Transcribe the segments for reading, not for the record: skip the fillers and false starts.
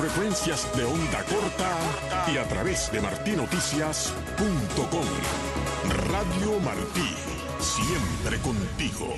frecuencias de onda corta y a través de martinoticias.com. Radio Martí, siempre contigo.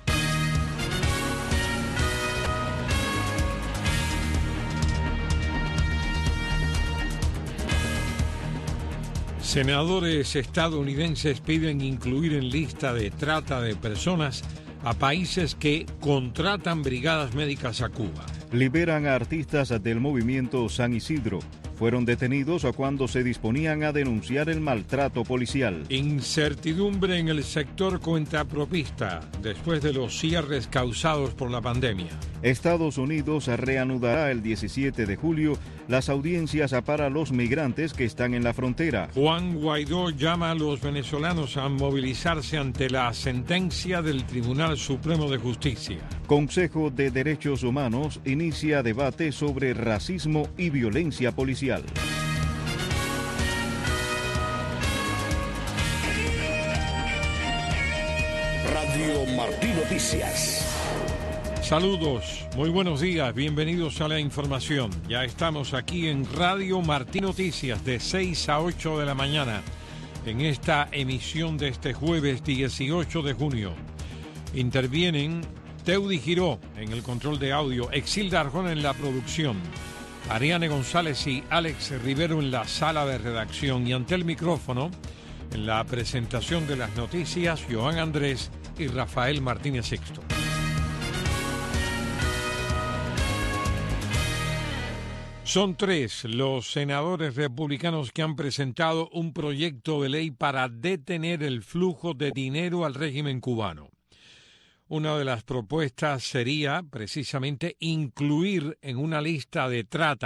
Senadores estadounidenses piden incluir en lista de trata de personas a países que contratan brigadas médicas a Cuba. Liberan a artistas del movimiento San Isidro. Fueron detenidos cuando se disponían a denunciar el maltrato policial. Incertidumbre en el sector cuentapropista después de los cierres causados por la pandemia. Estados Unidos reanudará el 17 de julio las audiencias para los migrantes que están en la frontera. Juan Guaidó llama a los venezolanos a movilizarse ante la sentencia del Tribunal Supremo de Justicia. Consejo de Derechos Humanos inicia debate sobre racismo y violencia policial. Radio Martí Noticias. Saludos, muy buenos días, bienvenidos a la información. Ya estamos aquí en Radio Martí Noticias de 6 a 8 de la mañana en esta emisión de este jueves 18 de junio. Intervienen Teudi Giró en el control de audio, Exilda Arjona en la producción, Ariane González y Alex Rivero en la sala de redacción y ante el micrófono, en la presentación de las noticias, Joan Andrés y Rafael Martínez Sixto. Son 3 los senadores republicanos que han presentado un proyecto de ley para detener el flujo de dinero al régimen cubano. Una de las propuestas sería precisamente incluir en una lista de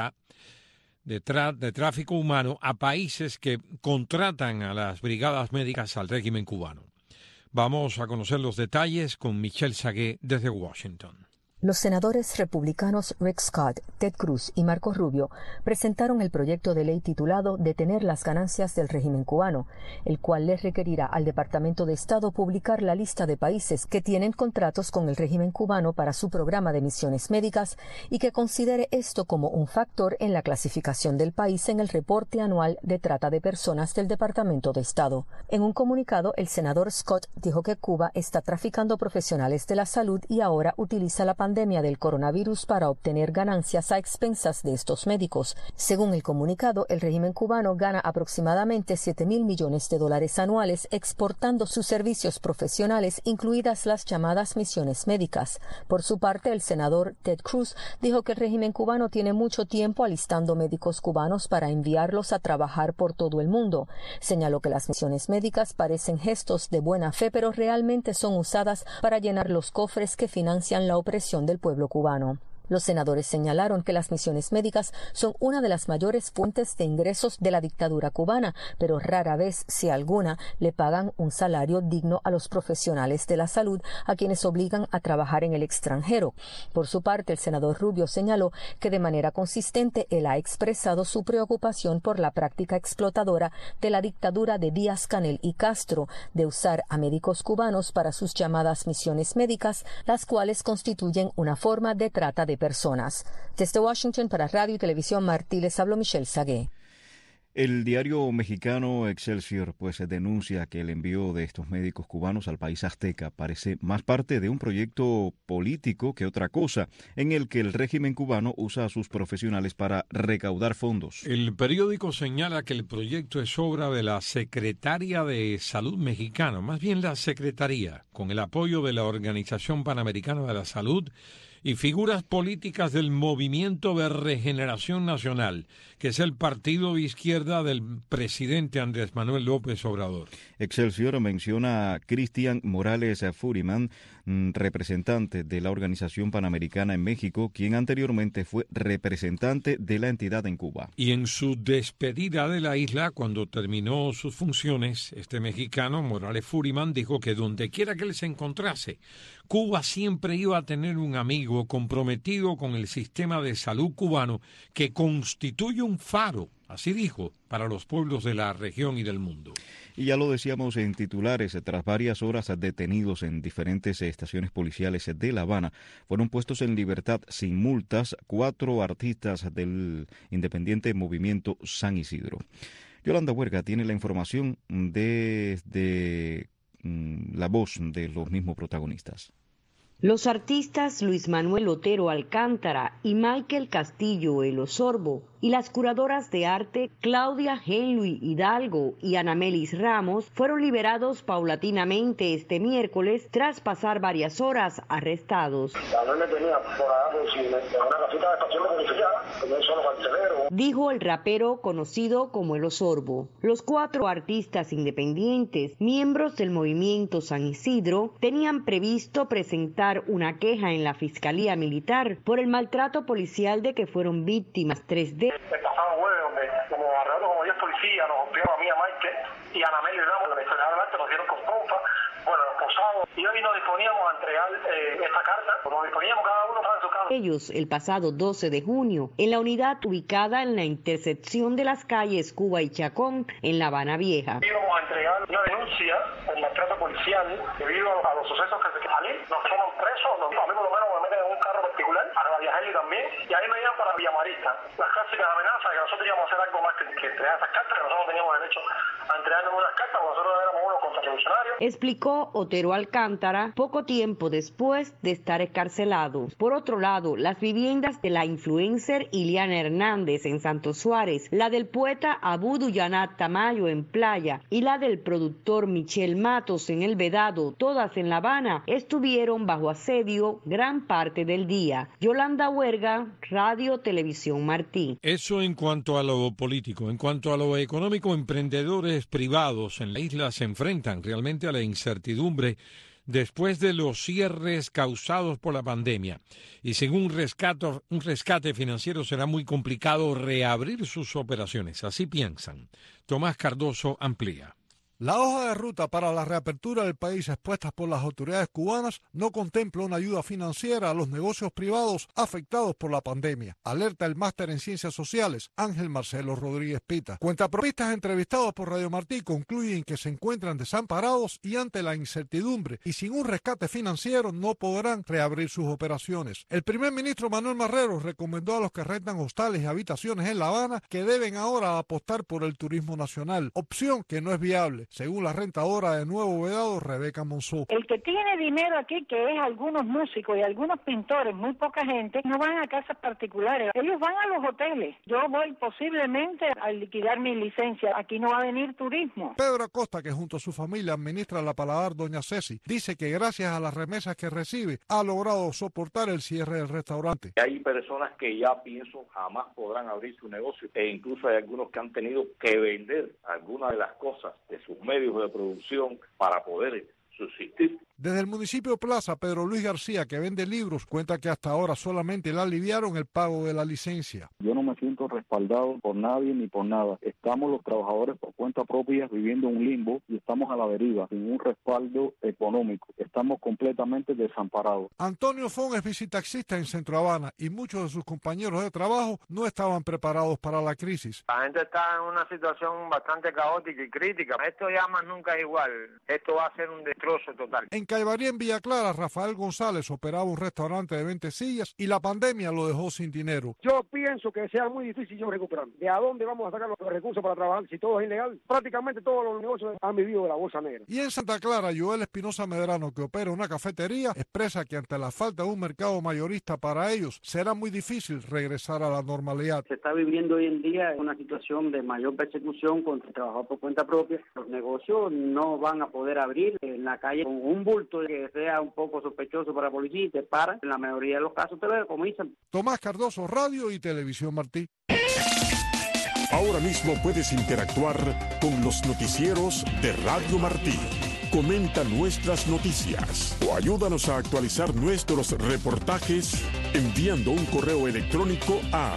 tráfico humano a países que contratan a las brigadas médicas al régimen cubano. Vamos a conocer los detalles con Michelle Sagué desde Washington. Los senadores republicanos Rick Scott, Ted Cruz y Marco Rubio presentaron el proyecto de ley titulado Detener las ganancias del régimen cubano, el cual les requerirá al Departamento de Estado publicar la lista de países que tienen contratos con el régimen cubano para su programa de misiones médicas y que considere esto como un factor en la clasificación del país en el reporte anual de trata de personas del Departamento de Estado. En un comunicado, el senador Scott dijo que Cuba está traficando profesionales de la salud y ahora utiliza la pandemia del coronavirus para obtener ganancias a expensas de estos médicos. Según el comunicado, el régimen cubano gana aproximadamente $7,000 millones anuales exportando sus servicios profesionales, incluidas las llamadas misiones médicas. Por su parte, el senador Ted Cruz dijo que el régimen cubano tiene mucho tiempo alistando médicos cubanos para enviarlos a trabajar por todo el mundo. Señaló que las misiones médicas parecen gestos de buena fe, pero realmente son usadas para llenar los cofres que financian la opresión del pueblo cubano. Los senadores señalaron que las misiones médicas son una de las mayores fuentes de ingresos de la dictadura cubana, pero rara vez, si alguna, le pagan un salario digno a los profesionales de la salud, a quienes obligan a trabajar en el extranjero. Por su parte, el senador Rubio señaló que de manera consistente él ha expresado su preocupación por la práctica explotadora de la dictadura de Díaz-Canel y Castro de usar a médicos cubanos para sus llamadas misiones médicas, las cuales constituyen una forma de trata de personas. Desde Washington para Radio y Televisión Martí les habló Michelle Sagué. El diario mexicano Excelsior denuncia que el envío de estos médicos cubanos al país azteca parece más parte de un proyecto político que otra cosa, en el que el régimen cubano usa a sus profesionales para recaudar fondos. El periódico señala que el proyecto es obra de la Secretaría de Salud mexicana, más bien la Secretaría, con el apoyo de la Organización Panamericana de la Salud y figuras políticas del Movimiento de Regeneración Nacional, que es el partido de izquierda del presidente Andrés Manuel López Obrador. Excelsior menciona a Cristian Morales Furiman, representante de la Organización Panamericana en México, quien anteriormente fue representante de la entidad en Cuba. Y en su despedida de la isla, cuando terminó sus funciones, este mexicano, Morales Furiman, dijo que donde quiera que él se encontrase, Cuba siempre iba a tener un amigo comprometido con el sistema de salud cubano que constituye un faro, así dijo, para los pueblos de la región y del mundo. Y ya lo decíamos en titulares, tras varias horas detenidos en diferentes estaciones policiales de La Habana, fueron puestos en libertad sin multas 4 artistas del independiente movimiento San Isidro. Yolanda Huerga tiene la información desde la voz de los mismos protagonistas. Los artistas Luis Manuel Otero Alcántara y Michael Castillo El Osorbo y las curadoras de arte Claudia Henry Hidalgo y Anamelis Ramos fueron liberados paulatinamente este miércoles tras pasar varias horas arrestados. Dijo el rapero conocido como El Osorbo. Los 4 artistas independientes, miembros del movimiento San Isidro, tenían previsto presentar una queja en la Fiscalía Militar por el maltrato policial de que fueron víctimas 3D. El pasado jueves, donde alrededor de 10 policías nos golpearon a mí, a Michael y a Anameli Ramos, la Fiscalía del Arte, nos dieron con pompa, los posados, y hoy nos disponíamos a entregar esta carta, nos disponíamos cada uno para su casa. Ellos, el pasado 12 de junio, en la unidad ubicada en la intersección de las calles Cuba y Chacón, en La Habana Vieja. Íbamos a entregar una denuncia por maltrato policial debido a los sucesos que se salí, nos toman presos, a mí por lo menos me meten en un carro particular, a Radia Heli también, y ahí me llevan para Villamarista. Las clásicas amenazas que nosotros íbamos a hacer algo más que entregar esas cartas, que nosotros no teníamos derecho a entregarnos unas cartas, porque nosotros éramos unos contrarrevolucionarios. Explicó Otero Alcántara poco tiempo después de estar excarcelado. Por otro lado, las viviendas de la influencer Iliana Hernández en Santo Suárez, la del poeta Abudu Yanat Tamayo en Playa y la del productor Michel Matos en El Vedado, todas en La Habana, estuvieron bajo asedio gran parte del día. Yolanda Huerga, Radio Televisión Martí. Eso en cuanto a lo político. En cuanto a lo económico, emprendedores privados en la isla se enfrentan realmente a la incertidumbre después de los cierres causados por la pandemia. Y sin un rescate financiero será muy complicado reabrir sus operaciones. Así piensan. Tomás Cardoso amplía. La hoja de ruta para la reapertura del país expuesta por las autoridades cubanas no contempla una ayuda financiera a los negocios privados afectados por la pandemia, alerta el máster en Ciencias Sociales Ángel Marcelo Rodríguez Pita. Cuentapropistas entrevistados por Radio Martí concluyen que se encuentran desamparados y ante la incertidumbre y sin un rescate financiero no podrán reabrir sus operaciones. El primer ministro Manuel Marrero recomendó a los que rentan hostales y habitaciones en La Habana que deben ahora apostar por el turismo nacional, opción que no es viable, según la rentadora de Nuevo Vedado, Rebeca Monzó. El que tiene dinero aquí, que es algunos músicos y algunos pintores, muy poca gente, no van a casas particulares, ellos van a los hoteles. Yo voy posiblemente a liquidar mi licencia, aquí no va a venir turismo. Pedro Acosta, que junto a su familia administra la Paladar Doña Ceci, dice que gracias a las remesas que recibe, ha logrado soportar el cierre del restaurante. Hay personas que ya pienso jamás podrán abrir su negocio e incluso hay algunos que han tenido que vender algunas de las cosas de sus medios de producción para poder subsistir. Desde el municipio Plaza, Pedro Luis García, que vende libros, cuenta que hasta ahora solamente le aliviaron el pago de la licencia. Yo no me siento respaldado por nadie ni por nada. Estamos los trabajadores por cuenta propia viviendo un limbo y estamos a la deriva, sin un respaldo económico. Estamos completamente desamparados. Antonio Fon es visitaxista en Centro Habana y muchos de sus compañeros de trabajo no estaban preparados para la crisis. La gente está en una situación bastante caótica y crítica. Esto ya más nunca es igual. Esto va a ser un destrozo total. En Caibarí, en Villa Clara, Rafael González operaba un restaurante de 20 sillas y la pandemia lo dejó sin dinero. Yo pienso que sea muy difícil yo recuperar. ¿De a dónde vamos a sacar los recursos para trabajar si todo es ilegal? Prácticamente todos los negocios han vivido de la bolsa negra. Y en Santa Clara, Joel Espinosa Medrano, que opera una cafetería, expresa que ante la falta de un mercado mayorista para ellos, será muy difícil regresar a la normalidad. Se está viviendo hoy en día una situación de mayor persecución contra el trabajador por cuenta propia. Los negocios no van a poder abrir en la calle con un bulto que sea un poco sospechoso para la policía y te paran. En la mayoría de los casos te lo decomisan. Tomás Cardoso, Radio y Televisión Martí. Ahora mismo puedes interactuar con los noticieros de Radio Martí. Comenta nuestras noticias o ayúdanos a actualizar nuestros reportajes enviando un correo electrónico a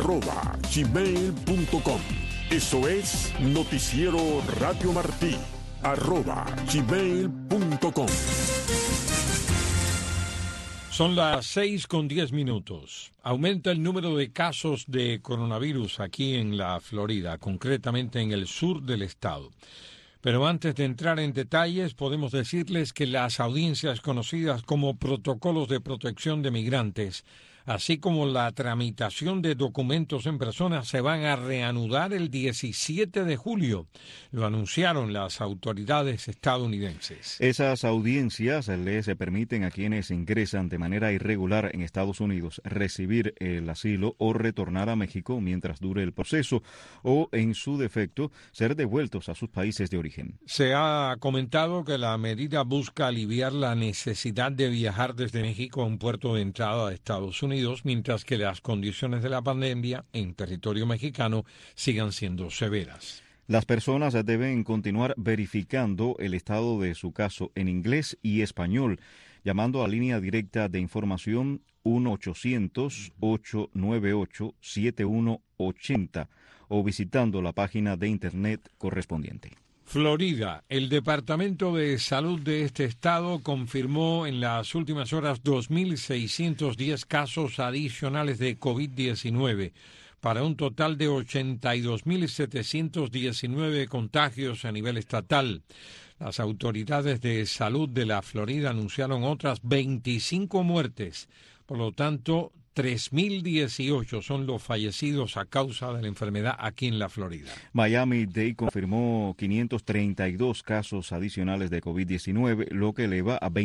noticieroradiomartí@gmail.com. Eso es Noticiero Radio Martí. radio.gmail.com. Son las 6:10. Aumenta el número de casos de coronavirus aquí en la Florida, concretamente en el sur del estado. Pero antes de entrar en detalles, podemos decirles que las audiencias conocidas como protocolos de protección de migrantes, así como la tramitación de documentos en persona, se van a reanudar el 17 de julio. Lo anunciaron las autoridades estadounidenses. Esas audiencias les permiten a quienes ingresan de manera irregular en Estados Unidos recibir el asilo o retornar a México mientras dure el proceso o, en su defecto, ser devueltos a sus países de origen. Se ha comentado que la medida busca aliviar la necesidad de viajar desde México a un puerto de entrada de Estados Unidos, mientras que las condiciones de la pandemia en territorio mexicano sigan siendo severas. Las personas deben continuar verificando el estado de su caso en inglés y español, llamando a la línea directa de información 1-800-898-7180 o visitando la página de internet correspondiente. Florida. El Departamento de Salud de este estado confirmó en las últimas horas 2.610 casos adicionales de COVID-19, para un total de 82.719 contagios a nivel estatal. Las autoridades de salud de la Florida anunciaron otras 25 muertes, por lo tanto 3.018 son los fallecidos a causa de la enfermedad aquí en la Florida. Miami-Dade confirmó 532 casos adicionales de COVID-19, lo que eleva a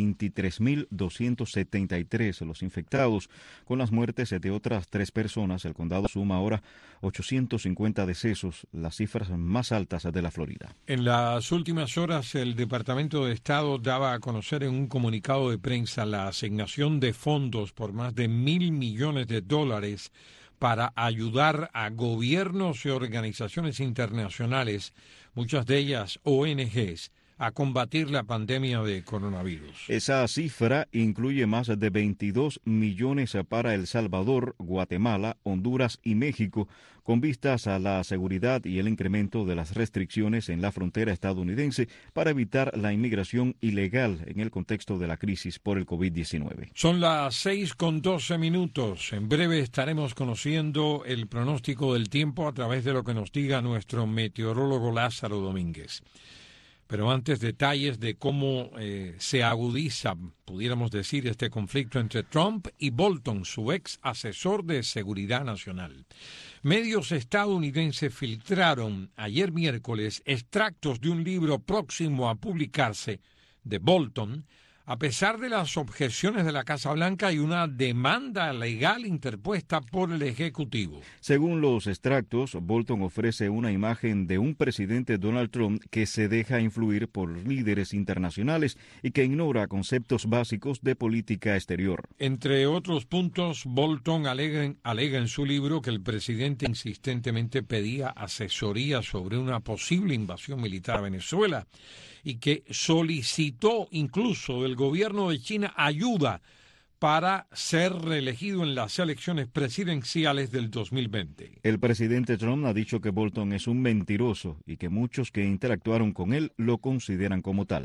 23.273 los infectados. Con las muertes de otras 3 personas, el condado suma ahora 850 decesos, las cifras más altas de la Florida. En las últimas horas, el Departamento de Estado daba a conocer en un comunicado de prensa la asignación de fondos por más de $1,000 millones para ayudar a gobiernos y organizaciones internacionales, muchas de ellas ONGs, a combatir la pandemia de coronavirus. Esa cifra incluye más de 22 millones para El Salvador, Guatemala, Honduras y México, con vistas a la seguridad y el incremento de las restricciones en la frontera estadounidense para evitar la inmigración ilegal en el contexto de la crisis por el COVID-19. Son las 6:12. En breve estaremos conociendo el pronóstico del tiempo a través de lo que nos diga nuestro meteorólogo Lázaro Domínguez. Pero antes, detalles de cómo se agudiza, pudiéramos decir, este conflicto entre Trump y Bolton, su ex asesor de seguridad nacional. Medios estadounidenses filtraron ayer miércoles extractos de un libro próximo a publicarse de Bolton, a pesar de las objeciones de la Casa Blanca y una demanda legal interpuesta por el Ejecutivo. Según los extractos, Bolton ofrece una imagen de un presidente Donald Trump que se deja influir por líderes internacionales y que ignora conceptos básicos de política exterior. Entre otros puntos, Bolton alega en su libro que el presidente insistentemente pedía asesoría sobre una posible invasión militar a Venezuela y que solicitó incluso del gobierno de China ayuda para ser reelegido en las elecciones presidenciales del 2020. El presidente Trump ha dicho que Bolton es un mentiroso y que muchos que interactuaron con él lo consideran como tal.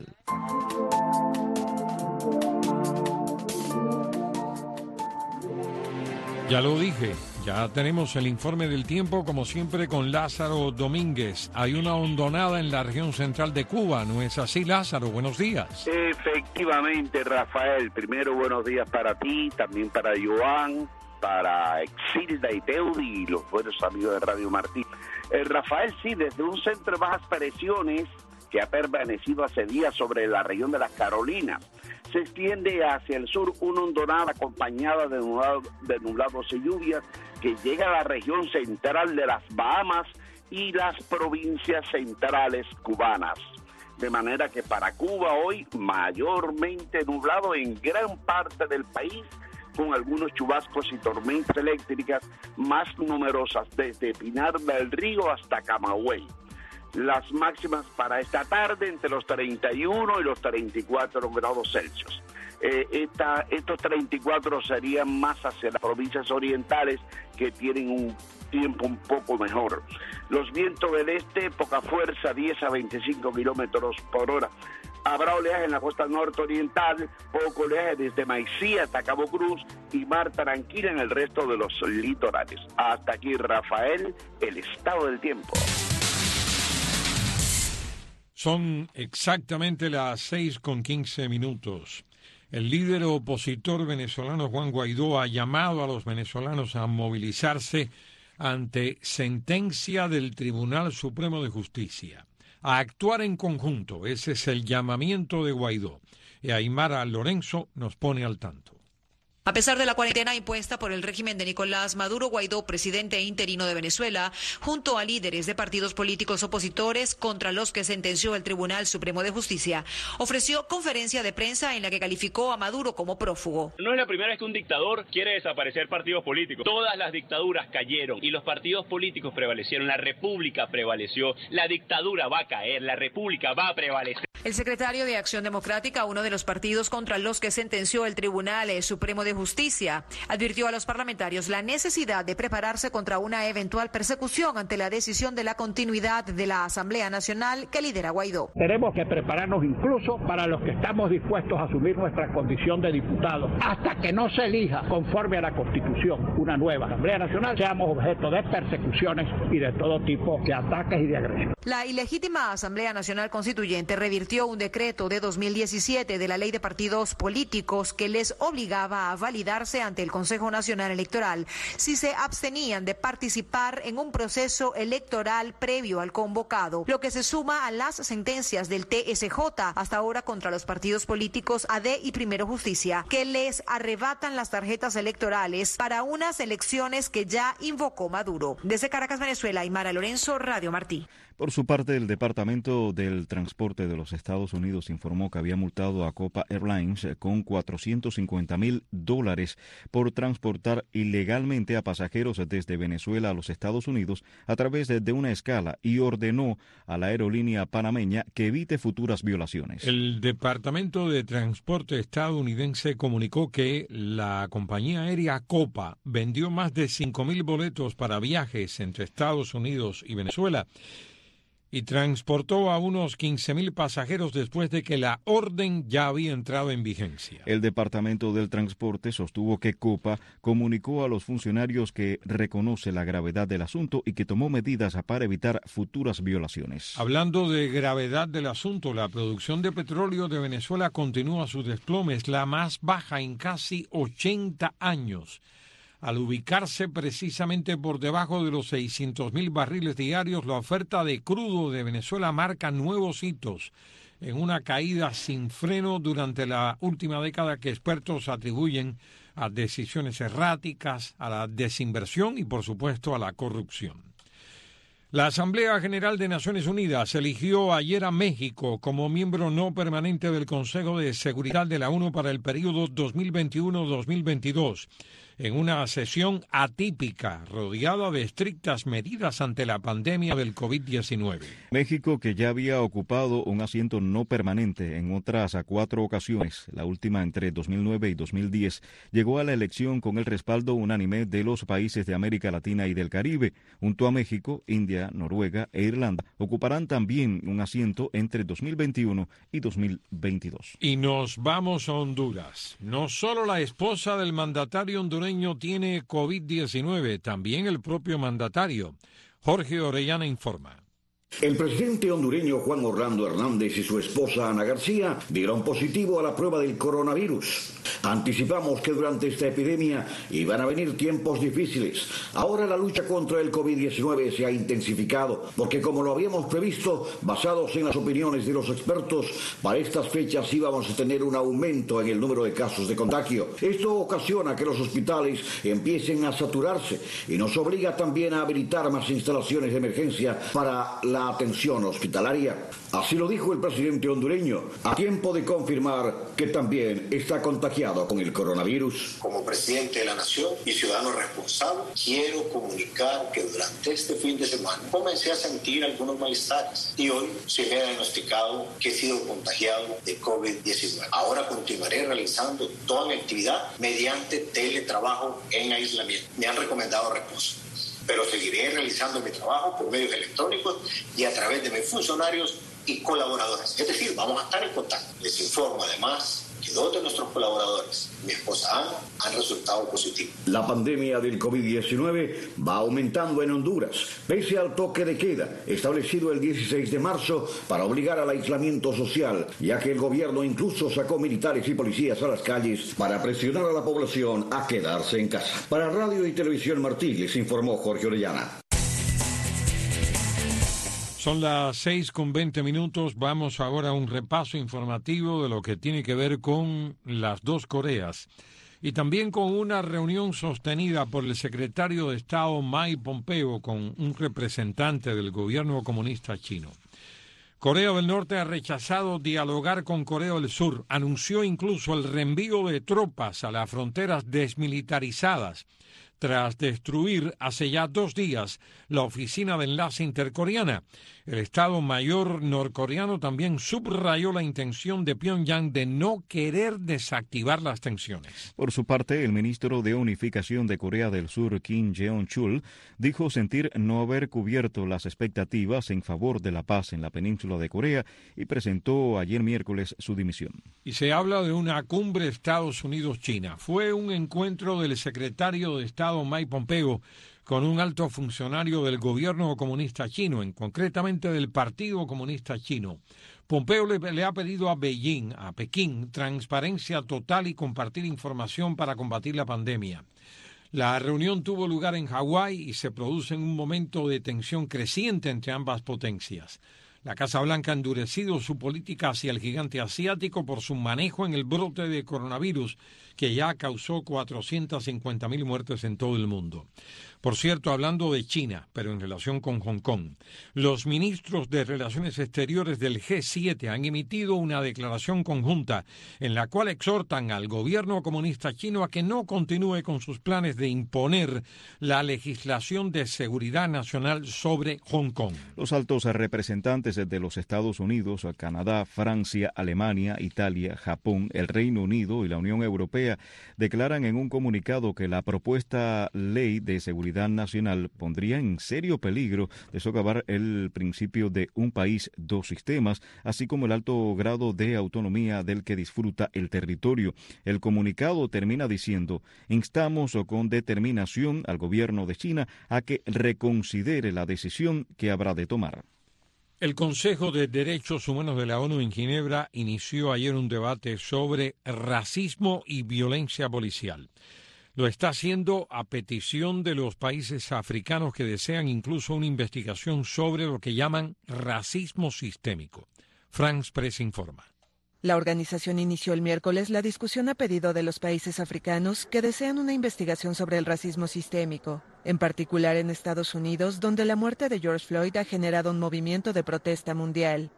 Ya lo dije, ya tenemos el informe del tiempo, como siempre, con Lázaro Domínguez. Hay una hondonada en la región central de Cuba, ¿no es así, Lázaro? Buenos días. Efectivamente, Rafael. Primero, buenos días para ti, también para Joan, para Exilda y Teudi y los buenos amigos de Radio Martí. Rafael, sí, desde un centro de bajas presiones que ha permanecido hace días sobre la región de las Carolinas, se extiende hacia el sur una hondonada acompañada de nublados y lluvias que llega a la región central de las Bahamas y las provincias centrales cubanas. De manera que para Cuba hoy mayormente nublado en gran parte del país, con algunos chubascos y tormentas eléctricas más numerosas desde Pinar del Río hasta Camagüey. Las máximas para esta tarde entre los 31 y los 34 grados Celsius. estos 34 serían más hacia las provincias orientales que tienen un tiempo un poco mejor. Los vientos del este, poca fuerza, 10 a 25 kilómetros por hora. Habrá oleaje en la costa norte-oriental, poco oleaje desde Maicí hasta Cabo Cruz y mar tranquila en el resto de los litorales. Hasta aquí, Rafael, el estado del tiempo. Son exactamente las 6:15. El líder opositor venezolano Juan Guaidó ha llamado a los venezolanos a movilizarse ante sentencia del Tribunal Supremo de Justicia, a actuar en conjunto. Ese es el llamamiento de Guaidó. Y Aymara Lorenzo nos pone al tanto. A pesar de la cuarentena impuesta por el régimen de Nicolás Maduro, Guaidó, presidente interino de Venezuela, junto a líderes de partidos políticos opositores contra los que sentenció el Tribunal Supremo de Justicia, ofreció conferencia de prensa en la que calificó a Maduro como prófugo. No es la primera vez que un dictador quiere desaparecer partidos políticos. Todas las dictaduras cayeron y los partidos políticos prevalecieron. La república prevaleció. La dictadura va a caer, la república va a prevalecer. El secretario de Acción Democrática, uno de los partidos contra los que sentenció el Tribunal Supremo de Justicia, advirtió a los parlamentarios la necesidad de prepararse contra una eventual persecución ante la decisión de la continuidad de la Asamblea Nacional que lidera Guaidó. Tenemos que prepararnos incluso para los que estamos dispuestos a asumir nuestra condición de diputados. Hasta que no se elija, conforme a la Constitución, una nueva Asamblea Nacional, seamos objeto de persecuciones y de todo tipo de ataques y de agresión. La ilegítima Asamblea Nacional Constituyente revirtió un decreto de 2017 de la Ley de Partidos Políticos que les obligaba a validarse ante el Consejo Nacional Electoral si se abstenían de participar en un proceso electoral previo al convocado, lo que se suma a las sentencias del TSJ hasta ahora contra los partidos políticos AD y Primero Justicia, que les arrebatan las tarjetas electorales para unas elecciones que ya invocó Maduro. Desde Caracas, Venezuela, Aymara Lorenzo, Radio Martí. Por su parte, el Departamento del Transporte de los Estados Unidos informó que había multado a Copa Airlines con $450,000 por transportar ilegalmente a pasajeros desde Venezuela a los Estados Unidos a través de una escala y ordenó a la aerolínea panameña que evite futuras violaciones. El Departamento de Transporte estadounidense comunicó que la compañía aérea Copa vendió más de 5,000 boletos para viajes entre Estados Unidos y Venezuela y transportó a unos 15,000 pasajeros después de que la orden ya había entrado en vigencia. El Departamento del Transporte sostuvo que Copa comunicó a los funcionarios que reconoce la gravedad del asunto y que tomó medidas para evitar futuras violaciones. Hablando de gravedad del asunto, la producción de petróleo de Venezuela continúa su desplome, es la más baja en casi 80 años. Al ubicarse precisamente por debajo de los 600,000 barriles diarios, la oferta de crudo de Venezuela marca nuevos hitos en una caída sin freno durante la última década que expertos atribuyen a decisiones erráticas, a la desinversión y, por supuesto, a la corrupción. La Asamblea General de Naciones Unidas eligió ayer a México como miembro no permanente del Consejo de Seguridad de la ONU para el periodo 2021-2022, en una sesión atípica, rodeada de estrictas medidas ante la pandemia del COVID-19. México, que ya había ocupado un asiento no permanente en otras 4 ocasiones, la última entre 2009 y 2010, llegó a la elección con el respaldo unánime de los países de América Latina y del Caribe. Junto a México, India, Noruega e Irlanda ocuparán también un asiento entre 2021 y 2022. Y nos vamos a Honduras. No solo la esposa del mandatario hondureño tiene COVID-19, también el propio mandatario. Jorge Orellana informa. El presidente hondureño Juan Orlando Hernández y su esposa Ana García dieron positivo a la prueba del coronavirus. Anticipamos que durante esta epidemia iban a venir tiempos difíciles. Ahora la lucha contra el COVID-19 se ha intensificado, porque como lo habíamos previsto, basados en las opiniones de los expertos, para estas fechas íbamos a tener un aumento en el número de casos de contagio. Esto ocasiona que los hospitales empiecen a saturarse y nos obliga también a habilitar más instalaciones de emergencia para la la atención hospitalaria. Así lo dijo el presidente hondureño, a tiempo de confirmar que también está contagiado con el coronavirus. Como presidente de la Nación y ciudadano responsable, quiero comunicar que durante este fin de semana comencé a sentir algunos malestares y hoy se me ha diagnosticado que he sido contagiado de COVID-19. Ahora continuaré realizando toda mi actividad mediante teletrabajo en aislamiento. Me han recomendado reposo, pero seguiré realizando mi trabajo por medios electrónicos y a través de mis funcionarios y colaboradores. Es decir, vamos a estar en contacto. Les informo además que 2 de nuestros colaboradores, mi esposa Ana, han resultado positivos. La pandemia del COVID-19 va aumentando en Honduras, pese al toque de queda establecido el 16 de marzo para obligar al aislamiento social, ya que el gobierno incluso sacó militares y policías a las calles para presionar a la población a quedarse en casa. Para Radio y Televisión Martí les informó Jorge Orellana. Son las 6:20. Vamos ahora a un repaso informativo de lo que tiene que ver con las dos Coreas y también con una reunión sostenida por el secretario de Estado Mike Pompeo con un representante del gobierno comunista chino. Corea del Norte ha rechazado dialogar con Corea del Sur. Anunció incluso el reenvío de tropas a las fronteras desmilitarizadas, tras destruir hace ya 2 días la oficina de enlace intercoreana. El Estado Mayor norcoreano también subrayó la intención de Pyongyang de no querer desactivar las tensiones. Por su parte, el ministro de Unificación de Corea del Sur, Kim Jeong-chul, dijo sentir no haber cubierto las expectativas en favor de la paz en la península de Corea y presentó ayer miércoles su dimisión. Y se habla de una cumbre Estados Unidos-China. Fue un encuentro del secretario de Estado Mike Pompeo con un alto funcionario del gobierno comunista chino, concretamente del Partido Comunista Chino. Pompeo le ha pedido a Pekín, transparencia total y compartir información para combatir la pandemia. La reunión tuvo lugar en Hawái y se produce en un momento de tensión creciente entre ambas potencias. La Casa Blanca ha endurecido su política hacia el gigante asiático por su manejo en el brote de coronavirus, que ya causó 450.000 muertes en todo el mundo. Por cierto, hablando de China, pero en relación con Hong Kong, los ministros de Relaciones Exteriores del G7 han emitido una declaración conjunta en la cual exhortan al gobierno comunista chino a que no continúe con sus planes de imponer la legislación de seguridad nacional sobre Hong Kong. Los altos representantes de los Estados Unidos, Canadá, Francia, Alemania, Italia, Japón, el Reino Unido y la Unión Europea declaran en un comunicado que la propuesta ley de seguridad nacional pondría en serio peligro de socavar el principio de un país, 2 sistemas, así como el alto grado de autonomía del que disfruta el territorio. El comunicado termina diciendo: instamos con determinación al gobierno de China a que reconsidere la decisión que habrá de tomar. El Consejo de Derechos Humanos de la ONU en Ginebra inició ayer un debate sobre racismo y violencia policial. Lo está haciendo a petición de los países africanos que desean incluso una investigación sobre lo que llaman racismo sistémico. France Press informa. La organización inició el miércoles la discusión a pedido de los países africanos que desean una investigación sobre el racismo sistémico, en particular en Estados Unidos, donde la muerte de George Floyd ha generado un movimiento de protesta mundial.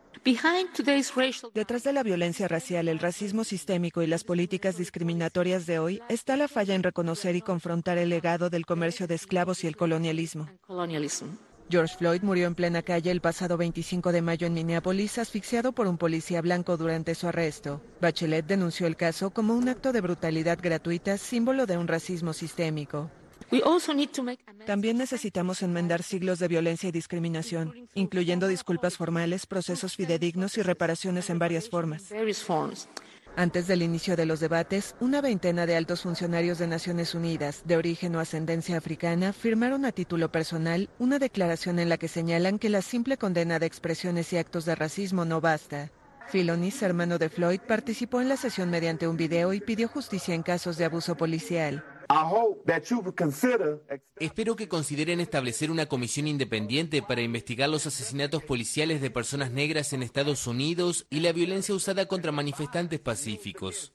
Detrás de la violencia racial, el racismo sistémico y las políticas discriminatorias de hoy está la falla en reconocer y confrontar el legado del comercio de esclavos y el colonialismo. George Floyd murió en plena calle el pasado 25 de mayo en Minneapolis, asfixiado por un policía blanco durante su arresto. Bachelet denunció el caso como un acto de brutalidad gratuita, símbolo de un racismo sistémico. También necesitamos enmendar siglos de violencia y discriminación, incluyendo disculpas formales, procesos fidedignos y reparaciones en varias formas. Antes del inicio de los debates, una veintena de altos funcionarios de Naciones Unidas, de origen o ascendencia africana, firmaron a título personal una declaración en la que señalan que la simple condena de expresiones y actos de racismo no basta. Philonis, hermano de Floyd, participó en la sesión mediante un video y pidió justicia en casos de abuso policial. Espero que consideren establecer una comisión independiente para investigar los asesinatos policiales de personas negras en Estados Unidos y la violencia usada contra manifestantes pacíficos.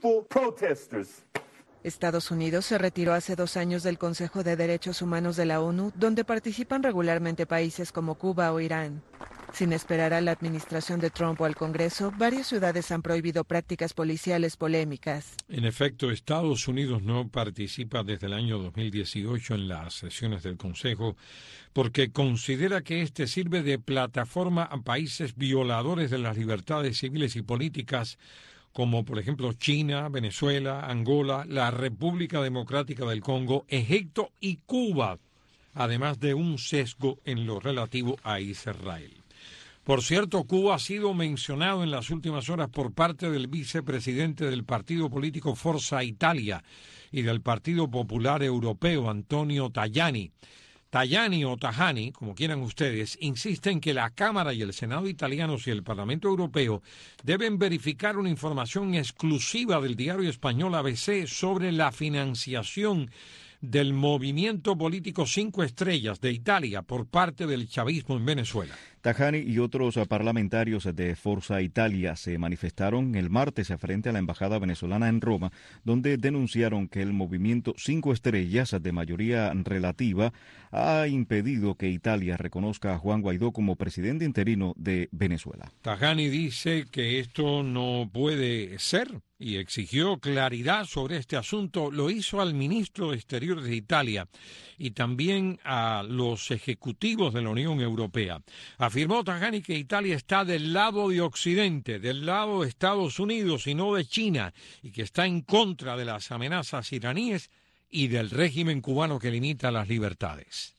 Estados Unidos se retiró hace 2 años del Consejo de Derechos Humanos de la ONU, donde participan regularmente países como Cuba o Irán. Sin esperar a la administración de Trump o al Congreso, varias ciudades han prohibido prácticas policiales polémicas. En efecto, Estados Unidos no participa desde el año 2018 en las sesiones del Consejo porque considera que este sirve de plataforma a países violadores de las libertades civiles y políticas, como por ejemplo China, Venezuela, Angola, la República Democrática del Congo, Egipto y Cuba, además de un sesgo en lo relativo a Israel. Por cierto, Cuba ha sido mencionado en las últimas horas por parte del vicepresidente del partido político Forza Italia y del Partido Popular Europeo, Antonio Tajani. Tajani o Tajani, como quieran ustedes, insiste en que la Cámara y el Senado italianos y el Parlamento Europeo deben verificar una información exclusiva del diario español ABC sobre la financiación del movimiento político 5 Estrellas de Italia por parte del chavismo en Venezuela. Tajani y otros parlamentarios de Forza Italia se manifestaron el martes frente a la embajada venezolana en Roma, donde denunciaron que el movimiento 5 Estrellas de mayoría relativa ha impedido que Italia reconozca a Juan Guaidó como presidente interino de Venezuela. Tajani dice que esto no puede ser y exigió claridad sobre este asunto. Lo hizo al ministro de Exteriores de Italia y también a los ejecutivos de la Unión Europea. Afirmó Tajani que Italia está del lado de Occidente, del lado de Estados Unidos y no de China, y que está en contra de las amenazas iraníes y del régimen cubano que limita las libertades.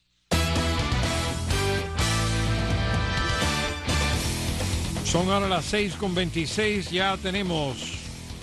Son ahora las 6:26, ya tenemos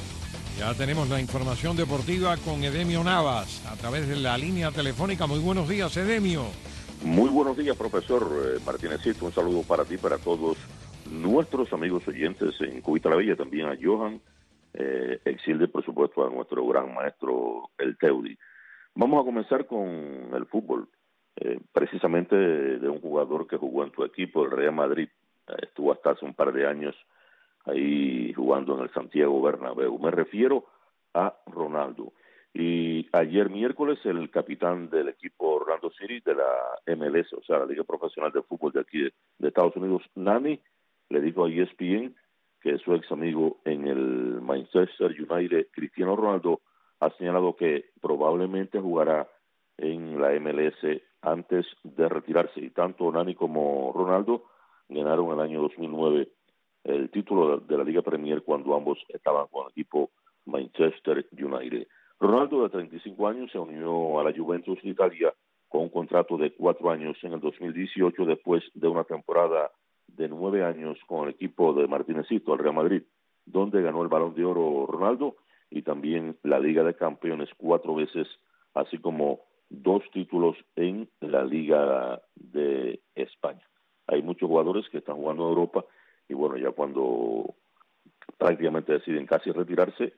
la información deportiva con Edemio Navas a través de la línea telefónica. Muy buenos días, Edemio. Muy buenos días, profesor Martínezito. Un saludo para ti, para todos nuestros amigos oyentes en Cubita la Bella, también a Johan, Exilde, por supuesto, a nuestro gran maestro, el Teudi. Vamos a comenzar con el fútbol, precisamente de un jugador que jugó en tu equipo, el Real Madrid. Estuvo hasta hace un par de años ahí jugando en el Santiago Bernabéu. Me refiero a Ronaldo. Y ayer miércoles el capitán del equipo Orlando City de la MLS, o sea, la Liga Profesional de Fútbol de aquí de Estados Unidos, Nani, le dijo a ESPN que su ex amigo en el Manchester United, Cristiano Ronaldo, ha señalado que probablemente jugará en la MLS antes de retirarse. Y tanto Nani como Ronaldo ganaron el año 2009 el título de la Liga Premier cuando ambos estaban con el equipo Manchester United. Ronaldo, de 35 años, se unió a la Juventus de Italia con un contrato de 4 años en el 2018, después de una temporada de 9 años con el equipo de Martínezito, el Real Madrid, donde ganó el Balón de Oro Ronaldo y también la Liga de Campeones 4 veces, así como 2 títulos en la Liga de España. Hay muchos jugadores que están jugando en Europa y bueno, ya cuando prácticamente deciden casi retirarse,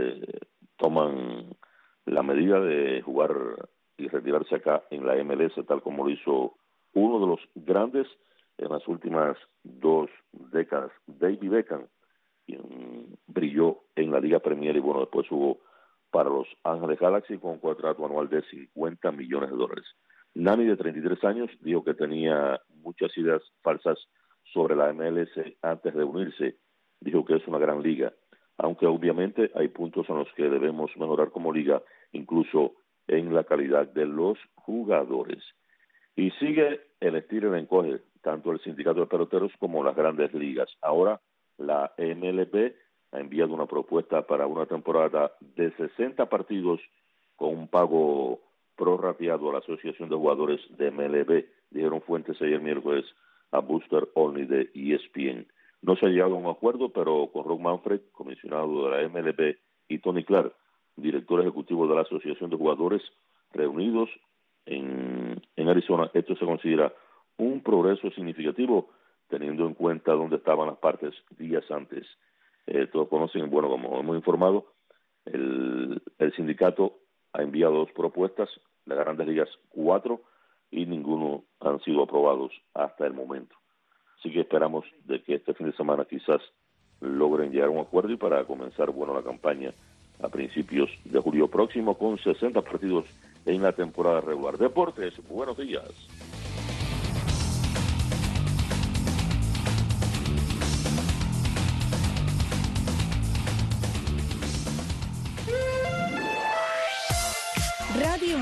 toman la medida de jugar y retirarse acá en la MLS, tal como lo hizo uno de los grandes en las últimas 2 décadas, David Beckham, quien brilló en la Liga Premier y bueno, después jugó para los Ángeles Galaxy con un contrato anual de $50 millones. Nani, de 33 años, dijo que tenía muchas ideas falsas sobre la MLS antes de unirse. Dijo que es una gran liga, aunque obviamente hay puntos en los que debemos mejorar como liga, incluso en la calidad de los jugadores. Y sigue el estilo y el encoge, tanto el sindicato de peloteros como las grandes ligas. Ahora la MLB ha enviado una propuesta para una temporada de 60 partidos con un pago prorrateado a la Asociación de Jugadores de MLB, dijeron fuentes ayer miércoles a Booster Olney de ESPN. No se ha llegado a un acuerdo, pero con Rob Manfred, comisionado de la MLB, y Tony Clark, director ejecutivo de la Asociación de Jugadores, reunidos en Arizona, esto se considera un progreso significativo, teniendo en cuenta dónde estaban las partes días antes. Todos conocen, bueno, como hemos informado, el sindicato ha enviado 2 propuestas, las grandes ligas 4, y ninguno han sido aprobados hasta el momento. Así que esperamos de que este fin de semana quizás logren llegar a un acuerdo y para comenzar, bueno, la campaña a principios de julio próximo con 60 partidos en la temporada regular. Deportes, buenos días.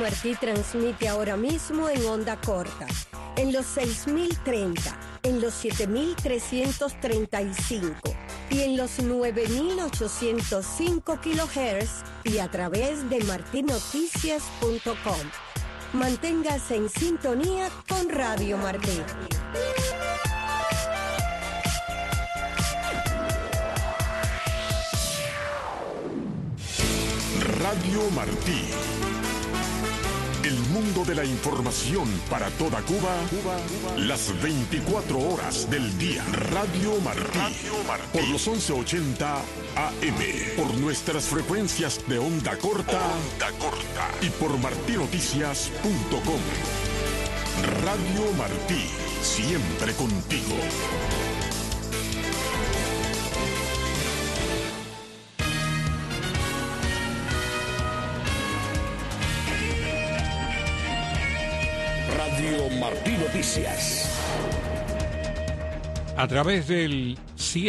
Martí transmite ahora mismo en onda corta, en los 6030, en los 7335 y en los 9805 kHz y a través de martinoticias.com. Manténgase en sintonía con Radio Martí. Radio Martí. El mundo de la información para toda Cuba, las 24 horas del día. Radio Martí. Por los 1180 AM. Por nuestras frecuencias de onda corta. Y por martinoticias.com. Radio Martí. Siempre contigo. Radio Martí Noticias. A través del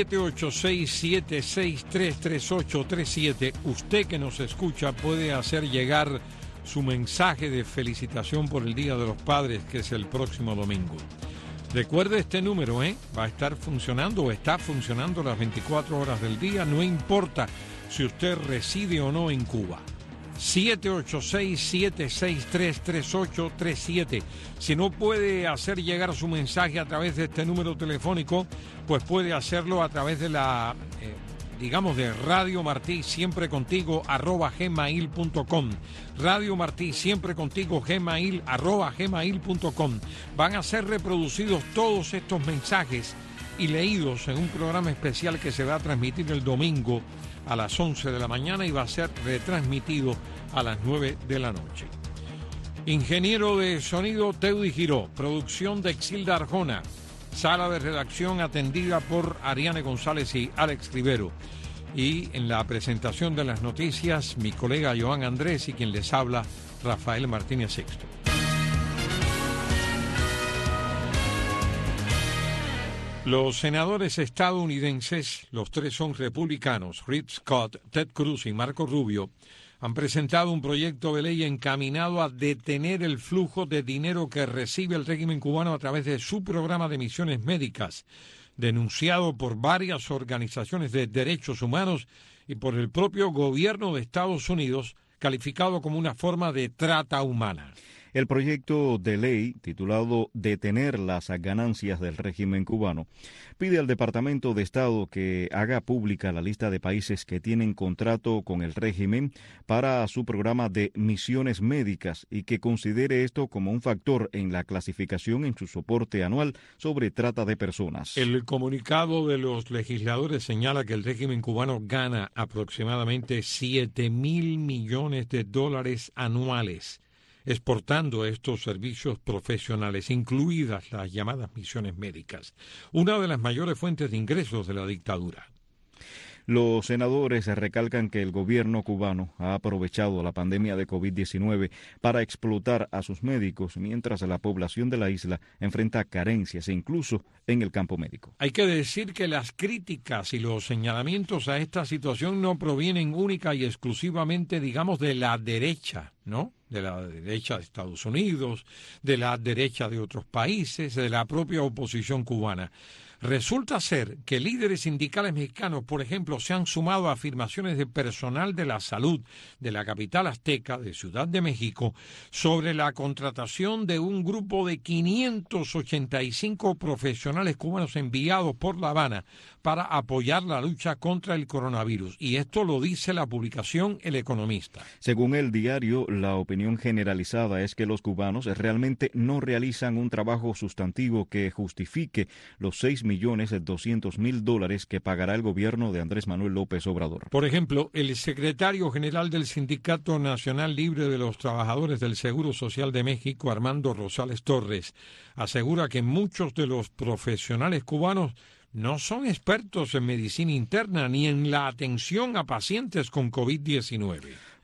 786-763-3837, usted que nos escucha puede hacer llegar su mensaje de felicitación por el Día de los Padres, que es el próximo domingo. Recuerde este número, va a estar funcionando o está funcionando las 24 horas del día, no importa si usted reside o no en Cuba. 786-763-3837. Si no puede hacer llegar su mensaje a través de este número telefónico, pues puede hacerlo a través de la, de Radio Martí Siempre Contigo @gmail.com. Radio Martí Siempre Contigo @gmail.com. Van a ser reproducidos todos estos mensajes y leídos en un programa especial que se va a transmitir el domingo a las 11 de la mañana y va a ser retransmitido a las 9 de la noche. Ingeniero de sonido Teudy Giró, producción de Exilda Arjona, sala de redacción atendida por Ariane González y Alex Rivero. Y en la presentación de las noticias, mi colega Joan Andrés y quien les habla, Rafael Martínez Sexto. Los senadores estadounidenses, los tres son republicanos, Rick Scott, Ted Cruz y Marco Rubio, han presentado un proyecto de ley encaminado a detener el flujo de dinero que recibe el régimen cubano a través de su programa de misiones médicas, denunciado por varias organizaciones de derechos humanos y por el propio gobierno de Estados Unidos, calificado como una forma de trata humana. El proyecto de ley, titulado Detener las ganancias del régimen cubano, pide al Departamento de Estado que haga pública la lista de países que tienen contrato con el régimen para su programa de misiones médicas y que considere esto como un factor en la clasificación en su soporte anual sobre trata de personas. El comunicado de los legisladores señala que el régimen cubano gana aproximadamente $7,000 millones anuales exportando estos servicios profesionales, incluidas las llamadas misiones médicas, una de las mayores fuentes de ingresos de la dictadura. Los senadores recalcan que el gobierno cubano ha aprovechado la pandemia de COVID-19 para explotar a sus médicos, mientras la población de la isla enfrenta carencias, incluso en el campo médico. Hay que decir que las críticas y los señalamientos a esta situación no provienen única y exclusivamente, de la derecha, ¿no? De la derecha de Estados Unidos, de la derecha de otros países, de la propia oposición cubana. Resulta ser que líderes sindicales mexicanos, por ejemplo, se han sumado a afirmaciones de personal de la salud de la capital azteca, de Ciudad de México, sobre la contratación de un grupo de 585 profesionales cubanos enviados por La Habana para apoyar la lucha contra el coronavirus. Y esto lo dice la publicación El Economista. Según el diario, la opinión generalizada es que los cubanos realmente no realizan un trabajo sustantivo que justifique los $6,200,000 que pagará el gobierno de Andrés Manuel López Obrador. Por ejemplo, el secretario general del Sindicato Nacional Libre de los Trabajadores del Seguro Social de México, Armando Rosales Torres, asegura que muchos de los profesionales cubanos no son expertos en medicina interna ni en la atención a pacientes con COVID-19.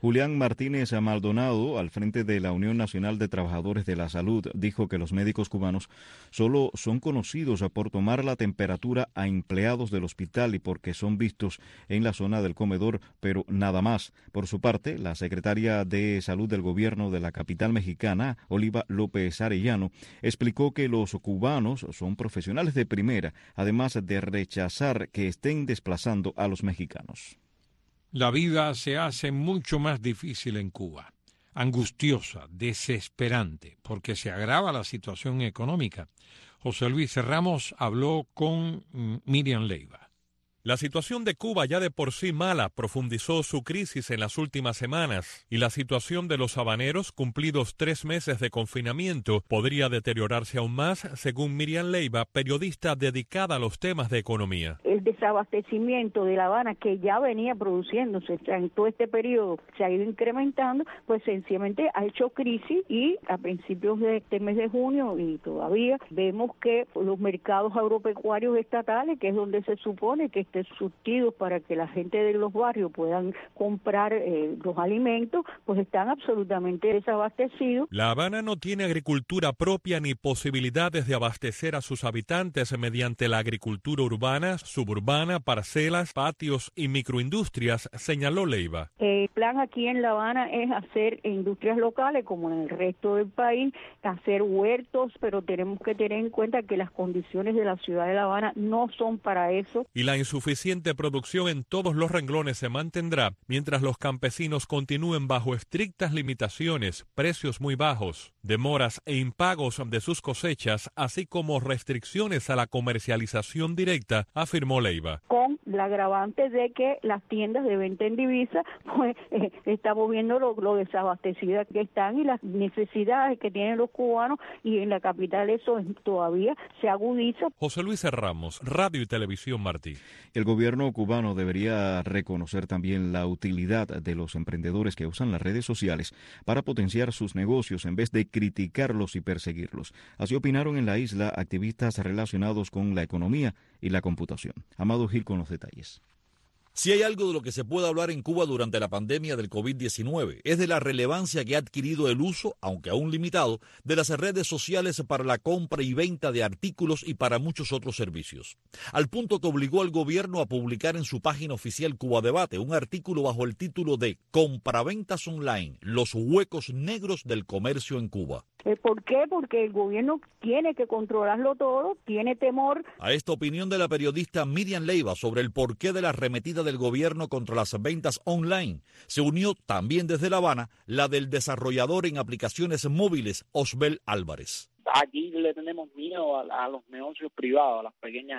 Julián Martínez Maldonado, al frente de la Unión Nacional de Trabajadores de la Salud, dijo que los médicos cubanos solo son conocidos por tomar la temperatura a empleados del hospital y porque son vistos en la zona del comedor, pero nada más. Por su parte, la secretaria de Salud del gobierno de la capital mexicana, Oliva López Arellano, explicó que los cubanos son profesionales de primera, además de rechazar que estén desplazando a los mexicanos. La vida se hace mucho más difícil en Cuba, angustiosa, desesperante, porque se agrava la situación económica. José Luis Ramos habló con Miriam Leiva. La situación de Cuba, ya de por sí mala, profundizó su crisis en las últimas semanas, y la situación de los habaneros, cumplidos 3 meses de confinamiento, podría deteriorarse aún más, según Miriam Leiva, periodista dedicada a los temas de economía. El desabastecimiento de La Habana, que ya venía produciéndose en todo este periodo, se ha ido incrementando, pues sencillamente ha hecho crisis, y a principios de este mes de junio y todavía vemos que los mercados agropecuarios estatales, que es donde se supone que surtidos para que la gente de los barrios puedan comprar los alimentos, pues están absolutamente desabastecidos. La Habana no tiene agricultura propia ni posibilidades de abastecer a sus habitantes mediante la agricultura urbana, suburbana, parcelas, patios y microindustrias, señaló Leiva. El plan aquí en La Habana es hacer industrias locales como en el resto del país, hacer huertos, pero tenemos que tener en cuenta que las condiciones de la ciudad de La Habana no son para eso. Y la insuficiente producción en todos los renglones se mantendrá mientras los campesinos continúen bajo estrictas limitaciones, precios muy bajos, demoras e impagos de sus cosechas, así como restricciones a la comercialización directa, afirmó Leiva. Con la agravante de que las tiendas de venta en divisa, pues estamos viendo lo desabastecidas que están y las necesidades que tienen los cubanos, y en la capital eso todavía se agudiza. José Luis Ramos, Radio y Televisión Martí. El gobierno cubano debería reconocer también la utilidad de los emprendedores que usan las redes sociales para potenciar sus negocios en vez de criticarlos y perseguirlos. Así opinaron en la isla activistas relacionados con la economía y la computación. Amado Gil con los detalles. Si hay algo de lo que se puede hablar en Cuba durante la pandemia del COVID-19, es de la relevancia que ha adquirido el uso, aunque aún limitado, de las redes sociales para la compra y venta de artículos y para muchos otros servicios. Al punto que obligó al gobierno a publicar en su página oficial Cuba Debate un artículo bajo el título de Compraventas Online, los huecos negros del comercio en Cuba. ¿Por qué? Porque el gobierno tiene que controlarlo todo, tiene temor. A esta opinión de la periodista Miriam Leiva sobre el porqué de la arremetida del gobierno contra las ventas online, se unió también desde La Habana la del desarrollador en aplicaciones móviles, Osbel Álvarez. Aquí le tenemos miedo a los negocios privados, a las pequeñas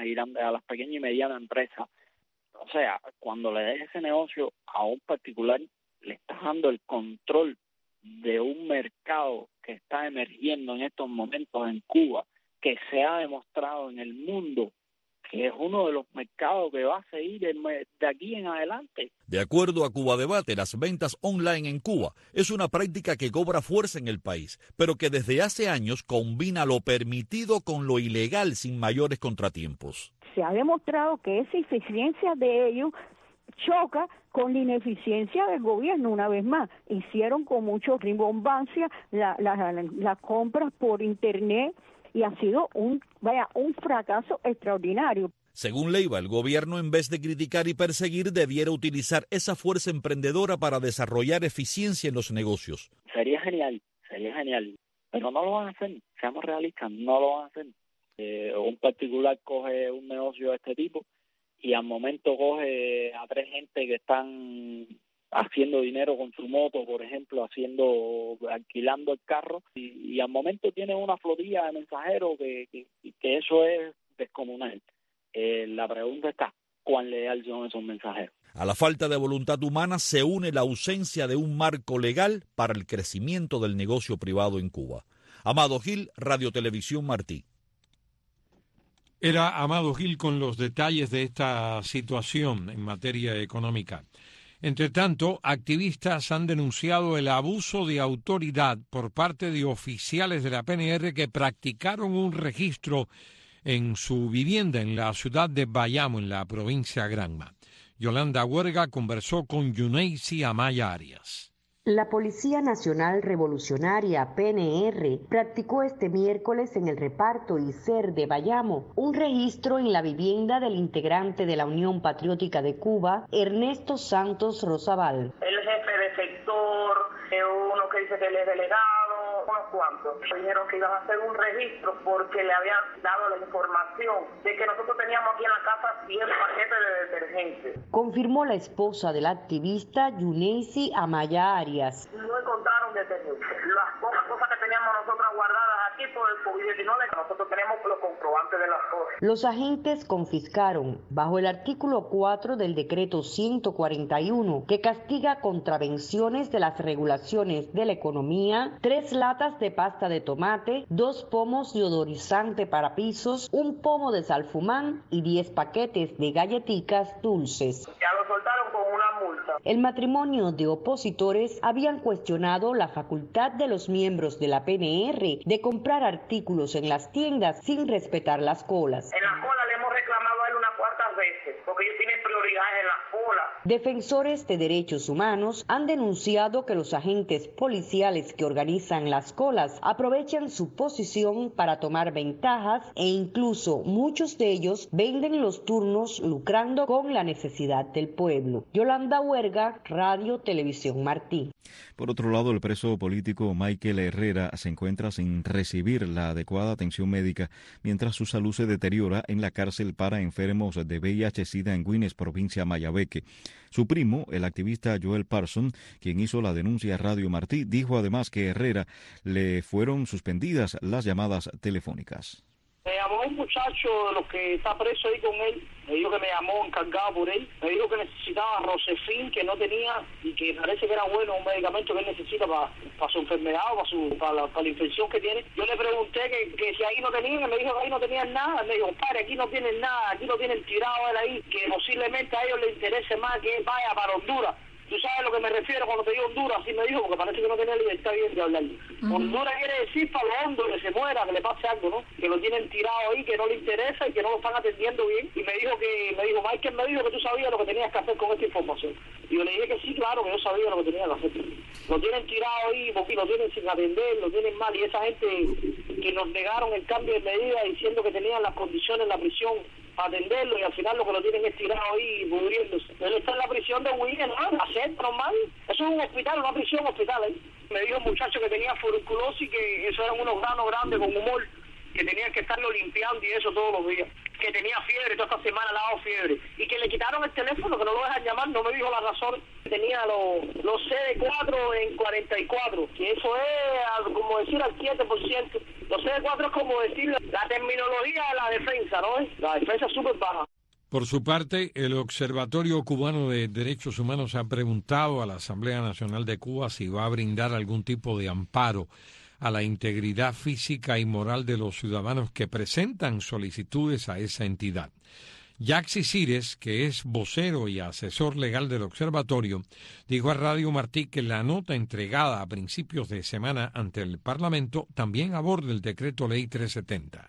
y medianas empresas. O sea, cuando le des ese negocio a un particular, le estás dando el control de un mercado que está emergiendo en estos momentos en Cuba, que se ha demostrado en el mundo que es uno de los mercados que va a seguir de aquí en adelante. De acuerdo a Cuba Debate, las ventas online en Cuba es una práctica que cobra fuerza en el país, pero que desde hace años combina lo permitido con lo ilegal sin mayores contratiempos. Se ha demostrado que esa eficiencia de ellos choca con la ineficiencia del gobierno. Una vez más, hicieron con mucho rimbombancia las compras por internet y ha sido un fracaso extraordinario. Según Leiva, el gobierno, en vez de criticar y perseguir, debiera utilizar esa fuerza emprendedora para desarrollar eficiencia en los negocios. Sería genial, pero no lo van a hacer, seamos realistas, no lo van a hacer. Un particular coge un negocio de este tipo y al momento coge a 3 gente que están haciendo dinero con su moto, por ejemplo, alquilando el carro, y al momento tiene una flotilla de mensajeros que eso es descomunal. La pregunta está, ¿cuán leal son esos mensajeros? A la falta de voluntad humana se une la ausencia de un marco legal para el crecimiento del negocio privado en Cuba. Amado Gil, Radio Televisión Martí. Era Amado Gil con los detalles de esta situación en materia económica. Entre tanto, activistas han denunciado el abuso de autoridad por parte de oficiales de la PNR que practicaron un registro en su vivienda en la ciudad de Bayamo, en la provincia Granma. Yolanda Huerga conversó con Yuneisi Amaya Arias. La Policía Nacional Revolucionaria, PNR, practicó este miércoles en el reparto Iser de Bayamo un registro en la vivienda del integrante de la Unión Patriótica de Cuba, Ernesto Santos Rosabal. El jefe de sector, uno que dice que él es delegado, unos cuantos. Dijeron que iban a hacer un registro porque le habían dado la información de que nosotros teníamos aquí en la casa 100 paquetes de detergentes. Confirmó la esposa del activista Yuneisi Amaya Arias. No encontraron detergentes. Las pocas cosas que teníamos nosotros guardadas aquí por el COVID-19, nosotros tenemos los comprobantes de las cosas. Los agentes confiscaron, bajo el artículo 4 del decreto 141, que castiga contravenciones de las regulaciones de la economía, 3 latas de pasta de tomate, 2 pomos de odorizante para pisos, un pomo de salfumán y 10 paquetes de galletitas dulces. Ya lo soltaron con una multa. El matrimonio de opositores habían cuestionado la facultad de los miembros de la PNR de comprar artículos en las tiendas sin respetar las colas. En la cola le hemos reclamado a él unas cuantas veces, porque ellos tienen prioridad en la cola. Defensores de derechos humanos han denunciado que los agentes policiales que organizan las colas aprovechan su posición para tomar ventajas e incluso muchos de ellos venden los turnos lucrando con la necesidad del pueblo. Yolanda Huerga, Radio Televisión Martí. Por otro lado, el preso político Michael Herrera se encuentra sin recibir la adecuada atención médica mientras su salud se deteriora en la cárcel para enfermos de VIH-Sida en Güines, provincia de Mayabeque. Su primo, el activista Joel Parson, quien hizo la denuncia a Radio Martí, dijo además que a Herrera le fueron suspendidas las llamadas telefónicas. Me llamó un muchacho de los que está preso ahí con él, me dijo que me llamó encargado por él, me dijo que necesitaba Rosefin, que no tenía, y que parece que era bueno, un medicamento que él necesita para su enfermedad o para la infección que tiene. Yo le pregunté que si ahí no tenían, y me dijo que ahí no tenían nada. Me dijo, padre, aquí no tienen nada, aquí lo tienen tirado él ahí, que posiblemente a ellos les interese más que él vaya para Honduras. ¿Tú sabes a lo que me refiero cuando te digo Honduras? Así me dijo, porque parece que no tenía libertad bien de hablar. Honduras quiere decir para lo hondo, que se muera, que le pase algo, ¿no? Que lo tienen tirado ahí, que no le interesa y que no lo están atendiendo bien. Y me dijo, Michael me dijo que tú sabías lo que tenías que hacer con esta información. Y yo le dije que sí, claro, que yo sabía lo que tenía que hacer. Lo tienen tirado ahí, porque lo tienen sin atender, lo tienen mal. Y esa gente que nos negaron el cambio de medida diciendo que tenían las condiciones en la prisión para atenderlo, y al final lo que lo tienen es tirado ahí pudriéndose. Él está en la prisión de William, ¿no? La sed normal. Eso es un hospital, una prisión hospital ahí. Me dijo un muchacho que tenía furunculosis, que eso eran unos granos grandes con humor, que tenían que estarlo limpiando y eso todos los días. Que tenía fiebre, toda esta semana le ha dado fiebre. Y que le quitaron el teléfono, que no lo dejan llamar, no me dijo la razón. Tenía los CD4 en 44, que eso es, como decir, al 7%. Los CD4 es como decir la terminología de la defensa, ¿no? La defensa es súper baja. Por su parte, el Observatorio Cubano de Derechos Humanos ha preguntado a la Asamblea Nacional de Cuba si va a brindar algún tipo de amparo a la integridad física y moral de los ciudadanos que presentan solicitudes a esa entidad. Yaxi Cires, que es vocero y asesor legal del observatorio, dijo a Radio Martí que la nota entregada a principios de semana ante el Parlamento también aborda el decreto ley 370.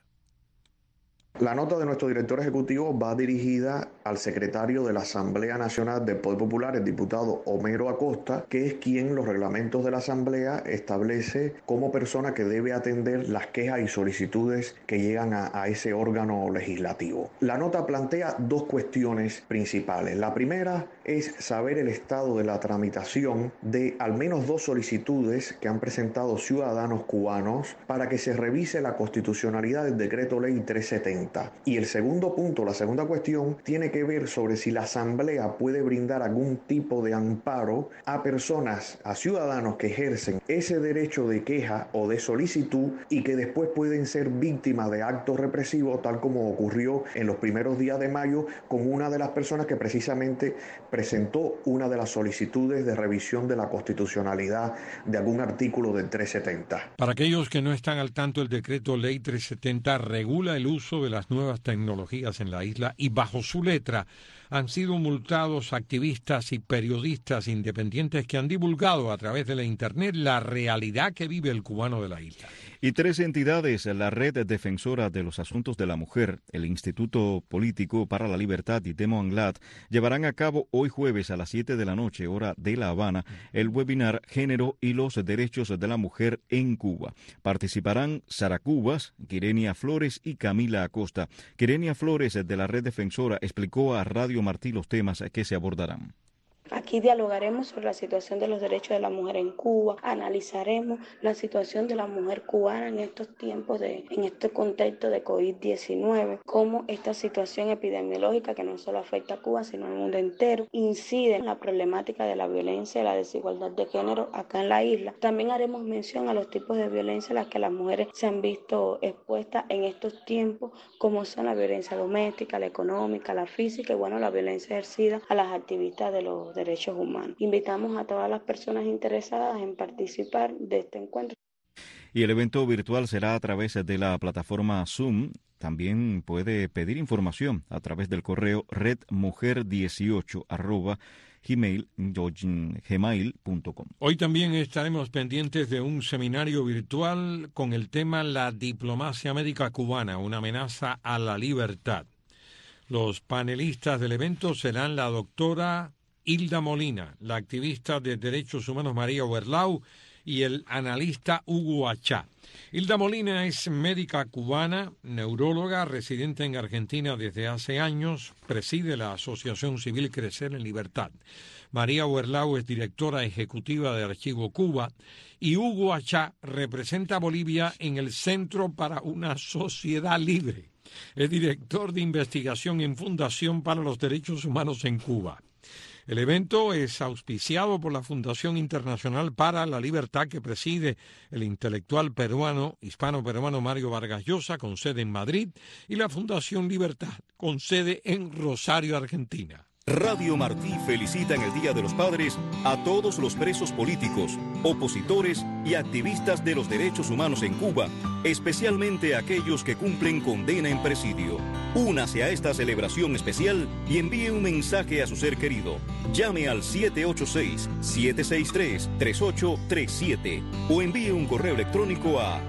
La nota de nuestro director ejecutivo va dirigida al secretario de la Asamblea Nacional del Poder Popular, el diputado Homero Acosta, que es quien los reglamentos de la Asamblea establece como persona que debe atender las quejas y solicitudes que llegan a ese órgano legislativo. La nota plantea 2 cuestiones principales. La primera es saber el estado de la tramitación de al menos 2 solicitudes que han presentado ciudadanos cubanos para que se revise la constitucionalidad del decreto ley 370. Y el segundo punto, la segunda cuestión, tiene que ver sobre si la Asamblea puede brindar algún tipo de amparo a personas, a ciudadanos que ejercen ese derecho de queja o de solicitud y que después pueden ser víctimas de actos represivos, tal como ocurrió en los primeros días de mayo con una de las personas que precisamente presentó una de las solicitudes de revisión de la constitucionalidad de algún artículo del 370. Para aquellos que no están al tanto, el decreto ley 370 regula el uso de las nuevas tecnologías en la isla y bajo su letra han sido multados activistas y periodistas independientes que han divulgado a través de la Internet la realidad que vive el cubano de la isla. Y 3 entidades, la Red Defensora de los Asuntos de la Mujer, el Instituto Político para la Libertad y Demo Anglat, llevarán a cabo hoy jueves a las 7 de la noche, hora de La Habana, el webinar Género y los Derechos de la Mujer en Cuba. Participarán Sara Cubas, Quirenia Flores y Camila Acosta. Quirenia Flores, de la Red Defensora, explicó a Radio Martí los temas que se abordarán. Aquí dialogaremos sobre la situación de los derechos de la mujer en Cuba, analizaremos la situación de la mujer cubana en estos tiempos, en este contexto de COVID-19, cómo esta situación epidemiológica que no solo afecta a Cuba, sino al mundo entero, incide en la problemática de la violencia y la desigualdad de género acá en la isla. También haremos mención a los tipos de violencia a las que las mujeres se han visto expuestas en estos tiempos, como son la violencia doméstica, la económica, la física y la violencia ejercida a las activistas de los derechos humanos. Invitamos a todas las personas interesadas en participar de este encuentro. Y el evento virtual será a través de la plataforma Zoom. También puede pedir información a través del correo redmujer18@gmail.com. Hoy también estaremos pendientes de un seminario virtual con el tema La diplomacia médica cubana, una amenaza a la libertad. Los panelistas del evento serán la doctora Hilda Molina, la activista de derechos humanos María Werlau y el analista Hugo Achá. Hilda Molina es médica cubana, neuróloga, residente en Argentina desde hace años, preside la Asociación Civil Crecer en Libertad. María Werlau es directora ejecutiva de Archivo Cuba y Hugo Achá representa a Bolivia en el Centro para una Sociedad Libre. Es director de investigación en Fundación para los Derechos Humanos en Cuba. El evento es auspiciado por la Fundación Internacional para la Libertad que preside el intelectual hispano-peruano Mario Vargas Llosa, con sede en Madrid, y la Fundación Libertad, con sede en Rosario, Argentina. Radio Martí felicita en el Día de los Padres a todos los presos políticos, opositores y activistas de los derechos humanos en Cuba, especialmente aquellos que cumplen condena en presidio. Únase a esta celebración especial y envíe un mensaje a su ser querido. Llame al 786-763-3837 o envíe un correo electrónico a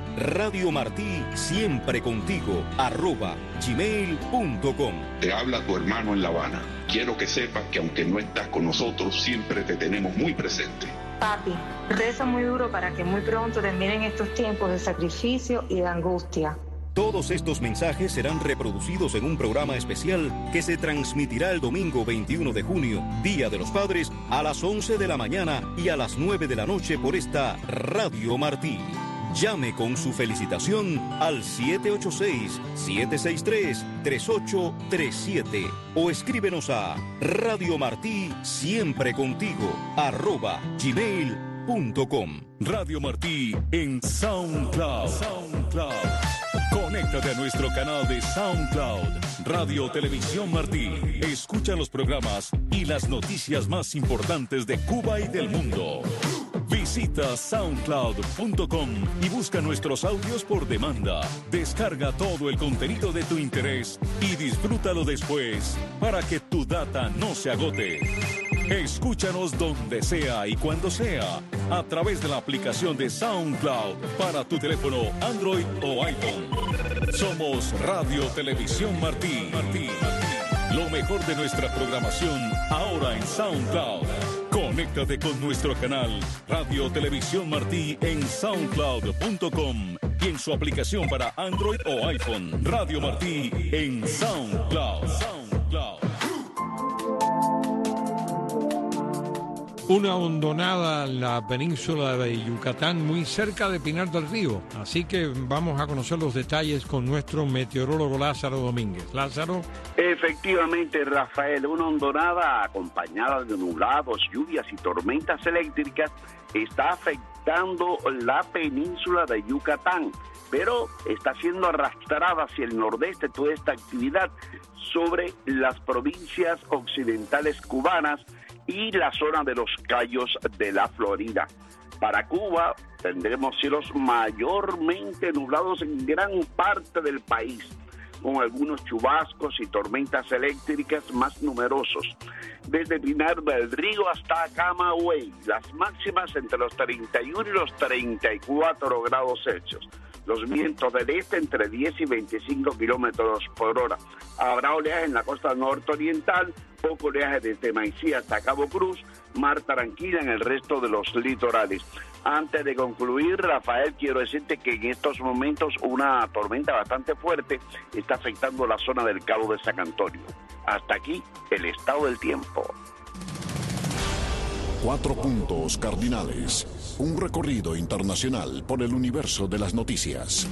radiomartí@gmail.com. Te habla tu hermano en La Habana. Quiero que sepas que aunque no estás con nosotros, siempre te tenemos muy presente. Papi, reza muy duro para que muy pronto terminen estos tiempos de sacrificio y de angustia. Todos estos mensajes serán reproducidos en un programa especial que se transmitirá el domingo 21 de junio, Día de los Padres, a las 11 de la mañana y a las 9 de la noche por esta Radio Martí. Llame con su felicitación al 786-763-3837 o escríbenos a radiomartí siempre contigo @gmail.com. Radio Martí en SoundCloud. Conéctate a nuestro canal de SoundCloud, Radio Televisión Martí. Escucha los programas y las noticias más importantes de Cuba y del mundo. Visita soundcloud.com y busca nuestros audios por demanda. Descarga todo el contenido de tu interés y disfrútalo después para que tu data no se agote. Escúchanos donde sea y cuando sea a través de la aplicación de SoundCloud para tu teléfono Android o iPhone. Somos Radio Televisión Martí. Lo mejor de nuestra programación ahora en SoundCloud. Conéctate con nuestro canal Radio Televisión Martí en soundcloud.com y en su aplicación para Android o iPhone. Radio Martí en SoundCloud. Una hondonada en la península de Yucatán, muy cerca de Pinar del Río. Así que vamos a conocer los detalles con nuestro meteorólogo Lázaro Domínguez. Lázaro. Efectivamente, Rafael, una hondonada acompañada de nublados, lluvias y tormentas eléctricas está afectando la península de Yucatán, pero está siendo arrastrada hacia el nordeste toda esta actividad sobre las provincias occidentales cubanas y la zona de los Cayos de la Florida. Para Cuba tendremos cielos mayormente nublados en gran parte del país. con algunos chubascos y tormentas eléctricas más numerosos. Desde Pinar del Río hasta Camagüey, las máximas entre los 31 y los 34 grados Celsius. Los vientos del este entre 10 y 25 kilómetros por hora. Habrá oleaje en la costa nororiental, poco oleaje desde Maicí hasta Cabo Cruz, mar tranquila en el resto de los litorales. Antes de concluir, Rafael, quiero decirte que en estos momentos una tormenta bastante fuerte está afectando la zona del Cabo de San Antonio. Hasta aquí el estado del tiempo. 4 puntos cardinales. Un recorrido internacional por el universo de las noticias.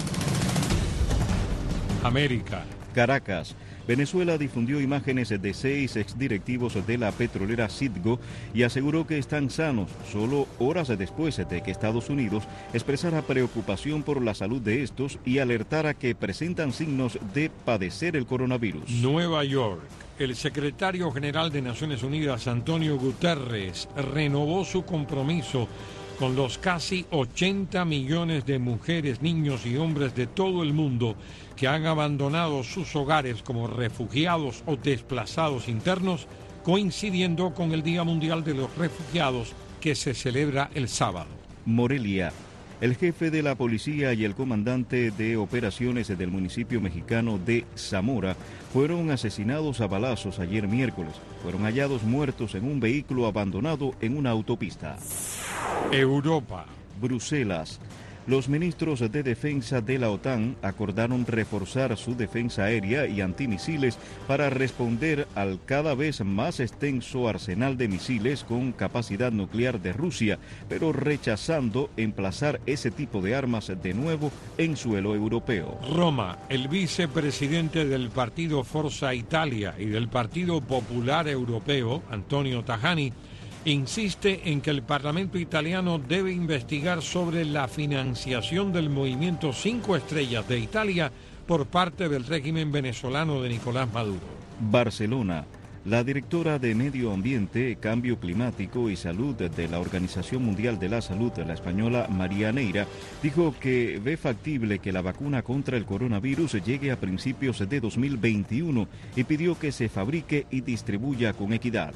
América. Caracas. Venezuela difundió imágenes de 6 exdirectivos de la petrolera Citgo y aseguró que están sanos, solo horas después de que Estados Unidos expresara preocupación por la salud de estos y alertara que presentan signos de padecer el coronavirus. Nueva York. El secretario general de Naciones Unidas, Antonio Guterres, renovó su compromiso con los casi 80 millones de mujeres, niños y hombres de todo el mundo que han abandonado sus hogares como refugiados o desplazados internos, coincidiendo con el Día Mundial de los Refugiados que se celebra el sábado. Morelia. El jefe de la policía y el comandante de operaciones del municipio mexicano de Zamora fueron asesinados a balazos ayer miércoles. Fueron hallados muertos en un vehículo abandonado en una autopista. Europa. Bruselas. Los ministros de defensa de la OTAN acordaron reforzar su defensa aérea y antimisiles para responder al cada vez más extenso arsenal de misiles con capacidad nuclear de Rusia, pero rechazando emplazar ese tipo de armas de nuevo en suelo europeo. Roma. El vicepresidente del partido Forza Italia y del Partido Popular Europeo, Antonio Tajani, insiste en que el Parlamento italiano debe investigar sobre la financiación del movimiento 5 Estrellas de Italia por parte del régimen venezolano de Nicolás Maduro. Barcelona. La directora de Medio Ambiente, Cambio Climático y Salud de la Organización Mundial de la Salud, la española María Neira, dijo que ve factible que la vacuna contra el coronavirus llegue a principios de 2021 y pidió que se fabrique y distribuya con equidad.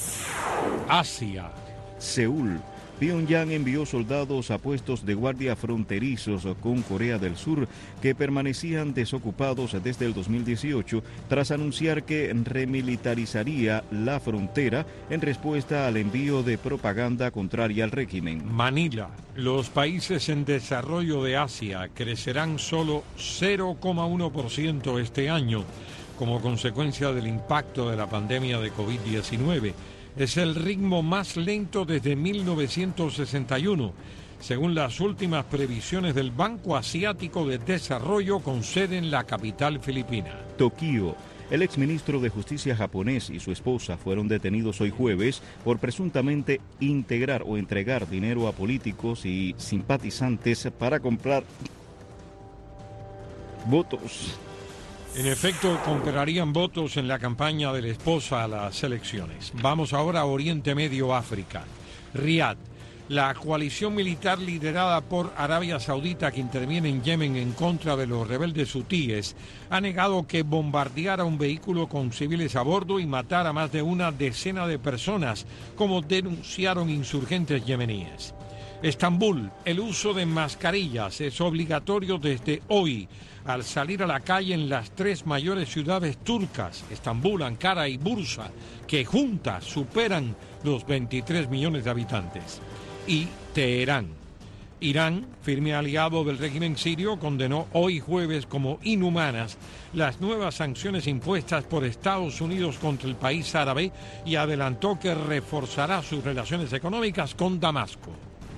Asia. Seúl. Pyongyang envió soldados a puestos de guardia fronterizos con Corea del Sur que permanecían desocupados desde el 2018 tras anunciar que remilitarizaría la frontera en respuesta al envío de propaganda contraria al régimen. Manila. Los países en desarrollo de Asia crecerán solo 0,1% este año como consecuencia del impacto de la pandemia de COVID-19. Es el ritmo más lento desde 1961, según las últimas previsiones del Banco Asiático de Desarrollo con sede en la capital filipina. Tokio. El exministro de Justicia japonés y su esposa fueron detenidos hoy jueves por presuntamente integrar o entregar dinero a políticos y simpatizantes para comprar votos. En efecto, comprarían votos en la campaña de la esposa a las elecciones. Vamos ahora a Oriente Medio, África. Riad. La coalición militar liderada por Arabia Saudita que interviene en Yemen en contra de los rebeldes hutíes ha negado que bombardeara un vehículo con civiles a bordo y matara a más de una decena de personas, como denunciaron insurgentes yemeníes. Estambul. El uso de mascarillas es obligatorio desde hoy al salir a la calle en las 3 mayores ciudades turcas, Estambul, Ankara y Bursa, que juntas superan los 23 millones de habitantes. Y Teherán. Irán, firme aliado del régimen sirio, condenó hoy jueves como inhumanas las nuevas sanciones impuestas por Estados Unidos contra el país árabe y adelantó que reforzará sus relaciones económicas con Damasco.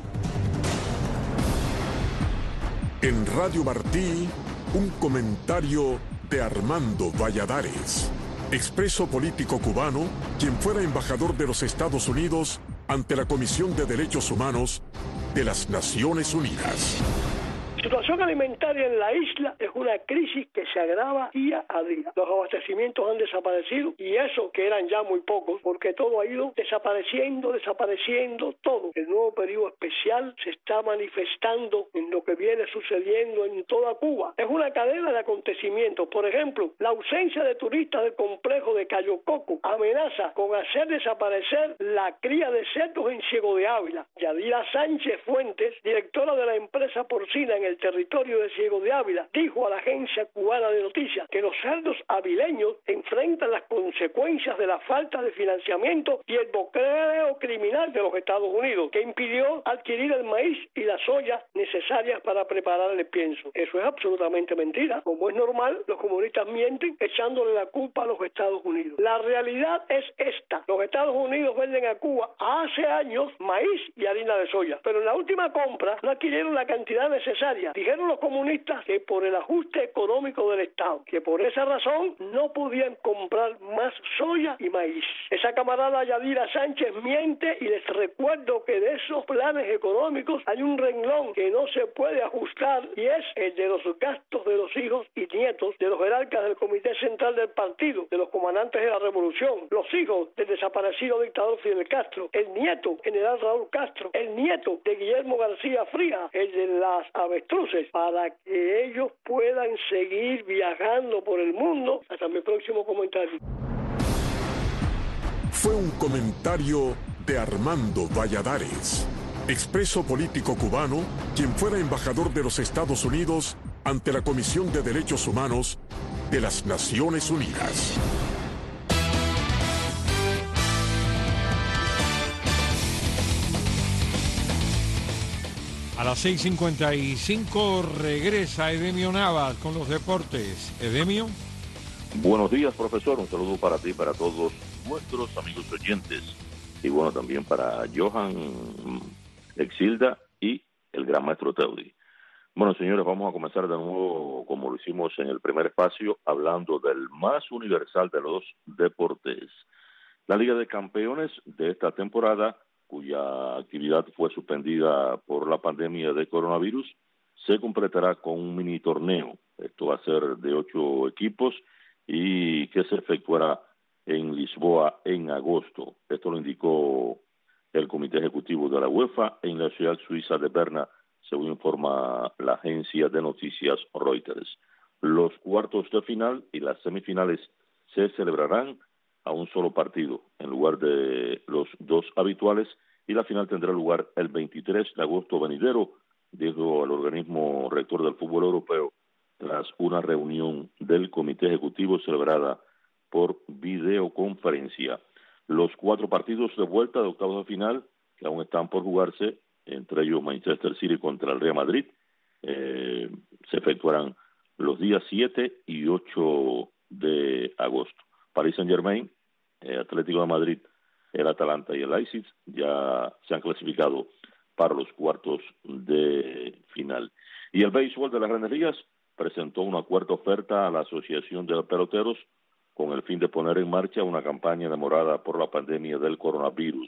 En Radio Martí, un comentario de Armando Valladares, expreso político cubano, quien fuera embajador de los Estados Unidos ante la Comisión de Derechos Humanos de las Naciones Unidas. La situación alimentaria en la isla es una crisis que se agrava día a día. Los abastecimientos han desaparecido y eso que eran ya muy pocos, porque todo ha ido desapareciendo todo. El nuevo periodo especial se está manifestando en lo que viene sucediendo en toda Cuba. Es una cadena de acontecimientos. Por ejemplo, la ausencia de turistas del complejo de Cayo Coco amenaza con hacer desaparecer la cría de cerdos en Ciego de Ávila. Yadira Sánchez Fuentes, directora de la empresa porcina en el territorio de Ciego de Ávila, dijo a la agencia cubana de noticias que los cerdos avileños enfrentan las consecuencias de la falta de financiamiento y el bloqueo criminal de los Estados Unidos, que impidió adquirir el maíz y la soya necesarias para preparar el pienso. Eso es absolutamente mentira. Como es normal, los comunistas mienten echándole la culpa a los Estados Unidos. La realidad es esta. Los Estados Unidos venden a Cuba hace años maíz y harina de soya, pero en la última compra no adquirieron la cantidad necesaria. Dijeron los comunistas que por el ajuste económico del Estado, que por esa razón no podían comprar más soya y maíz. Esa camarada Yadira Sánchez miente y les recuerdo que de esos planes económicos hay un renglón que no se puede ajustar y es el de los gastos de los hijos y nietos de los jerarcas del Comité Central del Partido, de los comandantes de la Revolución, los hijos del desaparecido dictador Fidel Castro, el nieto general Raúl Castro, el nieto de Guillermo García Fría, el de las avestruces, para que ellos puedan seguir viajando por el mundo. Hasta mi próximo comentario. Fue un comentario de Armando Valladares, expreso político cubano, quien fuera embajador de los Estados Unidos ante la Comisión de Derechos Humanos de las Naciones Unidas. A las 6:55 regresa Edemio Navas con los deportes. Edemio. Buenos días, profesor. Un saludo para ti y para todos nuestros amigos oyentes. Y bueno, también para Johan, Exilda y el gran maestro Teudi. Bueno, señores, vamos a comenzar de nuevo, como lo hicimos en el primer espacio, hablando del más universal de los deportes. La Liga de Campeones de esta temporada, cuya actividad fue suspendida por la pandemia de coronavirus, se completará con un mini torneo. Esto va a ser de 8 equipos y que se efectuará en Lisboa en agosto. Esto lo indicó el Comité Ejecutivo de la UEFA en la ciudad suiza de Berna, según informa la agencia de noticias Reuters. Los cuartos de final y las semifinales se celebrarán a un solo partido, en lugar de los 2 habituales, y la final tendrá lugar el 23 de agosto venidero, dijo el organismo rector del fútbol europeo, tras una reunión del Comité Ejecutivo celebrada por videoconferencia. Los 4 partidos de vuelta de octavos de final, que aún están por jugarse, entre ellos Manchester City contra el Real Madrid, se efectuarán los días 7 y 8 de agosto. Paris Saint-Germain, Atlético de Madrid, el Atalanta y el Leipzig ya se han clasificado para los cuartos de final. Y el béisbol de las Grandes Ligas presentó una cuarta oferta a la Asociación de Peloteros con el fin de poner en marcha una campaña demorada por la pandemia del coronavirus.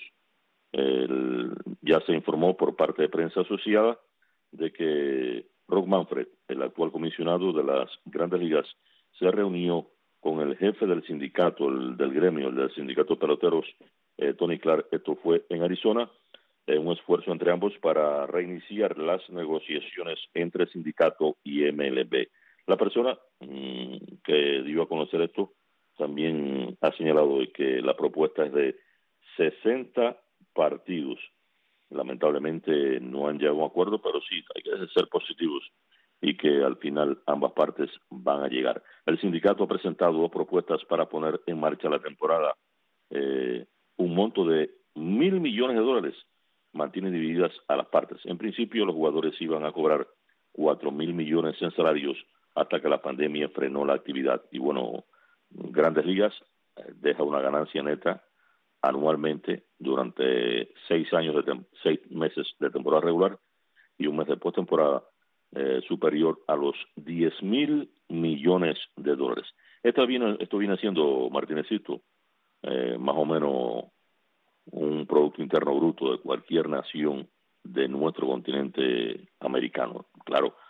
Ya se informó por parte de prensa asociada de que Rob Manfred, el actual comisionado de las Grandes Ligas, se reunió con el jefe del sindicato, del gremio, el del sindicato de peloteros, Tony Clark. Esto fue en Arizona, un esfuerzo entre ambos para reiniciar las negociaciones entre sindicato y MLB. La persona que dio a conocer esto también ha señalado que la propuesta es de 60 partidos. Lamentablemente no han llegado a un acuerdo, pero sí hay que ser positivos y que al final ambas partes van a llegar. El sindicato ha presentado 2 propuestas para poner en marcha la temporada. Un monto de $1,000 millones mantiene divididas a las partes. En principio los jugadores iban a cobrar $4,000 millones en salarios hasta que la pandemia frenó la actividad. Y bueno, Grandes Ligas deja una ganancia neta anualmente durante 6 meses de temporada regular y un mes de postemporada superior a los $10,000 millones. Esto viene siendo, Martinecito, más o menos un Producto Interno Bruto de cualquier nación de nuestro continente americano. Claro,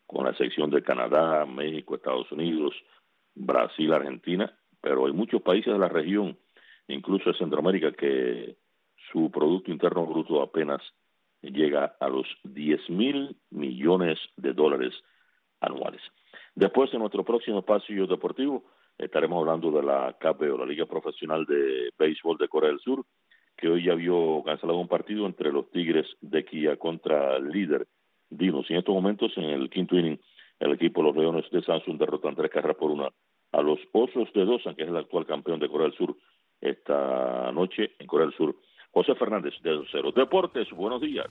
con la excepción de Canadá, México, Estados Unidos, Brasil, Argentina, pero hay muchos países de la región, incluso de Centroamérica, que su Producto Interno Bruto apenas llega a los 10,000 millones de dólares anuales. Después, en nuestro próximo espacio deportivo, estaremos hablando de la KPO, la Liga Profesional de Béisbol de Corea del Sur, que hoy ya vio cancelado un partido entre los Tigres de Kia contra el líder Dinos. Y en estos momentos, en el quinto inning, el equipo de los Leones de Samsung derrotan 3-1 a los Osos de Dosan, que es el actual campeón de Corea del Sur esta noche en Corea del Sur. José Fernández, de Cero Deportes, buenos días.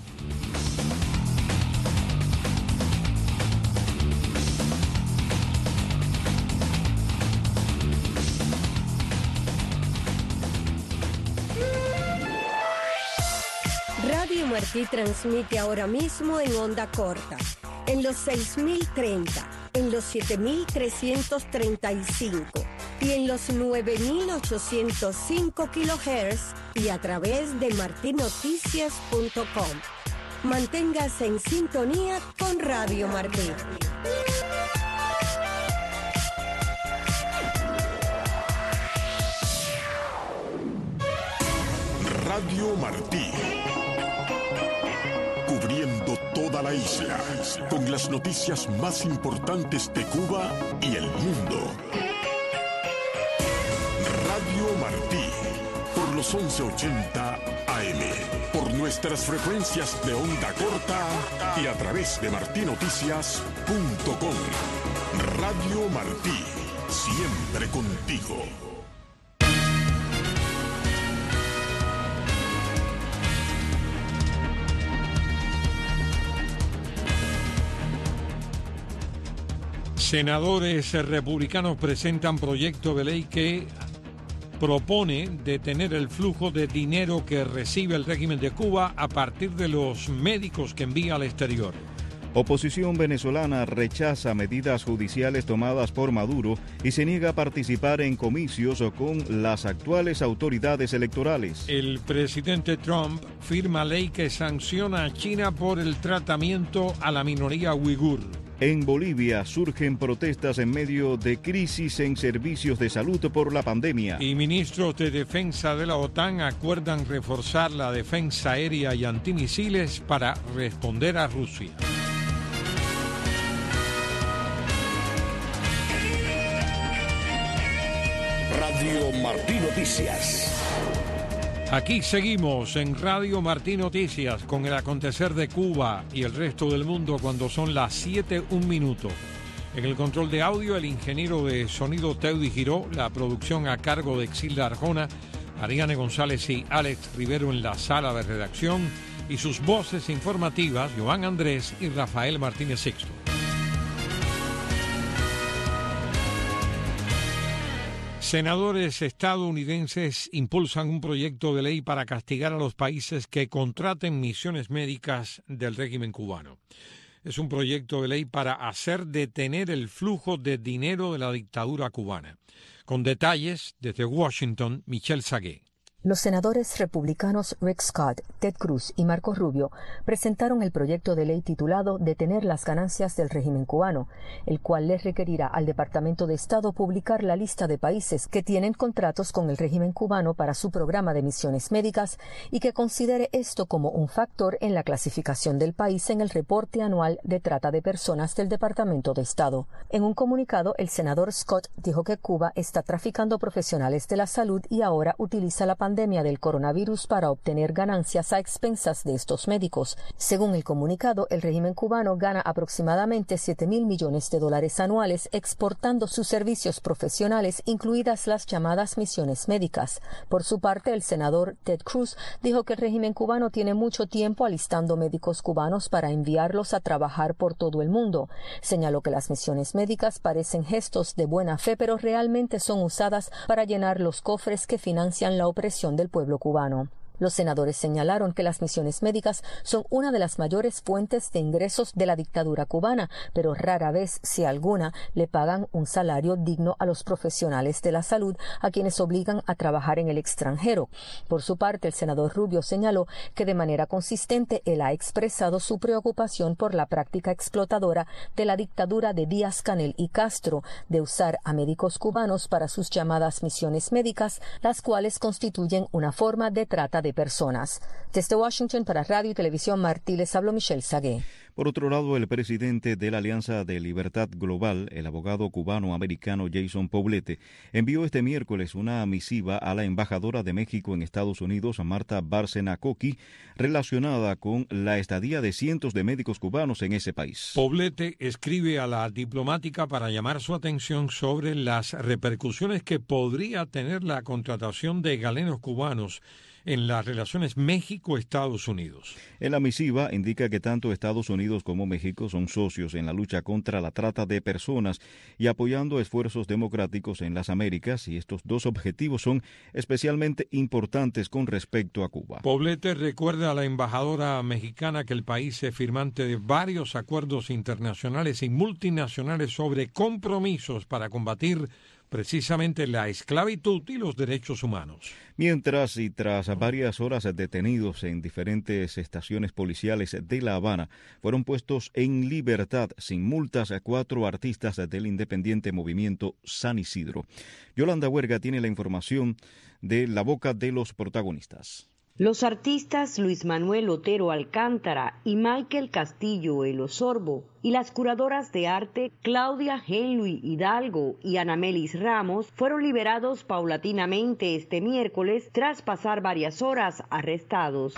Radio Martí transmite ahora mismo en onda corta, en los 6.030, en los 7.335 y en los 9.805 kHz y a través de martinoticias.com. Manténgase en sintonía con Radio Martí. Radio Martí. Cubriendo toda la isla, con las noticias más importantes de Cuba y el mundo. Radio Martí, por los 1180 AM, por nuestras frecuencias de onda corta y a través de martinoticias.com. Radio Martí, siempre contigo. Senadores republicanos presentan proyecto de ley que propone detener el flujo de dinero que recibe el régimen de Cuba a partir de los médicos que envía al exterior. Oposición venezolana rechaza medidas judiciales tomadas por Maduro y se niega a participar en comicios con las actuales autoridades electorales. El presidente Trump firma ley que sanciona a China por el tratamiento a la minoría uigur. En Bolivia surgen protestas en medio de crisis en servicios de salud por la pandemia. Y ministros de defensa de la OTAN acuerdan reforzar la defensa aérea y antimisiles para responder a Rusia. Radio Martí Noticias. Aquí seguimos en Radio Martí Noticias con el acontecer de Cuba y el resto del mundo cuando son las 7:01. En el control de audio, el ingeniero de sonido Teudy Giró, la producción a cargo de Exilda Arjona, Ariane González y Alex Rivero en la sala de redacción y sus voces informativas, Joan Andrés y Rafael Martínez Sixto. Senadores estadounidenses impulsan un proyecto de ley para castigar a los países que contraten misiones médicas del régimen cubano. Es un proyecto de ley para hacer detener el flujo de dinero de la dictadura cubana. Con detalles, desde Washington, Michelle Sagué. Los senadores republicanos Rick Scott, Ted Cruz y Marco Rubio presentaron el proyecto de ley titulado Detener las ganancias del régimen cubano, el cual les requerirá al Departamento de Estado publicar la lista de países que tienen contratos con el régimen cubano para su programa de misiones médicas y que considere esto como un factor en la clasificación del país en el reporte anual de trata de personas del Departamento de Estado. En un comunicado, el senador Scott dijo que Cuba está traficando profesionales de la salud y ahora utiliza la pandemia del coronavirus para obtener ganancias a expensas de estos médicos. Según el comunicado, el régimen cubano gana aproximadamente $7,000 millones anuales exportando sus servicios profesionales, incluidas las llamadas misiones médicas. Por su parte, el senador Ted Cruz dijo que el régimen cubano tiene mucho tiempo alistando médicos cubanos para enviarlos a trabajar por todo el mundo. Señaló que las misiones médicas parecen gestos de buena fe, pero realmente son usadas para llenar los cofres que financian la opresión del pueblo cubano. Los senadores señalaron que las misiones médicas son una de las mayores fuentes de ingresos de la dictadura cubana, pero rara vez, si alguna, le pagan un salario digno a los profesionales de la salud, a quienes obligan a trabajar en el extranjero. Por su parte, el senador Rubio señaló que de manera consistente él ha expresado su preocupación por la práctica explotadora de la dictadura de Díaz-Canel y Castro de usar a médicos cubanos para sus llamadas misiones médicas, las cuales constituyen una forma de trata de personas. Desde Washington para Radio y Televisión Martí les habló Michelle Sagué. Por otro lado, el presidente de la Alianza de Libertad Global, el abogado cubano-americano Jason Poblete, envió este miércoles una misiva a la embajadora de México en Estados Unidos, Marta Bárcena Coqui, relacionada con la estadía de cientos de médicos cubanos en ese país. Poblete escribe a la diplomática para llamar su atención sobre las repercusiones que podría tener la contratación de galenos cubanos en las relaciones México-Estados Unidos. En la misiva indica que tanto Estados Unidos como México son socios en la lucha contra la trata de personas y apoyando esfuerzos democráticos en las Américas, y estos dos objetivos son especialmente importantes con respecto a Cuba. Poblete recuerda a la embajadora mexicana que el país es firmante de varios acuerdos internacionales y multinacionales sobre compromisos para combatir precisamente la esclavitud y los derechos humanos. Mientras y tras varias horas detenidos en diferentes estaciones policiales de La Habana, fueron puestos en libertad sin multas a 4 artistas del independiente movimiento San Isidro. Yolanda Huerga tiene la información de la boca de los protagonistas. Los artistas Luis Manuel Otero Alcántara y Michael Castillo El Osorbo y las curadoras de arte Claudia Henry Hidalgo y Anamelis Ramos fueron liberados paulatinamente este miércoles tras pasar varias horas arrestados.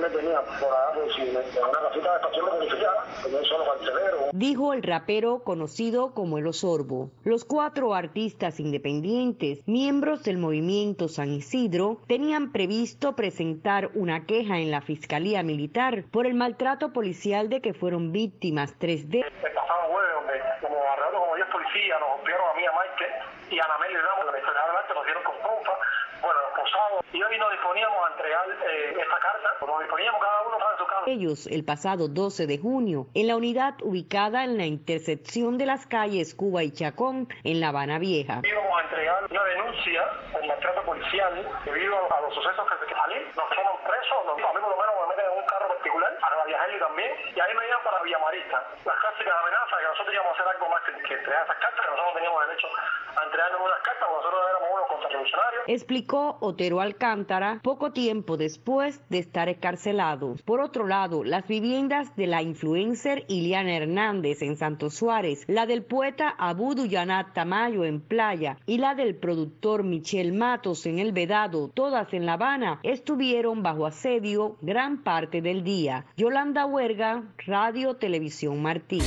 Dijo el rapero conocido como El Osorbo. Los 4 artistas independientes, miembros del movimiento San Isidro, tenían previsto presentar una queja en la Fiscalía Militar por el maltrato policial de que fueron víctimas 3D. El pasado jueves, donde alrededor de 10 policías nos golpearon a mí, a Michael y a Anamelis Ramos, la Historia del Arte, nos dieron con pompa, bueno, esposados, y hoy nos disponíamos a entregar esta carta, nos disponíamos cada uno para su casa. Ellos, el pasado 12 de junio, en la unidad ubicada en la intersección de las calles Cuba y Chacón, en La Habana Vieja. Íbamos a entregar una denuncia por maltrato policial debido a los sucesos que salí, nos toman presos, a mí por lo menos me meten en un carro particular, a María Heli también, y ahí me llevan para Villamarista. Las clásicas amenazas que nosotros íbamos a hacer algo más que entregar esas cartas, que nosotros teníamos derecho a entregarnos unas cartas, porque nosotros éramos unos contrarrevolucionarios. Explicó Otero Alcántara poco tiempo después de estar encarcelado. Por otro lado, las viviendas de la influencer Iliana Hernández en Santo Suárez, la del poeta Abu Duyanat Tamayo en Playa y la del productor Michel Matos en El Vedado, todas en La Habana, estuvieron bajo asedio gran parte del día. Yolanda Huerga, Radio Televisión Martí.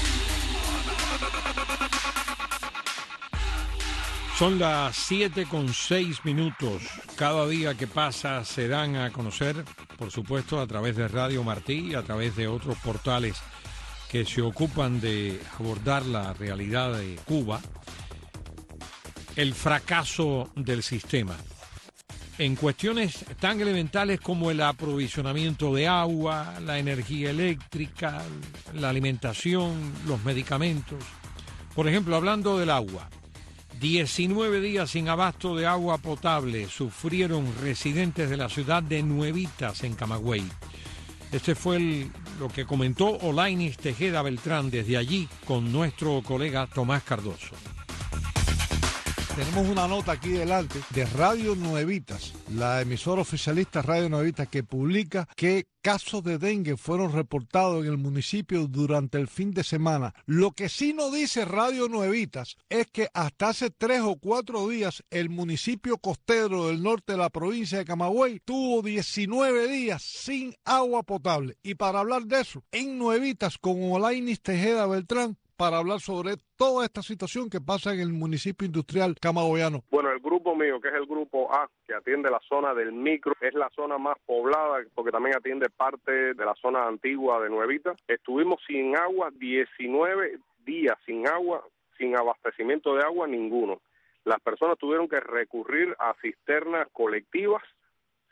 Son las 7:06. Cada día que pasa se dan a conocer, por supuesto, a través de Radio Martí y a través de otros portales que se ocupan de abordar la realidad de Cuba, el fracaso del sistema. En cuestiones tan elementales como el aprovisionamiento de agua, la energía eléctrica, la alimentación, los medicamentos. Por ejemplo, hablando del agua, 19 días sin abasto de agua potable sufrieron residentes de la ciudad de Nuevitas, en Camagüey. Este fue lo que comentó Olainis Tejeda Beltrán desde allí con nuestro colega Tomás Cardoso. Tenemos una nota aquí delante de Radio Nuevitas, la emisora oficialista Radio Nuevitas, que publica que casos de dengue fueron reportados en el municipio durante el fin de semana. Lo que sí nos dice Radio Nuevitas es que hasta hace 3 o 4 días el municipio costero del norte de la provincia de Camagüey tuvo 19 días sin agua potable. Y para hablar de eso, en Nuevitas con Olainis Tejeda Beltrán, para hablar sobre toda esta situación que pasa en el municipio industrial camagüeyano. Bueno, el grupo mío, que es el grupo A, que atiende la zona del micro, es la zona más poblada, porque también atiende parte de la zona antigua de Nuevita. Estuvimos sin agua 19 días, sin agua, sin abastecimiento de agua ninguno. Las personas tuvieron que recurrir a cisternas colectivas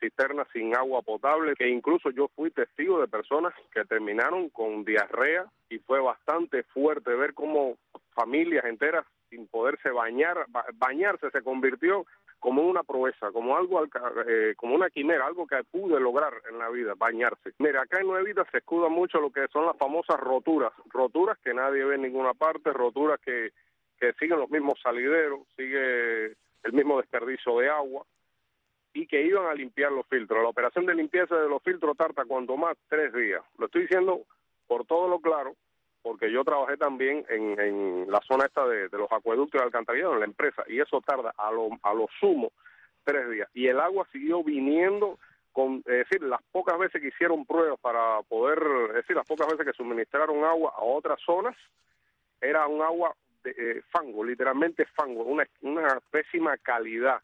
cisternas sin agua potable, que incluso yo fui testigo de personas que terminaron con diarrea, y fue bastante fuerte ver cómo familias enteras sin poderse bañarse se convirtió como una proeza, como algo, como una quimera, algo que pude lograr en la vida, bañarse. Mira, acá en Nuevita se escuda mucho lo que son las famosas roturas que nadie ve en ninguna parte, roturas que siguen los mismos salideros, sigue el mismo desperdicio de agua, y que iban a limpiar los filtros. La operación de limpieza de los filtros tarda cuanto más 3 días. Lo estoy diciendo por todo lo claro, porque yo trabajé también en la zona esta de los acueductos y alcantarillados en la empresa, y eso tarda a lo sumo 3 días. Y el agua siguió viniendo, es decir, las pocas veces que hicieron pruebas para poder, es decir, las pocas veces que suministraron agua a otras zonas, era un agua de fango, literalmente fango, una pésima calidad.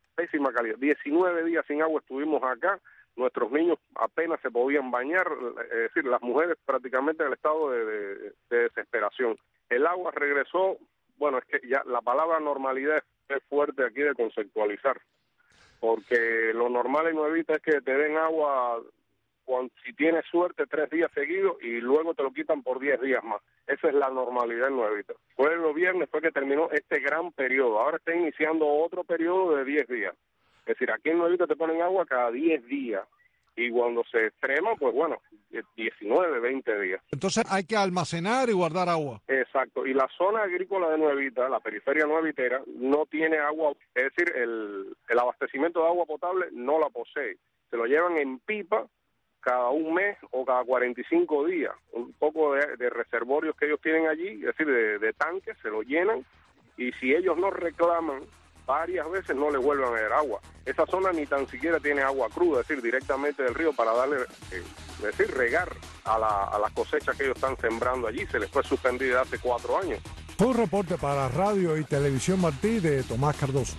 19 días sin agua estuvimos acá, nuestros niños apenas se podían bañar, es decir, las mujeres prácticamente en el estado de desesperación. El agua regresó, bueno, es que ya la palabra normalidad es fuerte aquí de conceptualizar, porque lo normal en Nuevita es que te den agua, si tienes suerte, 3 días seguidos, y luego te lo quitan por 10 días más. Esa es la normalidad en Nuevita. Fue el viernes fue que terminó este gran periodo. Ahora está iniciando otro periodo de 10 días. Es decir, aquí en Nuevita te ponen agua cada 10 días. Y cuando se extrema, pues bueno, 19, 20 días. Entonces hay que almacenar y guardar agua. Exacto. Y la zona agrícola de Nuevita, la periferia nuevitera, no tiene agua. Es decir, el abastecimiento de agua potable no la posee. Se lo llevan en pipa cada un mes o cada 45 días, un poco de reservorios que ellos tienen allí, es decir, de tanques, se lo llenan, y si ellos no reclaman varias veces, no le vuelven a dar agua. Esa zona ni tan siquiera tiene agua cruda, es decir, directamente del río para darle, es decir, regar a las cosechas que ellos están sembrando allí. Se les fue suspendida hace 4 años. Fue un reporte para Radio y Televisión Martí de Tomás Cardoso.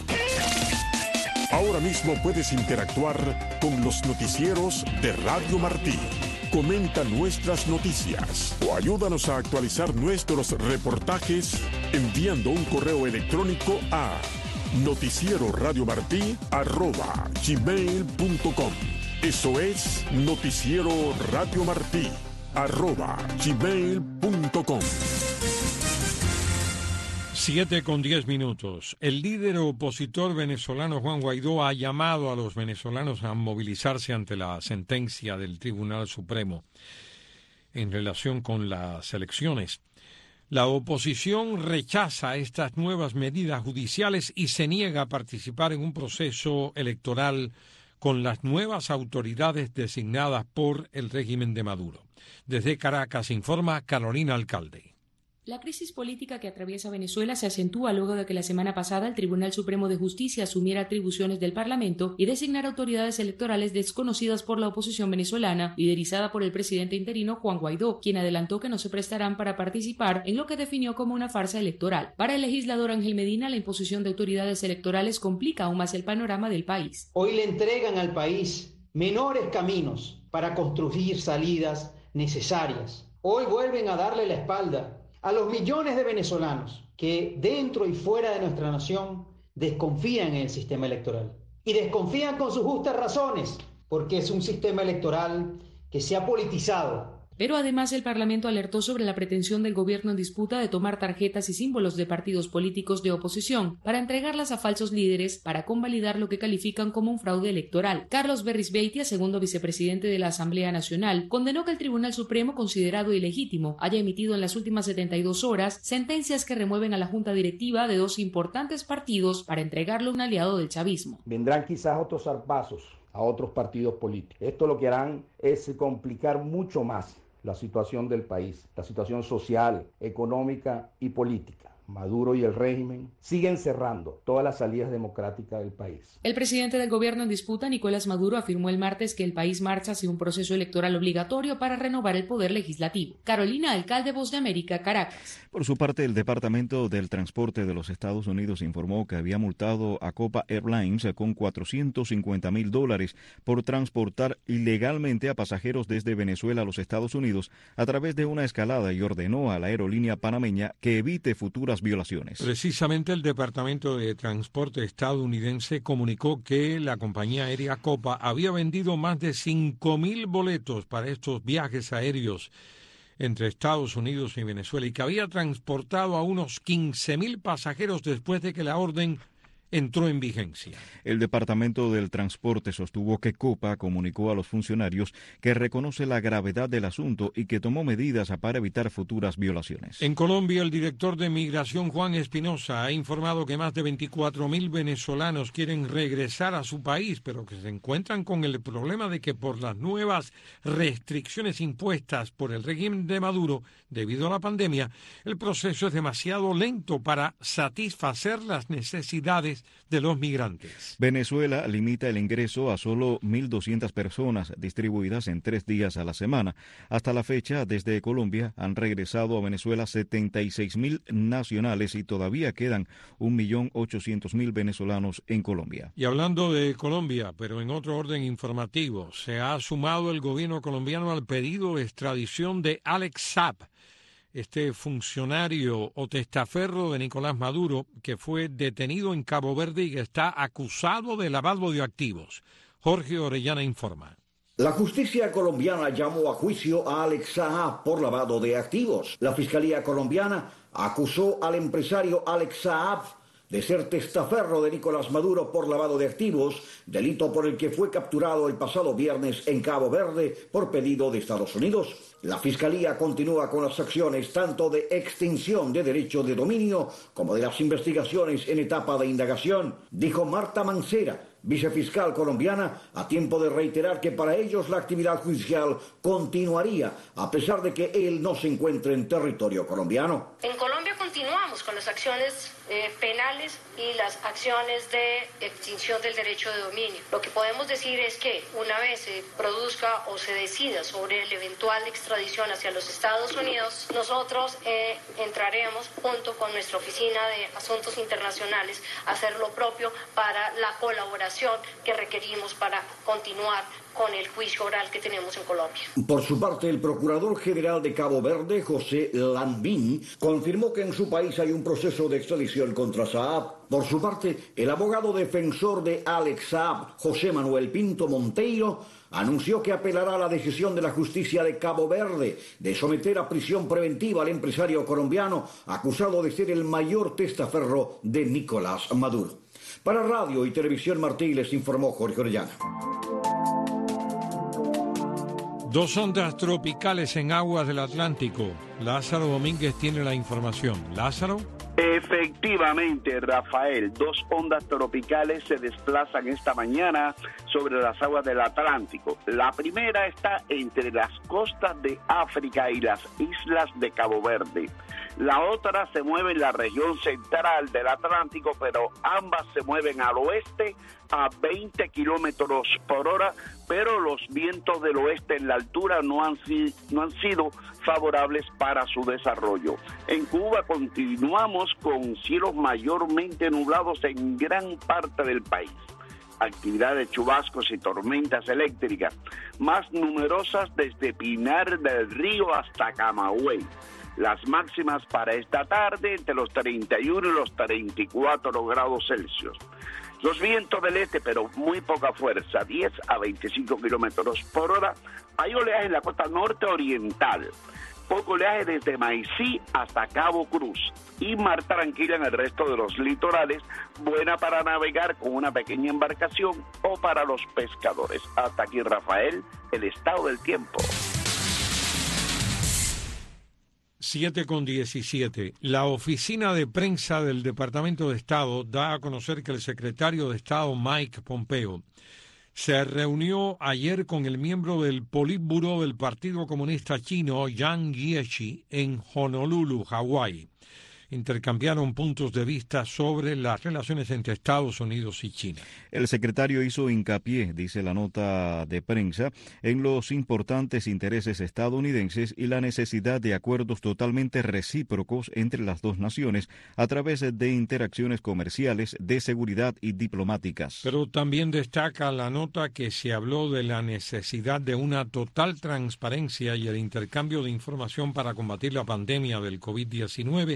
Ahora mismo puedes interactuar con los noticieros de Radio Martí. Comenta nuestras noticias o ayúdanos a actualizar nuestros reportajes enviando un correo electrónico a noticieroradiomartí@gmail.com. Eso es noticieroradiomartí@gmail.com. 7:10. El líder opositor venezolano Juan Guaidó ha llamado a los venezolanos a movilizarse ante la sentencia del Tribunal Supremo en relación con las elecciones. La oposición rechaza estas nuevas medidas judiciales y se niega a participar en un proceso electoral con las nuevas autoridades designadas por el régimen de Maduro. Desde Caracas informa Carolina Alcalde. La crisis política que atraviesa Venezuela se acentúa luego de que la semana pasada el Tribunal Supremo de Justicia asumiera atribuciones del Parlamento y designara autoridades electorales desconocidas por la oposición venezolana, liderizada por el presidente interino Juan Guaidó, quien adelantó que no se prestarán para participar en lo que definió como una farsa electoral. Para el legislador Ángel Medina, la imposición de autoridades electorales complica aún más el panorama del país. Hoy le entregan al país menores caminos para construir salidas necesarias. Hoy vuelven a darle la espalda a los millones de venezolanos que dentro y fuera de nuestra nación desconfían en el sistema electoral. Y desconfían con sus justas razones, porque es un sistema electoral que se ha politizado. Pero además el Parlamento alertó sobre la pretensión del gobierno en disputa de tomar tarjetas y símbolos de partidos políticos de oposición para entregarlas a falsos líderes para convalidar lo que califican como un fraude electoral. Carlos Berrizbeitia, segundo vicepresidente de la Asamblea Nacional, condenó que el Tribunal Supremo, considerado ilegítimo, haya emitido en las últimas 72 horas sentencias que remueven a la junta directiva de 2 importantes partidos para entregarlo a un aliado del chavismo. Vendrán quizás otros zarpazos a otros partidos políticos. Esto lo que harán es complicar mucho más la situación del país, la situación social, económica y política. Maduro y el régimen siguen cerrando todas las salidas democráticas del país. El presidente del gobierno en disputa, Nicolás Maduro, afirmó el martes que el país marcha hacia un proceso electoral obligatorio para renovar el poder legislativo. Carolina Alcalde, Voz de América, Caracas. Por su parte, el Departamento del Transporte de los Estados Unidos informó que había multado a Copa Airlines con $450,000 por transportar ilegalmente a pasajeros desde Venezuela a los Estados Unidos a través de una escalada y ordenó a la aerolínea panameña que evite futuras futuras violaciones. Precisamente el Departamento de Transporte estadounidense comunicó que la compañía aérea Copa había vendido más de 5.000 boletos para estos viajes aéreos entre Estados Unidos y Venezuela y que había transportado a unos 15.000 pasajeros después de que la orden entró en vigencia. El Departamento del Transporte sostuvo que Copa comunicó a los funcionarios que reconoce la gravedad del asunto y que tomó medidas para evitar futuras violaciones. En Colombia, el director de Migración, Juan Espinosa, ha informado que más de 24.000 venezolanos quieren regresar a su país, pero que se encuentran con el problema de que por las nuevas restricciones impuestas por el régimen de Maduro debido a la pandemia, el proceso es demasiado lento para satisfacer las necesidades de los migrantes. Venezuela limita el ingreso a solo 1.200 personas distribuidas en 3 días a la semana. Hasta la fecha, desde Colombia han regresado a Venezuela 76.000 nacionales y todavía quedan 1.800.000 venezolanos en Colombia. Y hablando de Colombia, pero en otro orden informativo, se ha sumado el gobierno colombiano al pedido de extradición de Alex Saab, este funcionario o testaferro de Nicolás Maduro, que fue detenido en Cabo Verde y que está acusado de lavado de activos. Jorge Orellana informa. La justicia colombiana llamó a juicio a Alex Saab por lavado de activos. La Fiscalía colombiana acusó al empresario Alex Saab de ser testaferro de Nicolás Maduro por lavado de activos, delito por el que fue capturado el pasado viernes en Cabo Verde por pedido de Estados Unidos. La Fiscalía continúa con las acciones tanto de extinción de derecho de dominio como de las investigaciones en etapa de indagación, dijo Marta Mancera, vicefiscal colombiana, a tiempo de reiterar que para ellos la actividad judicial continuaría a pesar de que él no se encuentre en territorio colombiano. En Colombia continuamos con las acciones penales y las acciones de extinción del derecho de dominio. Lo que podemos decir es que una vez se produzca o se decida sobre el eventual extradición hacia los Estados Unidos, nosotros entraremos junto con nuestra oficina de asuntos internacionales a hacer lo propio para la colaboración que requerimos para continuar con el juicio oral que tenemos en Colombia. Por su parte, el Procurador General de Cabo Verde, José Landín, confirmó que en su país hay un proceso de extradición contra Saab. Por su parte, el abogado defensor de Alex Saab, José Manuel Pinto Monteiro, anunció que apelará a la decisión de la justicia de Cabo Verde de someter a prisión preventiva al empresario colombiano acusado de ser el mayor testaferro de Nicolás Maduro. Para Radio y Televisión Martí les informó Jorge Orellana. 2 ondas tropicales en aguas del Atlántico. Lázaro Domínguez tiene la información. Lázaro. Efectivamente, Rafael, 2 ondas tropicales se desplazan esta mañana sobre las aguas del Atlántico. La primera está entre las costas de África y las islas de Cabo Verde. La otra se mueve en la región central del Atlántico, pero ambas se mueven al oeste a 20 kilómetros por hora, pero los vientos del oeste en la altura no han sido favorables para su desarrollo. En Cuba continuamos con cielos mayormente nublados en gran parte del país. Actividad de chubascos y tormentas eléctricas, más numerosas desde Pinar del Río hasta Camagüey. Las máximas para esta tarde entre los 31 y los 34 grados Celsius. Los vientos del este, pero muy poca fuerza, 10 a 25 kilómetros por hora. Hay oleaje en la costa norte oriental. Poco oleaje desde Maicí hasta Cabo Cruz. Y mar tranquila en el resto de los litorales, buena para navegar con una pequeña embarcación o para los pescadores. Hasta aquí, Rafael, el estado del tiempo. 7:17. La oficina de prensa del Departamento de Estado da a conocer que el secretario de Estado Mike Pompeo se reunió ayer con el miembro del Politburó del Partido Comunista Chino, Yang Jiechi, en Honolulu, Hawái. Intercambiaron puntos de vista sobre las relaciones entre Estados Unidos y China. El secretario hizo hincapié, dice la nota de prensa, en los importantes intereses estadounidenses y la necesidad de acuerdos totalmente recíprocos entre las dos naciones a través de interacciones comerciales, de seguridad y diplomáticas. Pero también destaca la nota que se habló de la necesidad de una total transparencia y el intercambio de información para combatir la pandemia del COVID-19 y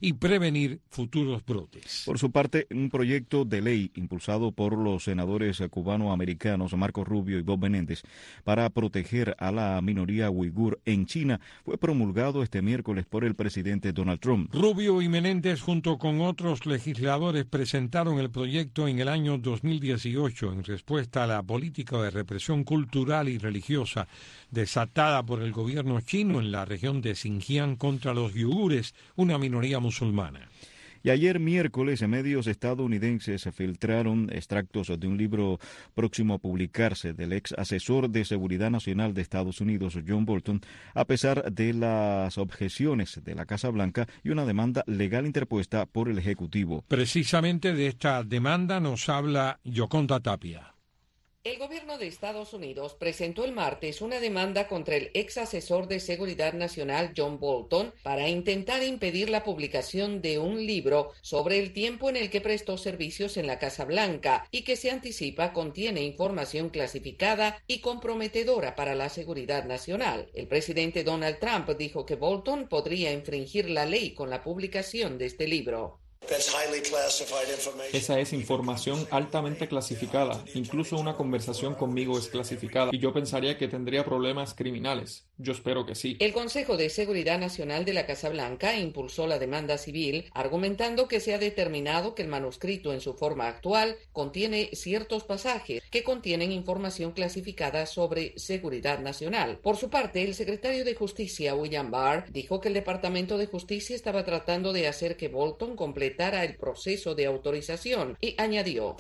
y prevenir futuros brotes. Por su parte, un proyecto de ley impulsado por los senadores cubano-americanos Marco Rubio y Bob Menéndez para proteger a la minoría uigur en China fue promulgado este miércoles por el presidente Donald Trump. Rubio y Menéndez, junto con otros legisladores, presentaron el proyecto en el año 2018 en respuesta a la política de represión cultural y religiosa desatada por el gobierno chino en la región de Xinjiang contra los uigures, una minoría musulmana. Y ayer miércoles, medios estadounidenses filtraron extractos de un libro próximo a publicarse del ex asesor de Seguridad Nacional de Estados Unidos, John Bolton, a pesar de las objeciones de la Casa Blanca y una demanda legal interpuesta por el Ejecutivo. Precisamente de esta demanda nos habla Yoconda Tapia. El gobierno de Estados Unidos presentó el martes una demanda contra el ex asesor de Seguridad Nacional John Bolton para intentar impedir la publicación de un libro sobre el tiempo en el que prestó servicios en la Casa Blanca y que se anticipa contiene información clasificada y comprometedora para la seguridad nacional. El presidente Donald Trump dijo que Bolton podría infringir la ley con la publicación de este libro. Esa es información altamente clasificada. Incluso una conversación conmigo es clasificada y yo pensaría que tendría problemas criminales. Yo espero que sí. El Consejo de Seguridad Nacional de la Casa Blanca impulsó la demanda civil, argumentando que se ha determinado que el manuscrito en su forma actual contiene ciertos pasajes que contienen información clasificada sobre seguridad nacional. Por su parte, el secretario de Justicia, William Barr, dijo que el Departamento de Justicia estaba tratando de hacer que Bolton completara el proceso de autorización y añadió: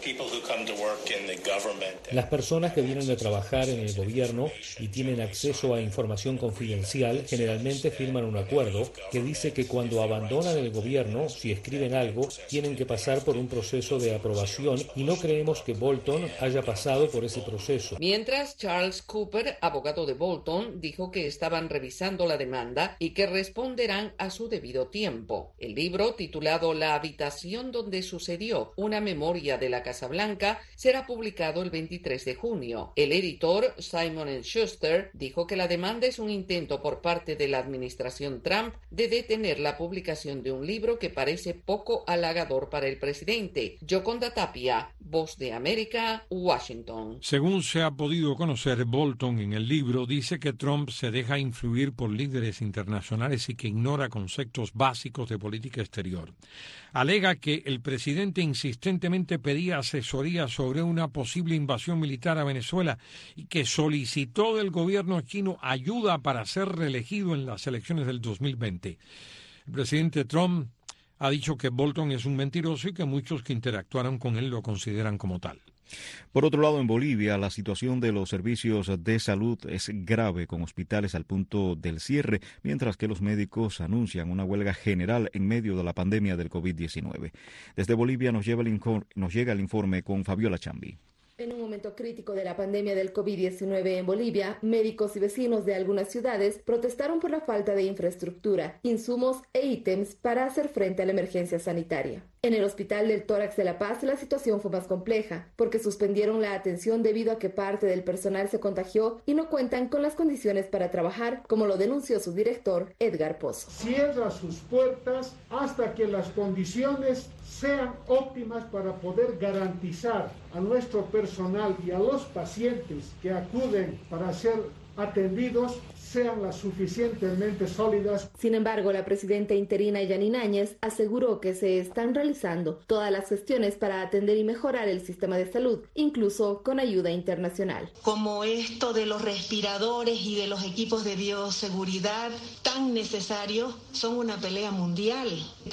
las personas que vienen a trabajar en el gobierno y tienen acceso a información confidencial generalmente firman un acuerdo que dice que cuando abandonan el gobierno, si escriben algo, tienen que pasar por un proceso de aprobación y no creemos que Bolton haya pasado por ese proceso. Mientras, Charles Cooper, abogado de Bolton, dijo que estaban revisando la demanda y que responderán a su debido tiempo. El libro, titulado La habitación donde sucedió, una memoria de la Casa Blanca, será publicado el 23 de junio. El editor, Simon & Schuster, dijo que la demanda es un intento por parte de la administración Trump de detener la publicación de un libro que parece poco halagador para el presidente. Yoconda Tapia, Voz de América, Washington. Según se ha podido conocer, Bolton en el libro dice que Trump se deja influir por líderes internacionales y que ignora conceptos básicos de política exterior. Alega que el presidente insistentemente pedía asesoría sobre una posible invasión militar a Venezuela y que solicitó del gobierno chino ayuda para ser reelegido en las elecciones del 2020. El presidente Trump ha dicho que Bolton es un mentiroso y que muchos que interactuaron con él lo consideran como tal. Por otro lado, en Bolivia, la situación de los servicios de salud es grave, con hospitales al punto del cierre, mientras que los médicos anuncian una huelga general en medio de la pandemia del COVID-19. Desde Bolivia nos llega el informe con Fabiola Chambi. En un momento crítico de la pandemia del COVID-19 en Bolivia, médicos y vecinos de algunas ciudades protestaron por la falta de infraestructura, insumos e ítems para hacer frente a la emergencia sanitaria. En el Hospital del Tórax de La Paz la situación fue más compleja, porque suspendieron la atención debido a que parte del personal se contagió y no cuentan con las condiciones para trabajar, como lo denunció su director, Edgar Pozo. Cierra sus puertas hasta que las condiciones sean óptimas para poder garantizar a nuestro personal y a los pacientes que acuden para ser atendidos sean las suficientemente sólidas. Sin embargo, la presidenta interina Yanina Áñez aseguró que se están realizando todas las gestiones para atender y mejorar el sistema de salud, incluso con ayuda internacional. Como esto de los respiradores y de los equipos de bioseguridad tan necesarios, son una pelea mundial.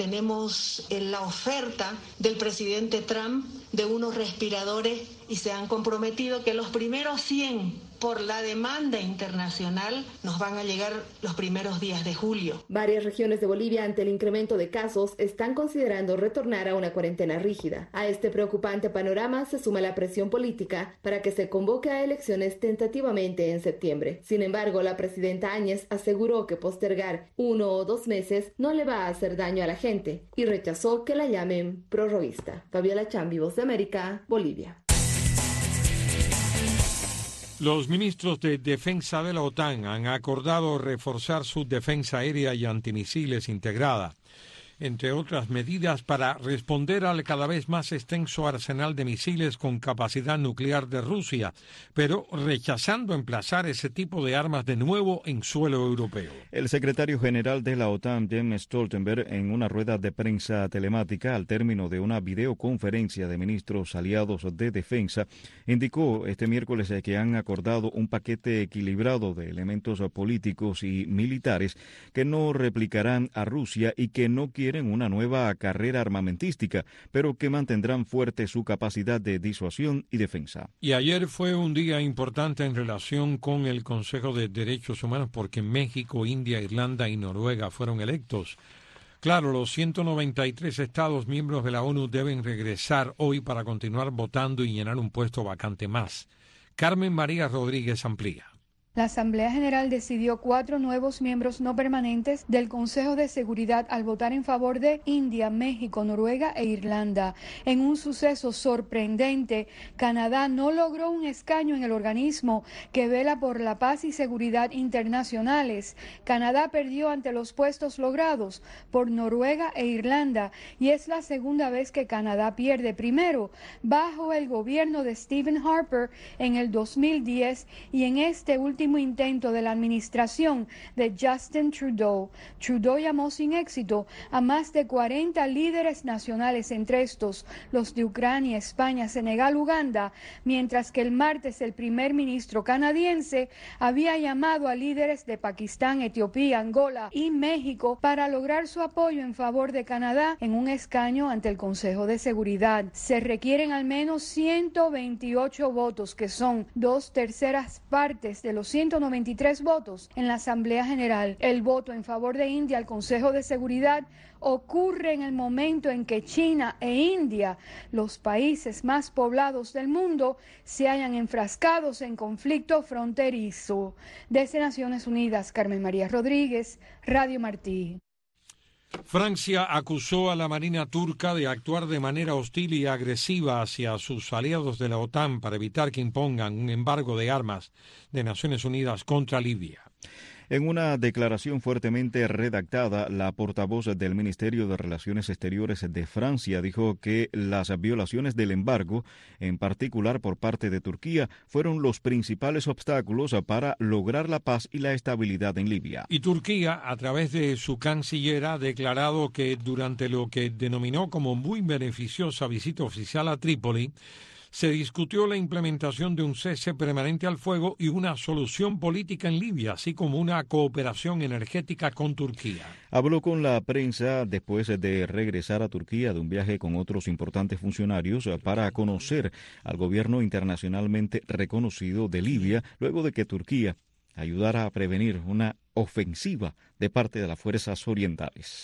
Tenemos la oferta del presidente Trump de unos respiradores y se han comprometido que los primeros 100 por la demanda internacional nos van a llegar los primeros días de julio. Varias regiones de Bolivia, ante el incremento de casos, están considerando retornar a una cuarentena rígida. A este preocupante panorama se suma la presión política para que se convoque a elecciones tentativamente en septiembre. Sin embargo, la presidenta Áñez aseguró que postergar 1 o 2 meses no le va a hacer daño a la gente y rechazó que la llamen prorroguista. Fabiola Chambi, Voz de América, Bolivia. Los ministros de Defensa de la OTAN han acordado reforzar su defensa aérea y antimisiles integrada. entre otras medidas para responder al cada vez más extenso arsenal de misiles con capacidad nuclear de Rusia, pero rechazando emplazar ese tipo de armas de nuevo en suelo europeo. El secretario general de la OTAN, Jens Stoltenberg, en una rueda de prensa telemática al término de una videoconferencia de ministros aliados de defensa, indicó este miércoles que han acordado un paquete equilibrado de elementos políticos y militares que no replicarán a Rusia y que no quieren una nueva carrera armamentística, pero que mantendrán fuerte su capacidad de disuasión y defensa. Y ayer fue un día importante en relación con el Consejo de Derechos Humanos porque México, India, Irlanda y Noruega fueron electos. Claro, los 193 Estados miembros de la ONU deben regresar hoy para continuar votando y llenar un puesto vacante más. Carmen María Rodríguez amplía. La Asamblea General decidió 4 nuevos miembros no permanentes del Consejo de Seguridad al votar en favor de India, México, Noruega e Irlanda. En un suceso sorprendente, Canadá no logró un escaño en el organismo que vela por la paz y seguridad internacionales. Canadá perdió ante los puestos logrados por Noruega e Irlanda y es la segunda vez que Canadá pierde. Primero, bajo el gobierno de Stephen Harper en el 2010 y en este último intento de la administración de Justin Trudeau. Trudeau llamó sin éxito a más de 40 líderes nacionales, entre estos los de Ucrania, España, Senegal, Uganda, mientras que el martes el primer ministro canadiense había llamado a líderes de Pakistán, Etiopía, Angola y México para lograr su apoyo en favor de Canadá en un escaño ante el Consejo de Seguridad. Se requieren al menos 128 votos, que son 2/3 partes de los 193 votos en la Asamblea General. El voto en favor de India al Consejo de Seguridad ocurre en el momento en que China e India, los países más poblados del mundo, se hayan enfrascados en conflicto fronterizo. Desde Naciones Unidas, Carmen María Rodríguez, Radio Martí. Francia acusó a la Marina turca de actuar de manera hostil y agresiva hacia sus aliados de la OTAN para evitar que impongan un embargo de armas de Naciones Unidas contra Libia. En una declaración fuertemente redactada, la portavoz del Ministerio de Relaciones Exteriores de Francia dijo que las violaciones del embargo, en particular por parte de Turquía, fueron los principales obstáculos para lograr la paz y la estabilidad en Libia. Y Turquía, a través de su canciller, ha declarado que durante lo que denominó como muy beneficiosa visita oficial a Trípoli, se discutió la implementación de un cese permanente al fuego y una solución política en Libia, así como una cooperación energética con Turquía. Habló con la prensa después de regresar a Turquía de un viaje con otros importantes funcionarios para conocer al gobierno internacionalmente reconocido de Libia, luego de que Turquía ayudara a prevenir una ofensiva de parte de las fuerzas orientales.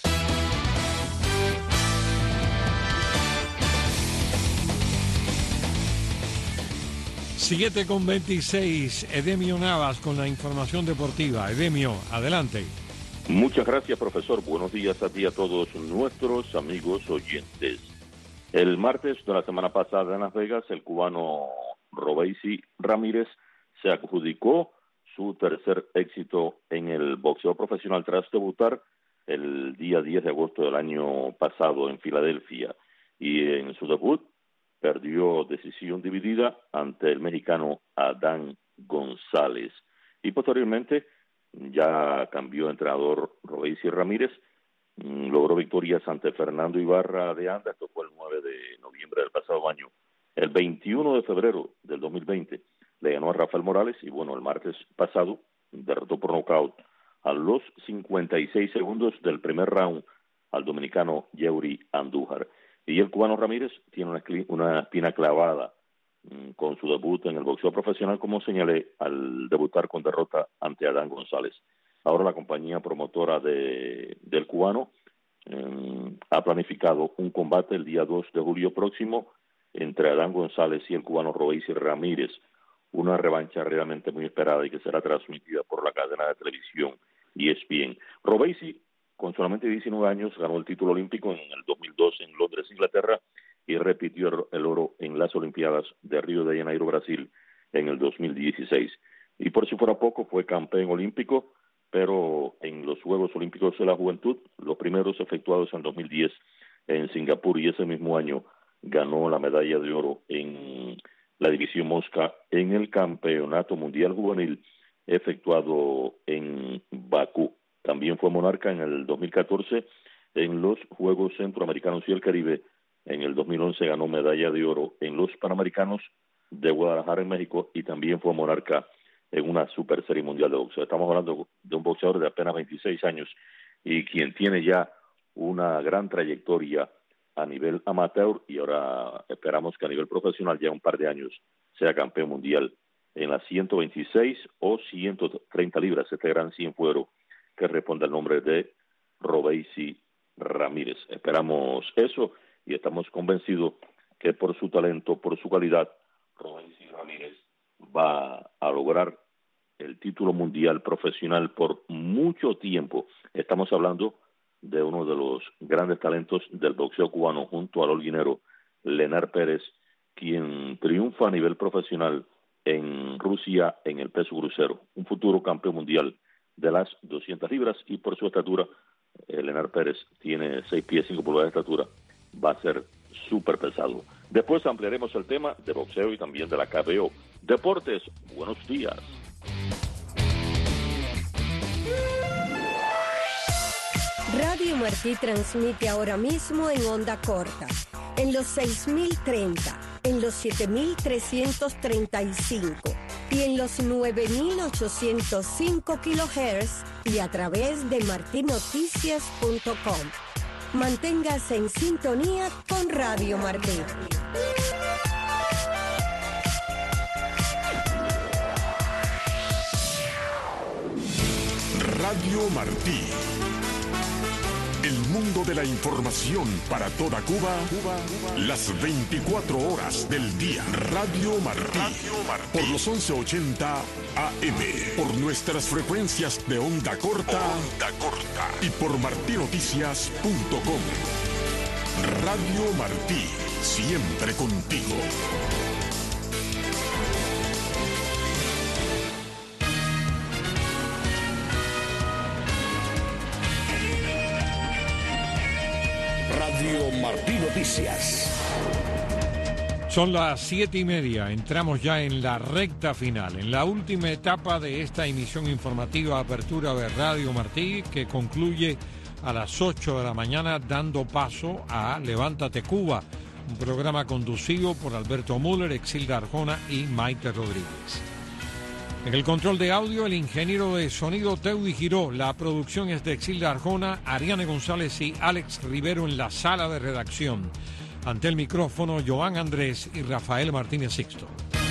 Siete con 26, Edemio Navas con la información deportiva. Edemio, adelante. Muchas gracias, profesor. Buenos días a ti y a todos nuestros amigos oyentes. El martes de la semana pasada en Las Vegas, el cubano Robeisy Ramírez se adjudicó su tercer éxito en el boxeo profesional tras debutar el día 10 de agosto del año pasado en Filadelfia. Y en su debut perdió decisión dividida ante el mexicano Adán González. Y posteriormente ya cambió entrenador Robeisy Ramírez, logró victorias ante Fernando Ibarra de Anda, esto fue el 9 de noviembre del pasado año. El 21 de febrero del 2020 le ganó a Rafael Morales y bueno, el martes pasado derrotó por nocaut a los 56 segundos del primer round al dominicano Yeuri Andújar. Y el cubano Ramírez tiene una espina clavada con su debut en el boxeo profesional, como señalé, al debutar con derrota ante Adán González. Ahora la compañía promotora del cubano ha planificado un combate el día 2 de julio próximo entre Adán González y el cubano Robeisy Ramírez, una revancha realmente muy esperada y que será transmitida por la cadena de televisión ESPN. Robeisy, con solamente 19 años, ganó el título olímpico en el 2002 en Londres, Inglaterra, y repitió el oro en las Olimpiadas de Río de Janeiro, Brasil, en el 2016. Y por si fuera poco, fue campeón olímpico, pero en los Juegos Olímpicos de la Juventud los primeros efectuados en 2010 en Singapur, y ese mismo año ganó la medalla de oro en la división mosca en el Campeonato Mundial Juvenil efectuado en Bakú. También fue monarca en el 2014 en los Juegos Centroamericanos y el Caribe. En el 2011 ganó medalla de oro en los Panamericanos de Guadalajara en México, y también fue monarca en una Super Serie Mundial de Boxeo. Estamos hablando de un boxeador de apenas 26 años y quien tiene ya una gran trayectoria a nivel amateur, y ahora esperamos que a nivel profesional ya un par de años sea campeón mundial en las 126 o 130 libras, este gran cienfuero que responde al nombre de Robeisy Ramírez. Esperamos eso y estamos convencidos que por su talento, por su calidad, Robeisy Ramírez va a lograr el título mundial profesional por mucho tiempo. Estamos hablando de uno de los grandes talentos del boxeo cubano, junto al holguinero Lenar Pérez, quien triunfa a nivel profesional en Rusia en el peso crucero, un futuro campeón mundial de las 200 libras, y por su estatura, Lenar Pérez tiene 6 pies 5 pulgadas de estatura, va a ser súper pesado. Después ampliaremos el tema de boxeo y también de la KBO. Deportes, buenos días. Radio Martí transmite ahora mismo en onda corta, en los 6030, en los 7335 y en los 9805 kHz y a través de martinoticias.com. Manténgase en sintonía con Radio Martí. Radio Martí. El mundo de la información para toda Cuba, las 24 horas del día. Radio Martí. Por los 1180 AM. Por nuestras frecuencias de onda corta. Y por martinoticias.com. Radio Martí. Siempre contigo. Radio Martí Noticias. Son las 7:30, entramos ya en la recta final, en la última etapa de esta emisión informativa Apertura de Radio Martí, que concluye a las 8 de la mañana, dando paso a Levántate Cuba, un programa conducido por Alberto Müller, Exilda Arjona y Maite Rodríguez. En el control de audio, el ingeniero de sonido Teudi Giró. La producción es de Exilda Arjona, Ariane González y Alex Rivero en la sala de redacción. Ante el micrófono, Joan Andrés y Rafael Martínez Sixto.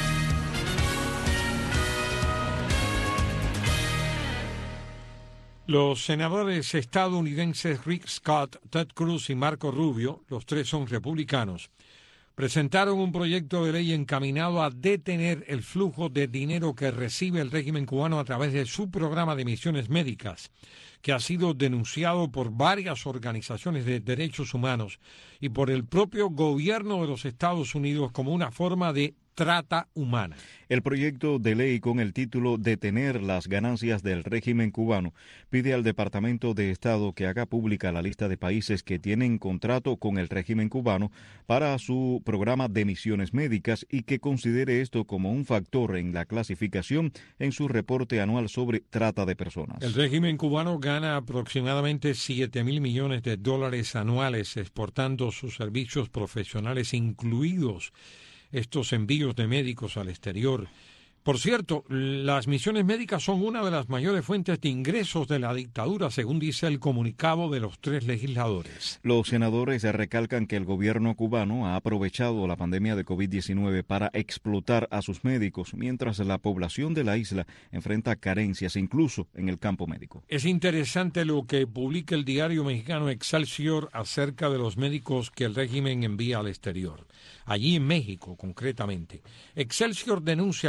Los senadores estadounidenses Rick Scott, Ted Cruz y Marco Rubio, los tres son republicanos, presentaron un proyecto de ley encaminado a detener el flujo de dinero que recibe el régimen cubano a través de su programa de misiones médicas, que ha sido denunciado por varias organizaciones de derechos humanos y por el propio gobierno de los Estados Unidos como una forma de trata humana. El proyecto de ley con el título Detener las ganancias del régimen cubano pide al Departamento de Estado que haga pública la lista de países que tienen contrato con el régimen cubano para su programa de misiones médicas y que considere esto como un factor en la clasificación en su reporte anual sobre trata de personas. El régimen cubano gana aproximadamente $7,000 millones anuales exportando sus servicios profesionales, incluidos estos envíos de médicos al exterior. Por cierto, las misiones médicas son una de las mayores fuentes de ingresos de la dictadura, según dice el comunicado de los tres legisladores. Los senadores recalcan que el gobierno cubano ha aprovechado la pandemia de COVID-19 para explotar a sus médicos, mientras la población de la isla enfrenta carencias, incluso en el campo médico. Es interesante lo que publica el diario mexicano Excelsior acerca de los médicos que el régimen envía al exterior. Allí en México, concretamente, Excelsior denuncia que el envío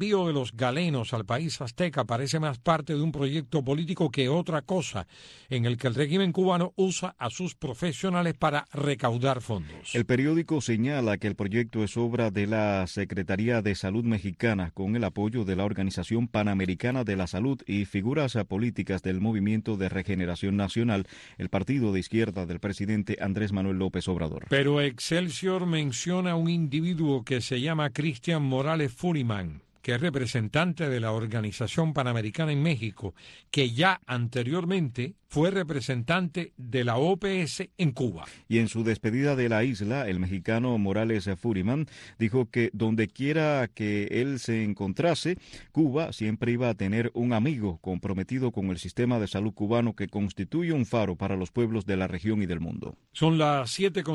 envío de los galenos al país azteca parece más parte de un proyecto político que otra cosa, en el que el régimen cubano usa a sus profesionales para recaudar fondos. El periódico señala que el proyecto es obra de la Secretaría de Salud mexicana con el apoyo de la Organización Panamericana de la Salud y figuras políticas del Movimiento de Regeneración Nacional, el partido de izquierda del presidente Andrés Manuel López Obrador. Pero Excelsior menciona a un individuo que se llama Cristian Morales Furiman, que es representante de la Organización Panamericana en México, que ya anteriormente fue representante de la OPS en Cuba. Y en su despedida de la isla, el mexicano Morales Furiman dijo que donde quiera que él se encontrase, Cuba siempre iba a tener un amigo comprometido con el sistema de salud cubano que constituye un faro para los pueblos de la región y del mundo. Son las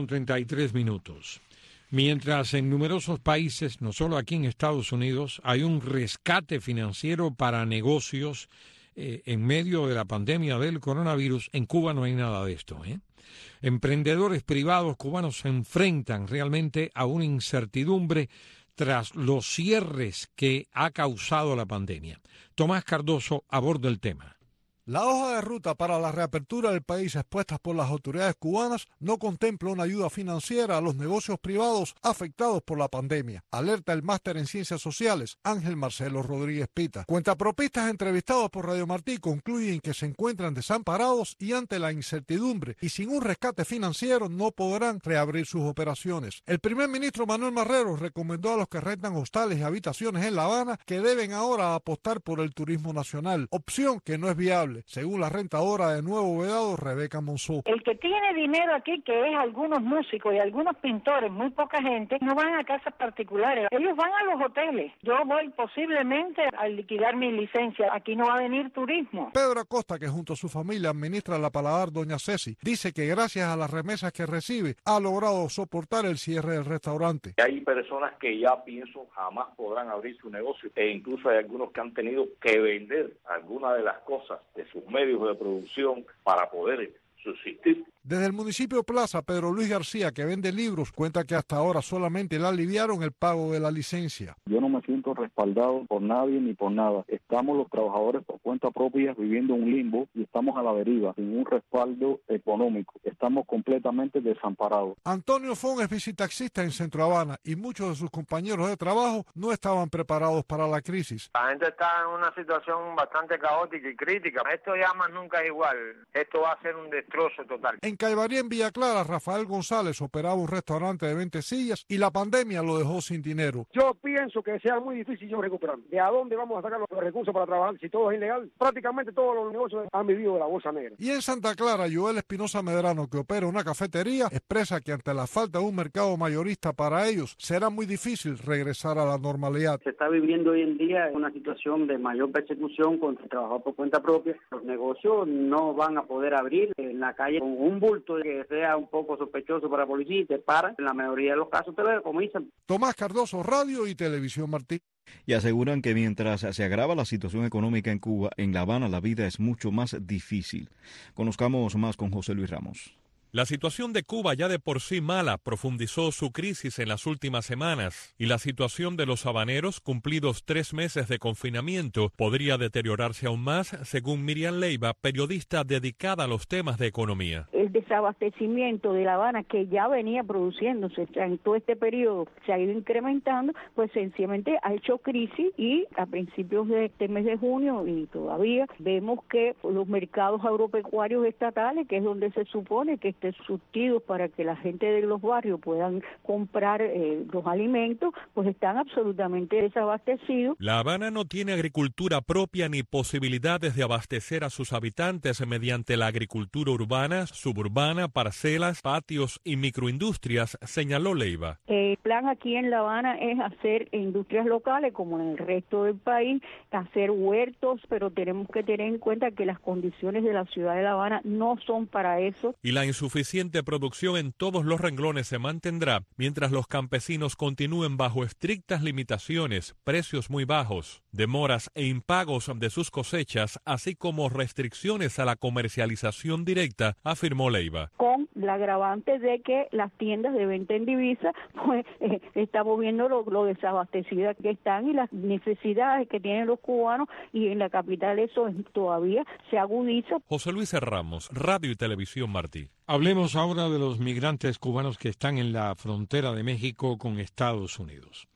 7:33. Mientras en numerosos países, no solo aquí en Estados Unidos, hay un rescate financiero para negocios en medio de la pandemia del coronavirus, en Cuba no hay nada de esto. Emprendedores privados cubanos se enfrentan realmente a una incertidumbre tras los cierres que ha causado la pandemia. Tomás Cardoso aborda el tema. La hoja de ruta para la reapertura del país expuesta por las autoridades cubanas no contempla una ayuda financiera a los negocios privados afectados por la pandemia, alerta el máster en Ciencias Sociales Ángel Marcelo Rodríguez Pita. Cuentapropistas entrevistados por Radio Martí concluyen que se encuentran desamparados y ante la incertidumbre y sin un rescate financiero no podrán reabrir sus operaciones. El primer ministro Manuel Marrero recomendó a los que rentan hostales y habitaciones en La Habana que deben ahora apostar por el turismo nacional, opción que no es viable, según la rentadora de Nuevo Vedado, Rebeca Monzó. El que tiene dinero aquí, que es algunos músicos y algunos pintores, muy poca gente, no van a casas particulares, ellos van a los hoteles. Yo voy posiblemente a liquidar mi licencia, aquí no va a venir turismo. Pedro Acosta, que junto a su familia administra la Paladar Doña Ceci, dice que gracias a las remesas que recibe, ha logrado soportar el cierre del restaurante. Hay personas que ya pienso jamás podrán abrir su negocio e incluso hay algunos que han tenido que vender algunas de las cosas de sus medios de producción para poder subsistir. Desde el municipio Plaza, Pedro Luis García, que vende libros, cuenta que hasta ahora solamente le aliviaron el pago de la licencia. Yo no me siento respaldado por nadie ni por nada. Estamos los trabajadores por cuenta propia viviendo un limbo y estamos a la deriva, sin un respaldo económico. Estamos completamente desamparados. Antonio Fon es visitaxista en Centro Habana y muchos de sus compañeros de trabajo no estaban preparados para la crisis. La gente está en una situación bastante caótica y crítica. Esto ya más nunca es igual. Esto va a ser un destrozo total. En Caibarí, en Villa Clara, Rafael González operaba un restaurante de 20 sillas y la pandemia lo dejó sin dinero. Yo pienso que sea muy difícil yo recuperar. ¿De a dónde vamos a sacar los recursos para trabajar si todo es ilegal? Prácticamente todos los negocios han vivido de la bolsa negra. Y en Santa Clara, Joel Espinosa Medrano, que opera una cafetería, expresa que ante la falta de un mercado mayorista para ellos, será muy difícil regresar a la normalidad. Se está viviendo hoy en día una situación de mayor persecución contra el trabajador por cuenta propia. Los negocios no van a poder abrir en la calle con un bulto que sea un poco sospechoso para la policía y te paran. En la mayoría de los casos te decomisan. Tomás Cardoso, Radio y Televisión Martí. Y aseguran que mientras se agrava la situación económica en Cuba, en La Habana la vida es mucho más difícil. Conozcamos más con José Luis Ramos. La situación de Cuba, ya de por sí mala, profundizó su crisis en las últimas semanas y la situación de los habaneros, cumplidos 3 meses de confinamiento, podría deteriorarse aún más, según Miriam Leiva, periodista dedicada a los temas de economía. El desabastecimiento de La Habana, que ya venía produciéndose en todo este periodo, se ha ido incrementando, pues sencillamente ha hecho crisis y a principios de este mes de junio y todavía vemos que los mercados agropecuarios estatales, que es donde se supone que surtidos para que la gente de los barrios puedan comprar los alimentos, pues están absolutamente desabastecidos. La Habana no tiene agricultura propia ni posibilidades de abastecer a sus habitantes mediante la agricultura urbana, suburbana, parcelas, patios y microindustrias, señaló Leiva. El plan aquí en La Habana es hacer industrias locales como en el resto del país, hacer huertos, pero tenemos que tener en cuenta que las condiciones de la ciudad de La Habana no son para eso. Y la insuficiente producción en todos los renglones se mantendrá mientras los campesinos continúen bajo estrictas limitaciones, precios muy bajos, demoras e impagos de sus cosechas, así como restricciones a la comercialización directa, afirmó Simón Leiva. Con la agravante de que las tiendas de venta en divisa, pues estamos viendo lo desabastecidas que están y las necesidades que tienen los cubanos, y en la capital eso todavía se agudiza. José Luis Ramos, Radio y Televisión Martí. Hablemos ahora de los migrantes cubanos que están en la frontera de México con Estados Unidos.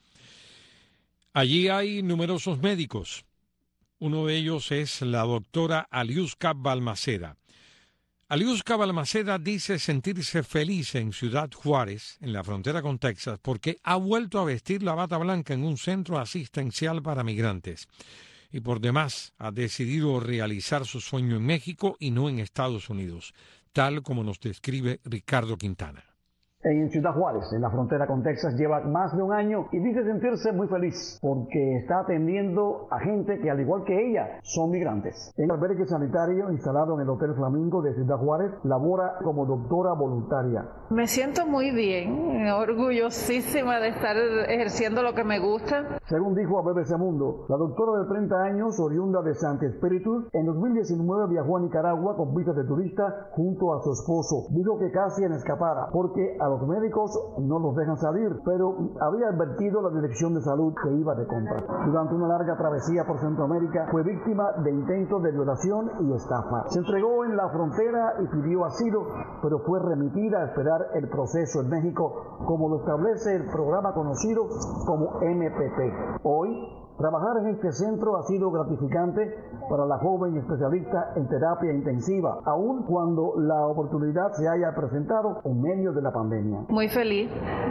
Allí hay numerosos médicos. Uno de ellos es la doctora Aliuska Balmaceda. Aliuska Balmaceda dice sentirse feliz en Ciudad Juárez, en la frontera con Texas, porque ha vuelto a vestir la bata blanca en un centro asistencial para migrantes. Y por demás ha decidido realizar su sueño en México y no en Estados Unidos, tal como nos describe Ricardo Quintana. En Ciudad Juárez, en la frontera con Texas, lleva más de un año y dice sentirse muy feliz porque está atendiendo a gente que, al igual que ella, son migrantes. En el albergue sanitario instalado en el Hotel Flamingo de Ciudad Juárez, labora como doctora voluntaria. Me siento muy bien, orgullosísima de estar ejerciendo lo que me gusta. Según dijo a BBC Mundo, la doctora de 30 años, oriunda de Santo Espíritu, en 2019 viajó a Nicaragua con visas de turista junto a su esposo. Dijo que casi en escapara porque a los médicos no los dejan salir, pero había advertido la Dirección de Salud que iba de compra. Durante una larga travesía por Centroamérica fue víctima de intentos de violación y estafa. Se entregó en la frontera y pidió asilo, pero fue remitida a esperar el proceso en México, como lo establece el programa conocido como MPP. Hoy, trabajar en este centro ha sido gratificante para la joven especialista en terapia intensiva, aun cuando la oportunidad se haya presentado en medio de la pandemia. Muy feliz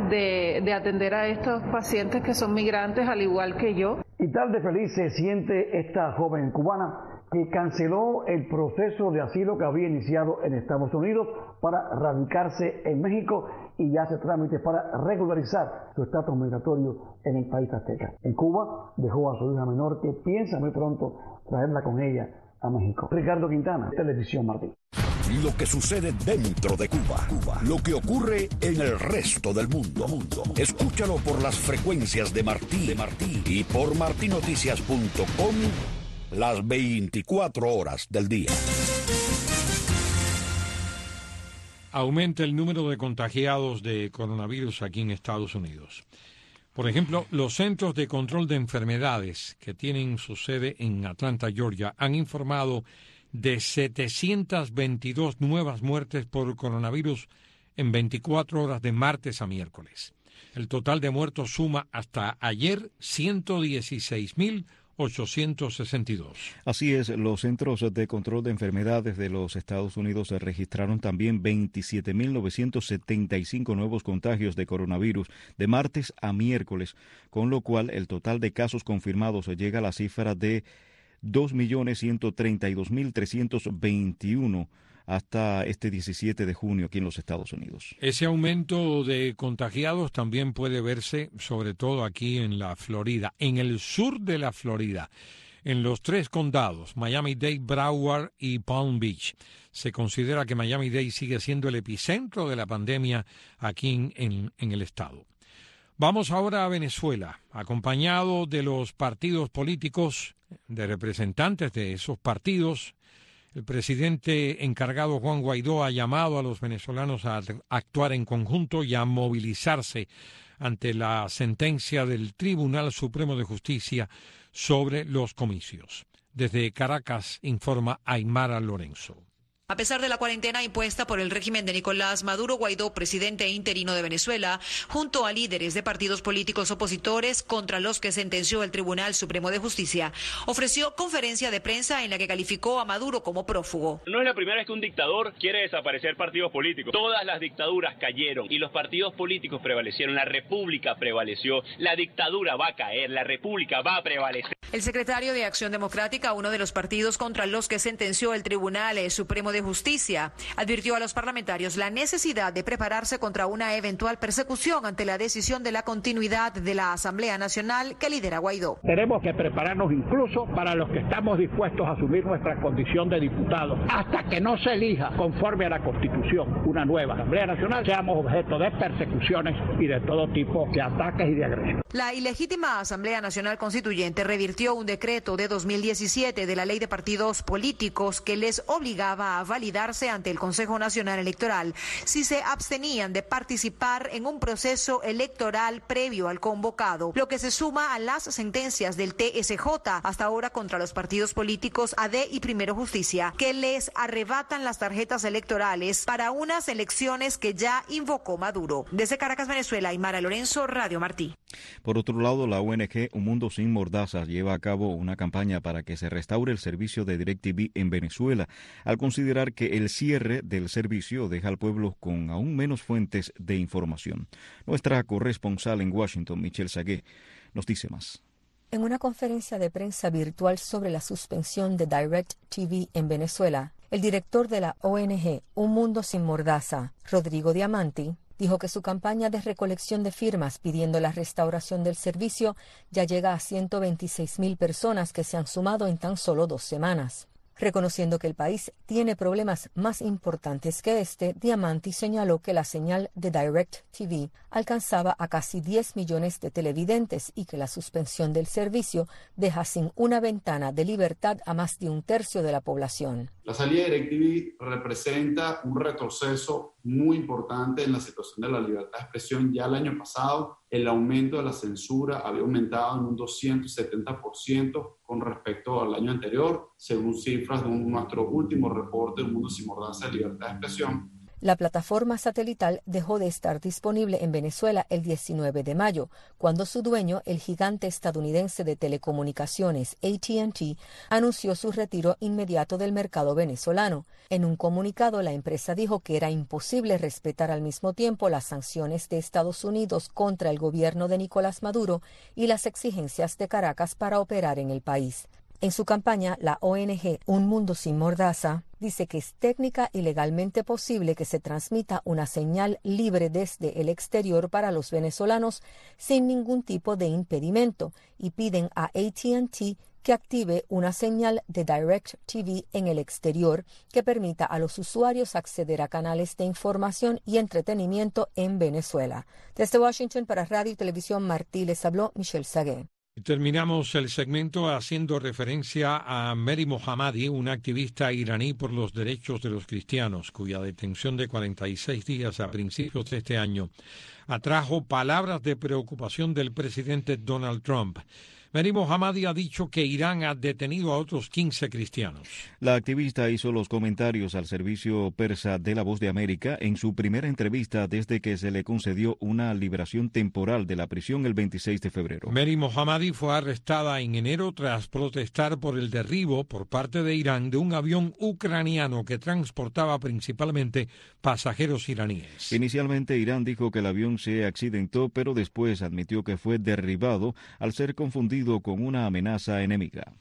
de atender a estos pacientes que son migrantes al igual que yo. Y tal de feliz se siente esta joven cubana que canceló el proceso de asilo que había iniciado en Estados Unidos para radicarse en México y hace trámites para regularizar su estatus migratorio en el país azteca. En Cuba dejó a su hija menor que piensa muy pronto traerla con ella a México. Ricardo Quintana, Televisión Martí. Lo que sucede dentro de Cuba. Lo que ocurre en el resto del mundo. Escúchalo por las frecuencias de Martí y por martinoticias.com las 24 horas del día. Aumenta el número de contagiados de coronavirus aquí en Estados Unidos. Por ejemplo, los Centros de Control de Enfermedades, que tienen su sede en Atlanta, Georgia, han informado de 722 nuevas muertes por coronavirus en 24 horas de martes a miércoles. El total de muertos suma hasta ayer 116.862. Así es, los Centros de Control de Enfermedades de los Estados Unidos registraron también 27.975 nuevos contagios de coronavirus de martes a miércoles, con lo cual el total de casos confirmados llega a la cifra de 2.132.321 hasta este 17 de junio aquí en los Estados Unidos. Ese aumento de contagiados también puede verse sobre todo aquí en la Florida, en el sur de la Florida, en los 3 condados, Miami-Dade, Broward y Palm Beach. Se considera que Miami-Dade sigue siendo el epicentro de la pandemia aquí en el estado. Vamos ahora a Venezuela, acompañado de los partidos políticos, de representantes de esos partidos. El presidente encargado Juan Guaidó ha llamado a los venezolanos a actuar en conjunto y a movilizarse ante la sentencia del Tribunal Supremo de Justicia sobre los comicios. Desde Caracas informa Aymara Lorenzo. A pesar de la cuarentena impuesta por el régimen de Nicolás Maduro, Guaidó, presidente interino de Venezuela, junto a líderes de partidos políticos opositores contra los que sentenció el Tribunal Supremo de Justicia, ofreció conferencia de prensa en la que calificó a Maduro como prófugo. No es la primera vez que un dictador quiere desaparecer partidos políticos. Todas las dictaduras cayeron y los partidos políticos prevalecieron. La república prevaleció. La dictadura va a caer. La república va a prevalecer. El secretario de Acción Democrática, uno de los partidos contra los que sentenció el Tribunal Supremo de Justicia, advirtió a los parlamentarios la necesidad de prepararse contra una eventual persecución ante la decisión de la continuidad de la Asamblea Nacional que lidera Guaidó. Tenemos que prepararnos incluso para los que estamos dispuestos a asumir nuestra condición de diputados hasta que no se elija conforme a la Constitución una nueva Asamblea Nacional, seamos objeto de persecuciones y de todo tipo de ataques y de agresiones. La ilegítima Asamblea Nacional Constituyente revirtió emitió un decreto de 2017 de la Ley de Partidos Políticos que les obligaba a validarse ante el Consejo Nacional Electoral si se abstenían de participar en un proceso electoral previo al convocado, lo que se suma a las sentencias del TSJ hasta ahora contra los partidos políticos AD y Primero Justicia, que les arrebatan las tarjetas electorales para unas elecciones que ya invocó Maduro. Desde Caracas, Venezuela, Aymara Lorenzo, Radio Martí. Por otro lado, la ONG Un Mundo Sin Mordazas lleva a cabo una campaña para que se restaure el servicio de DirecTV en Venezuela, al considerar que el cierre del servicio deja al pueblo con aún menos fuentes de información. Nuestra corresponsal en Washington, Michelle Sagué, nos dice más. En una conferencia de prensa virtual sobre la suspensión de DirecTV en Venezuela, el director de la ONG Un Mundo Sin Mordaza, Rodrigo Diamanti, dijo que su campaña de recolección de firmas pidiendo la restauración del servicio ya llega a 126,000 personas que se han sumado en tan solo 2 semanas. Reconociendo que el país tiene problemas más importantes que este, Diamanti señaló que la señal de DirecTV alcanzaba a casi 10 millones de televidentes y que la suspensión del servicio deja sin una ventana de libertad a más de 1/3 de la población. La salida de DirecTV representa un retroceso muy importante en la situación de la libertad de expresión. Ya el año pasado el aumento de la censura había aumentado en un 270% con respecto al año anterior, según cifras de nuestro último reporte del Mundo Sin Mordaza de Libertad de Expresión. La plataforma satelital dejó de estar disponible en Venezuela el 19 de mayo, cuando su dueño, el gigante estadounidense de telecomunicaciones AT&T, anunció su retiro inmediato del mercado venezolano. En un comunicado, la empresa dijo que era imposible respetar al mismo tiempo las sanciones de Estados Unidos contra el gobierno de Nicolás Maduro y las exigencias de Caracas para operar en el país. En su campaña, la ONG Un Mundo Sin Mordaza dice que es técnica y legalmente posible que se transmita una señal libre desde el exterior para los venezolanos sin ningún tipo de impedimento y piden a AT&T que active una señal de DirecTV en el exterior que permita a los usuarios acceder a canales de información y entretenimiento en Venezuela. Desde Washington para Radio y Televisión Martí les habló Michelle Sagué. Terminamos el segmento haciendo referencia a Mehdi Mohammadi, una activista iraní por los derechos de los cristianos, cuya detención de 46 días a principios de este año atrajo palabras de preocupación del presidente Donald Trump. Mehdi Mohammadi ha dicho que Irán ha detenido a otros 15 cristianos. La activista hizo los comentarios al servicio persa de La Voz de América en su primera entrevista desde que se le concedió una liberación temporal de la prisión el 26 de febrero. Mehdi Mohammadi fue arrestada en enero tras protestar por el derribo por parte de Irán de un avión ucraniano que transportaba principalmente pasajeros iraníes. Inicialmente Irán dijo que el avión se accidentó, pero después admitió que fue derribado al ser confundido con una amenaza enemiga.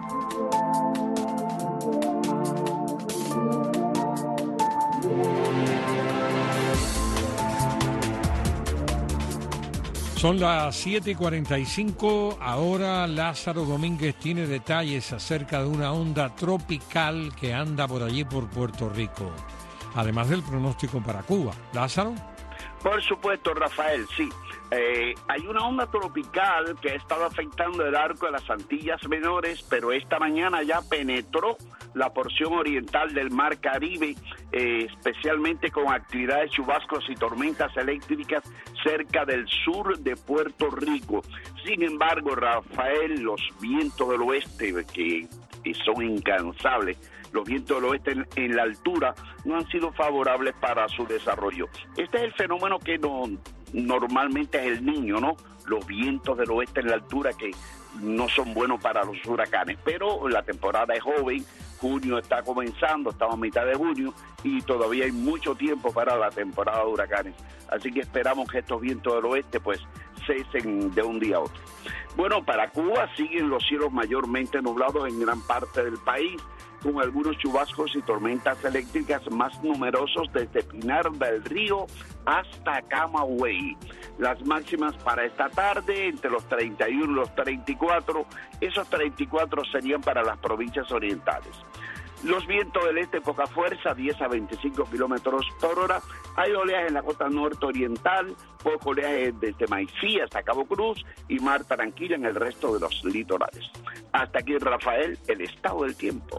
Son las 7:45. Ahora Lázaro Domínguez tiene detalles acerca de una onda tropical que anda por allí por Puerto Rico. Además del pronóstico para Cuba. ¿Lázaro? Por supuesto, Rafael, sí. Hay una onda tropical que ha estado afectando el arco de las Antillas Menores, pero esta mañana ya penetró la porción oriental del Mar Caribe, especialmente con actividades de chubascos y tormentas eléctricas cerca del sur de Puerto Rico. Sin embargo, Rafael, los vientos del oeste, que son incansables, los vientos del oeste en la altura no han sido favorables para su desarrollo. Este es el fenómeno que normalmente es el Niño, ¿no? Los vientos del oeste en la altura que no son buenos para los huracanes, pero la temporada es joven, junio está comenzando, estamos a mitad de junio y todavía hay mucho tiempo para la temporada de huracanes, así que esperamos que estos vientos del oeste pues cesen de un día a otro. Bueno, para Cuba siguen los cielos mayormente nublados en gran parte del país, con algunos chubascos y tormentas eléctricas más numerosos desde Pinar del Río hasta Camagüey. Las máximas para esta tarde entre los 31 y los 34, esos 34 serían para las provincias orientales. Los vientos del este poca fuerza, 10 a 25 kilómetros por hora. Hay oleaje en la costa norte oriental, poco oleaje desde Maicí hasta Cabo Cruz y mar tranquila en el resto de los litorales. Hasta aquí, Rafael, el estado del tiempo.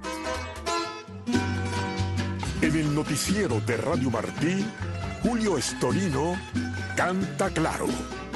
En el noticiero de Radio Martí, Julio Estorino canta claro.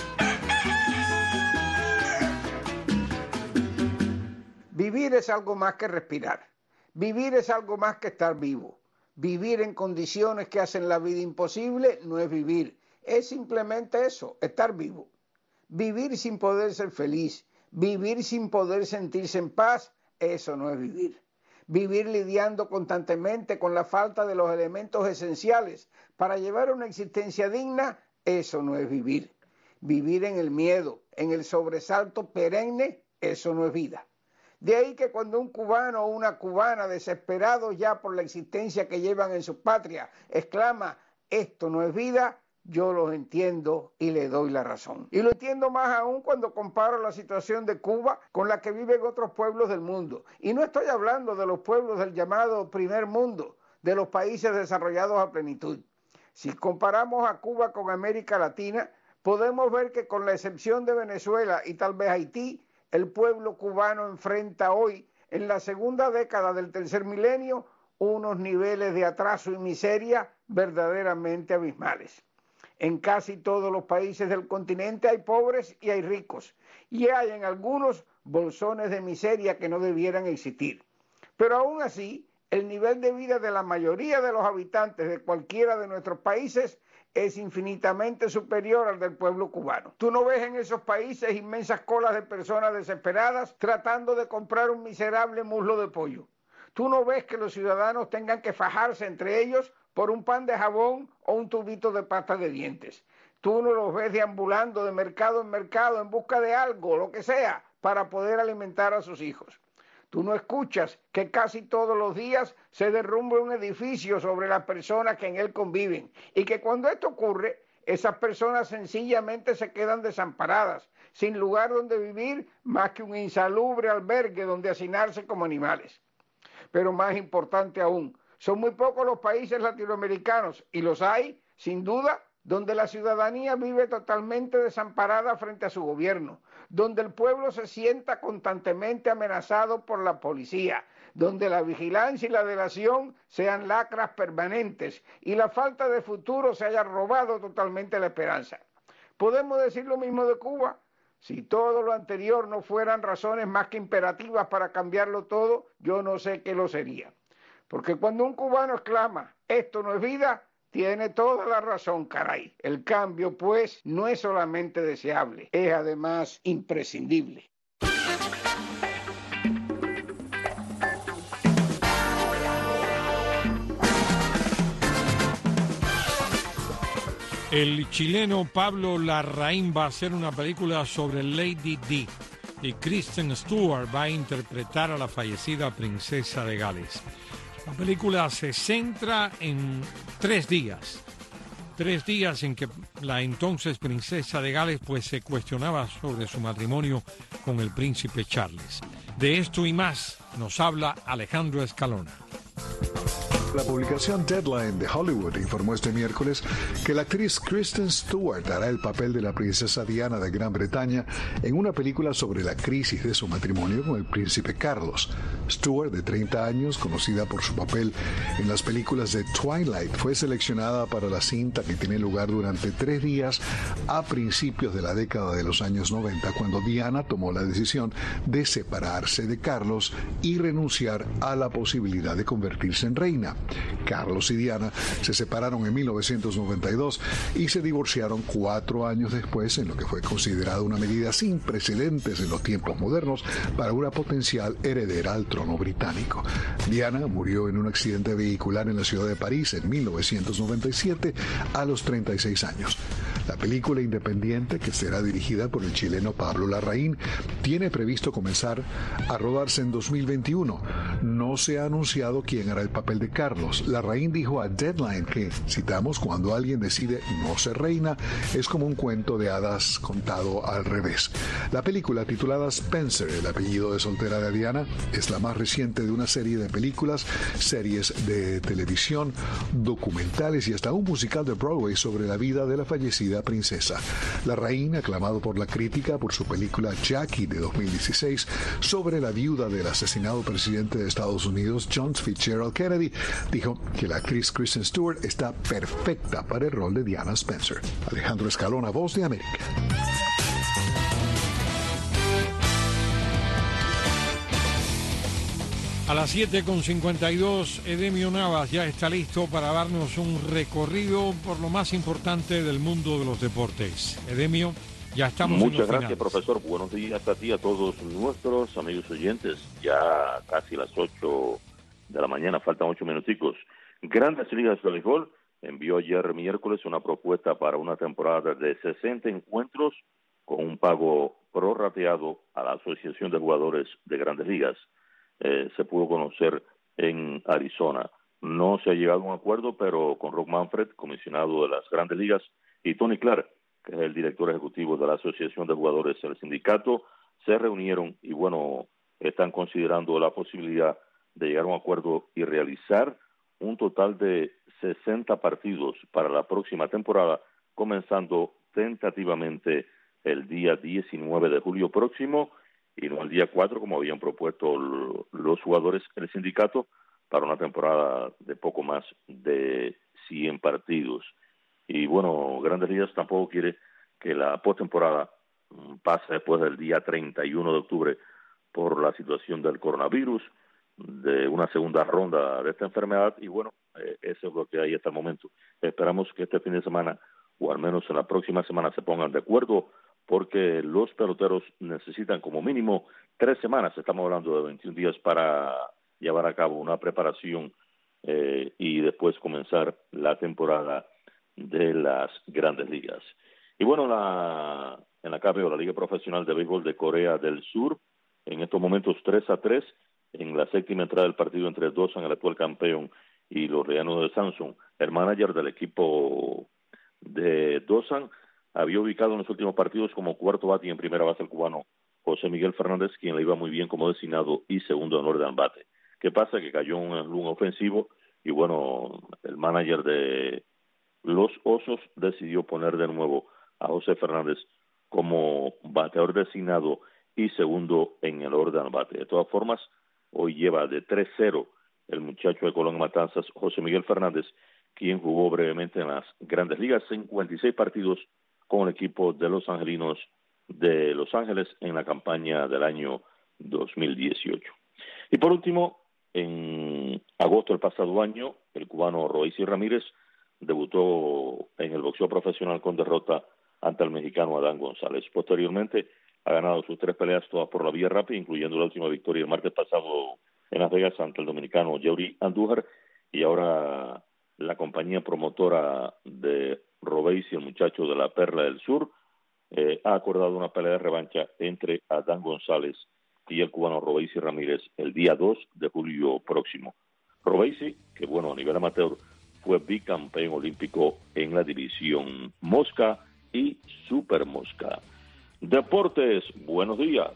Vivir es algo más que respirar. Vivir es algo más que estar vivo. Vivir en condiciones que hacen la vida imposible no es vivir. Es simplemente eso, estar vivo. Vivir sin poder ser feliz, vivir sin poder sentirse en paz, eso no es vivir. Vivir lidiando constantemente con la falta de los elementos esenciales para llevar una existencia digna, eso no es vivir. Vivir en el miedo, en el sobresalto perenne, eso no es vida. De ahí que cuando un cubano o una cubana desesperados ya por la existencia que llevan en su patria exclama, esto no es vida, yo los entiendo y le doy la razón. Y lo entiendo más aún cuando comparo la situación de Cuba con la que viven otros pueblos del mundo. Y no estoy hablando de los pueblos del llamado primer mundo, de los países desarrollados a plenitud. Si comparamos a Cuba con América Latina, podemos ver que con la excepción de Venezuela y tal vez Haití, el pueblo cubano enfrenta hoy, en la segunda década del tercer milenio, unos niveles de atraso y miseria verdaderamente abismales. En casi todos los países del continente hay pobres y hay ricos, y hay en algunos bolsones de miseria que no debieran existir. Pero aún así, el nivel de vida de la mayoría de los habitantes de cualquiera de nuestros países es infinitamente superior al del pueblo cubano. Tú no ves en esos países inmensas colas de personas desesperadas tratando de comprar un miserable muslo de pollo. Tú no ves que los ciudadanos tengan que fajarse entre ellos por un pan de jabón o un tubito de pasta de dientes. Tú no los ves deambulando de mercado en busca de algo, lo que sea, para poder alimentar a sus hijos. Tú no escuchas que casi todos los días se derrumbe un edificio sobre las personas que en él conviven y que cuando esto ocurre, esas personas sencillamente se quedan desamparadas, sin lugar donde vivir más que un insalubre albergue donde hacinarse como animales. Pero más importante aún, son muy pocos los países latinoamericanos, y los hay, sin duda, donde la ciudadanía vive totalmente desamparada frente a su gobierno, donde el pueblo se sienta constantemente amenazado por la policía, donde la vigilancia y la delación sean lacras permanentes y la falta de futuro se haya robado totalmente la esperanza. ¿Podemos decir lo mismo de Cuba? Si todo lo anterior no fueran razones más que imperativas para cambiarlo todo, yo no sé qué lo sería. Porque cuando un cubano exclama, esto no es vida, tiene toda la razón, caray. El cambio, pues, no es solamente deseable, es además imprescindible. El chileno Pablo Larraín va a hacer una película sobre Lady Di y Kristen Stewart va a interpretar a la fallecida princesa de Gales. La película se centra en 3 días. 3 días en que la entonces princesa de Gales pues se cuestionaba sobre su matrimonio con el príncipe Charles. De esto y más nos habla Alejandro Escalona. La publicación Deadline de Hollywood informó este miércoles que la actriz Kristen Stewart hará el papel de la princesa Diana de Gran Bretaña en una película sobre la crisis de su matrimonio con el príncipe Carlos. Stewart, de 30 años, conocida por su papel en las películas de Twilight, fue seleccionada para la cinta que tiene lugar durante 3 días a principios de la década de los años 90, cuando Diana tomó la decisión de separarse de Carlos y renunciar a la posibilidad de convertirse en reina. Carlos y Diana se separaron en 1992 y se divorciaron 4 años después, en lo que fue considerado una medida sin precedentes en los tiempos modernos para una potencial heredera al trono británico. Diana murió en un accidente vehicular en la ciudad de París en 1997 a los 36 años. La película independiente, que será dirigida por el chileno Pablo Larraín, tiene previsto comenzar a rodarse en 2021. no se ha anunciado quién hará el papel de Carlos. Larraín dijo a Deadline que, citamos, cuando alguien decide no ser reina, es como un cuento de hadas contado al revés. La película titulada Spencer, el apellido de soltera de Diana, es la más reciente de una serie de películas, series de televisión, documentales y hasta un musical de Broadway sobre la vida de la fallecida princesa. Larraín, aclamado por la crítica por su película Jackie de 2016 sobre la viuda del asesinado presidente de Estados Unidos, John Fitzgerald Kennedy, dijo que la actriz Kristen Stewart está perfecta para el rol de Diana Spencer. Alejandro Escalona, Voz de América. A las 7:52, Edemio Navas ya está listo para darnos un recorrido por lo más importante del mundo de los deportes. Edemio, ya estamos en los Muchas gracias, finales. profesor. Buenos días a ti, a todos nuestros amigos oyentes. Ya casi las 8 de la mañana, faltan 8 minuticos. Grandes Ligas de Béisbol envió ayer miércoles una propuesta para una temporada de 60 encuentros con un pago prorrateado a la Asociación de Jugadores de Grandes Ligas. Se pudo conocer en Arizona. No se ha llegado a un acuerdo, pero con Rob Manfred, comisionado de las Grandes Ligas, y Tony Clark, que es el director ejecutivo de la Asociación de Jugadores del sindicato, se reunieron y bueno, están considerando la posibilidad de llegar a un acuerdo y realizar un total de 60 partidos para la próxima temporada, comenzando tentativamente el día 19 de julio próximo y no el día 4 como habían propuesto los jugadores del sindicato, para una temporada de poco más de 100 partidos. Y bueno, Grandes Ligas tampoco quiere que la postemporada pase después del día 31 de octubre por la situación del coronavirus, de una segunda ronda de esta enfermedad, y bueno, eso es lo que hay hasta el momento. Esperamos que este fin de semana, o al menos en la próxima semana, se pongan de acuerdo, porque los peloteros necesitan como mínimo 3 semanas, estamos hablando de 21 días para llevar a cabo una preparación y después comenzar la temporada de las Grandes Ligas. Y bueno, en la KBO, la Liga Profesional de Béisbol de Corea del Sur, en estos momentos 3-3 en la séptima entrada del partido entre Dosan, el actual campeón, y los Reanos de Samsung. El manager del equipo de Dosan había ubicado en los últimos partidos como cuarto bate y en primera base el cubano José Miguel Fernández, quien le iba muy bien como designado y segundo en orden al bate. ¿Qué pasa? Que cayó un ofensivo y bueno, el manager de los Osos decidió poner de nuevo a José Fernández como bateador designado y segundo en el orden al bate. De todas formas, hoy lleva de 3-0 el muchacho de Colón Matanzas, José Miguel Fernández, quien jugó brevemente en las Grandes Ligas, 56 partidos con el equipo de los Angelinos de Los Ángeles en la campaña del año 2018. Y por último, en agosto del pasado año, el cubano Royce Ramírez debutó en el boxeo profesional con derrota ante el mexicano Adán González. Posteriormente, ha ganado sus 3 peleas todas por la vía rápida, incluyendo la última victoria el martes pasado en Las Vegas ante el dominicano Yuri Andújar, y ahora la compañía promotora de Robeisy, el muchacho de la Perla del Sur, ha acordado una pelea de revancha entre Adán González y el cubano Robeisy Ramírez el día 2 de julio próximo. Robeisy, que bueno, a nivel amateur, fue bicampeón olímpico en la división Mosca y Super Mosca. Deportes, buenos días.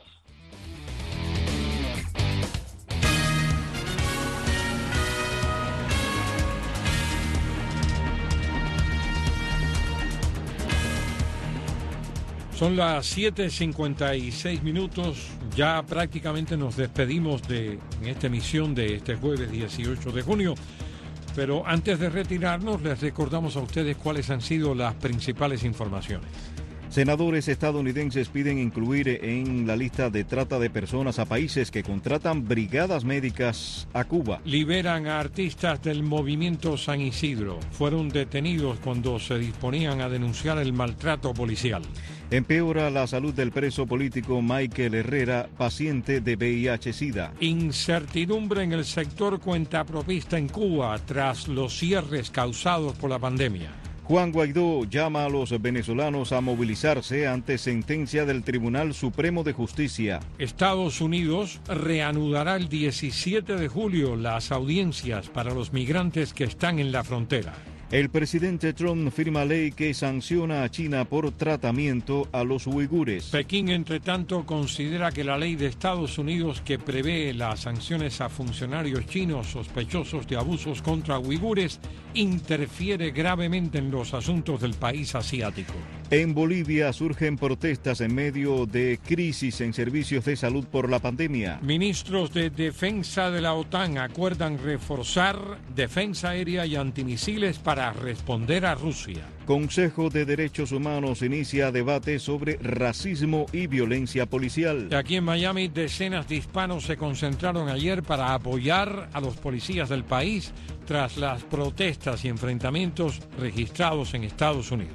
Son las 7:56 minutos, ya prácticamente nos despedimos en esta emisión de este jueves 18 de junio, pero antes de retirarnos les recordamos a ustedes cuáles han sido las principales informaciones. Senadores estadounidenses piden incluir en la lista de trata de personas a países que contratan brigadas médicas a Cuba. Liberan a artistas del movimiento San Isidro. Fueron detenidos cuando se disponían a denunciar el maltrato policial. Empeora la salud del preso político Michael Herrera, paciente de VIH-Sida. Incertidumbre en el sector cuentapropista en Cuba tras los cierres causados por la pandemia. Juan Guaidó llama a los venezolanos a movilizarse ante sentencia del Tribunal Supremo de Justicia. Estados Unidos reanudará el 17 de julio las audiencias para los migrantes que están en la frontera. El presidente Trump firma ley que sanciona a China por tratamiento a los uigures. Pekín, entre tanto, considera que la ley de Estados Unidos que prevé las sanciones a funcionarios chinos sospechosos de abusos contra uigures interfiere gravemente en los asuntos del país asiático. En Bolivia surgen protestas en medio de crisis en servicios de salud por la pandemia. Ministros de Defensa de la OTAN acuerdan reforzar defensa aérea y antimisiles para responder a Rusia. Consejo de Derechos Humanos inicia debate sobre racismo y violencia policial. Aquí en Miami, decenas de hispanos se concentraron ayer para apoyar a los policías del país tras las protestas y enfrentamientos registrados en Estados Unidos.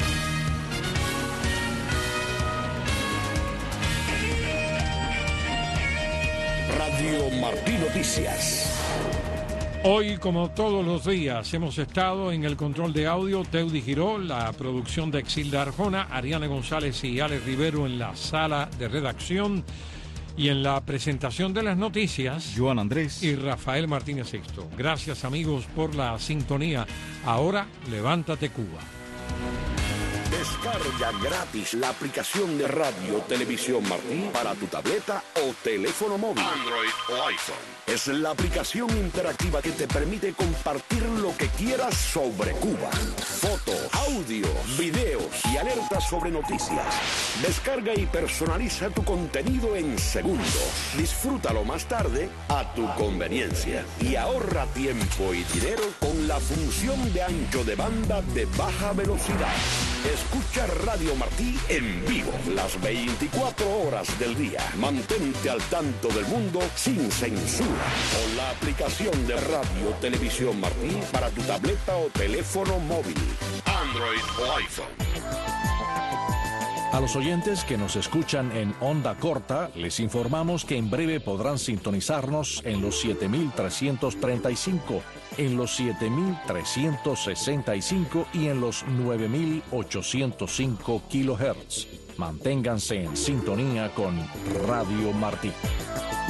Radio Martí Noticias. Hoy, como todos los días, hemos estado en el control de audio Teudi Giró, la producción de Exilda Arjona, Ariana González y Alex Rivero en la sala de redacción y en la presentación de las noticias, Joan Andrés y Rafael Martínez Sexto. Gracias, amigos, por la sintonía. Ahora, levántate, Cuba. Descarga gratis la aplicación de Radio Televisión Martí para tu tableta o teléfono móvil, Android o iPhone. Es la aplicación interactiva que te permite compartir lo que quieras sobre Cuba. Fotos, audios, videos y alertas sobre noticias. Descarga y personaliza tu contenido en segundos. Disfrútalo más tarde a tu conveniencia. Y ahorra tiempo y dinero con la función de ancho de banda de baja velocidad. Escucha Radio Martí en vivo las 24 horas del día. Mantente al tanto del mundo sin censura con la aplicación de Radio Televisión Martí para tu tableta o teléfono móvil, Android o iPhone. A los oyentes que nos escuchan en onda corta, les informamos que en breve podrán sintonizarnos en los 7.335, en los 7.365 y en los 9.805 kilohertz. Manténganse en sintonía con Radio Martí.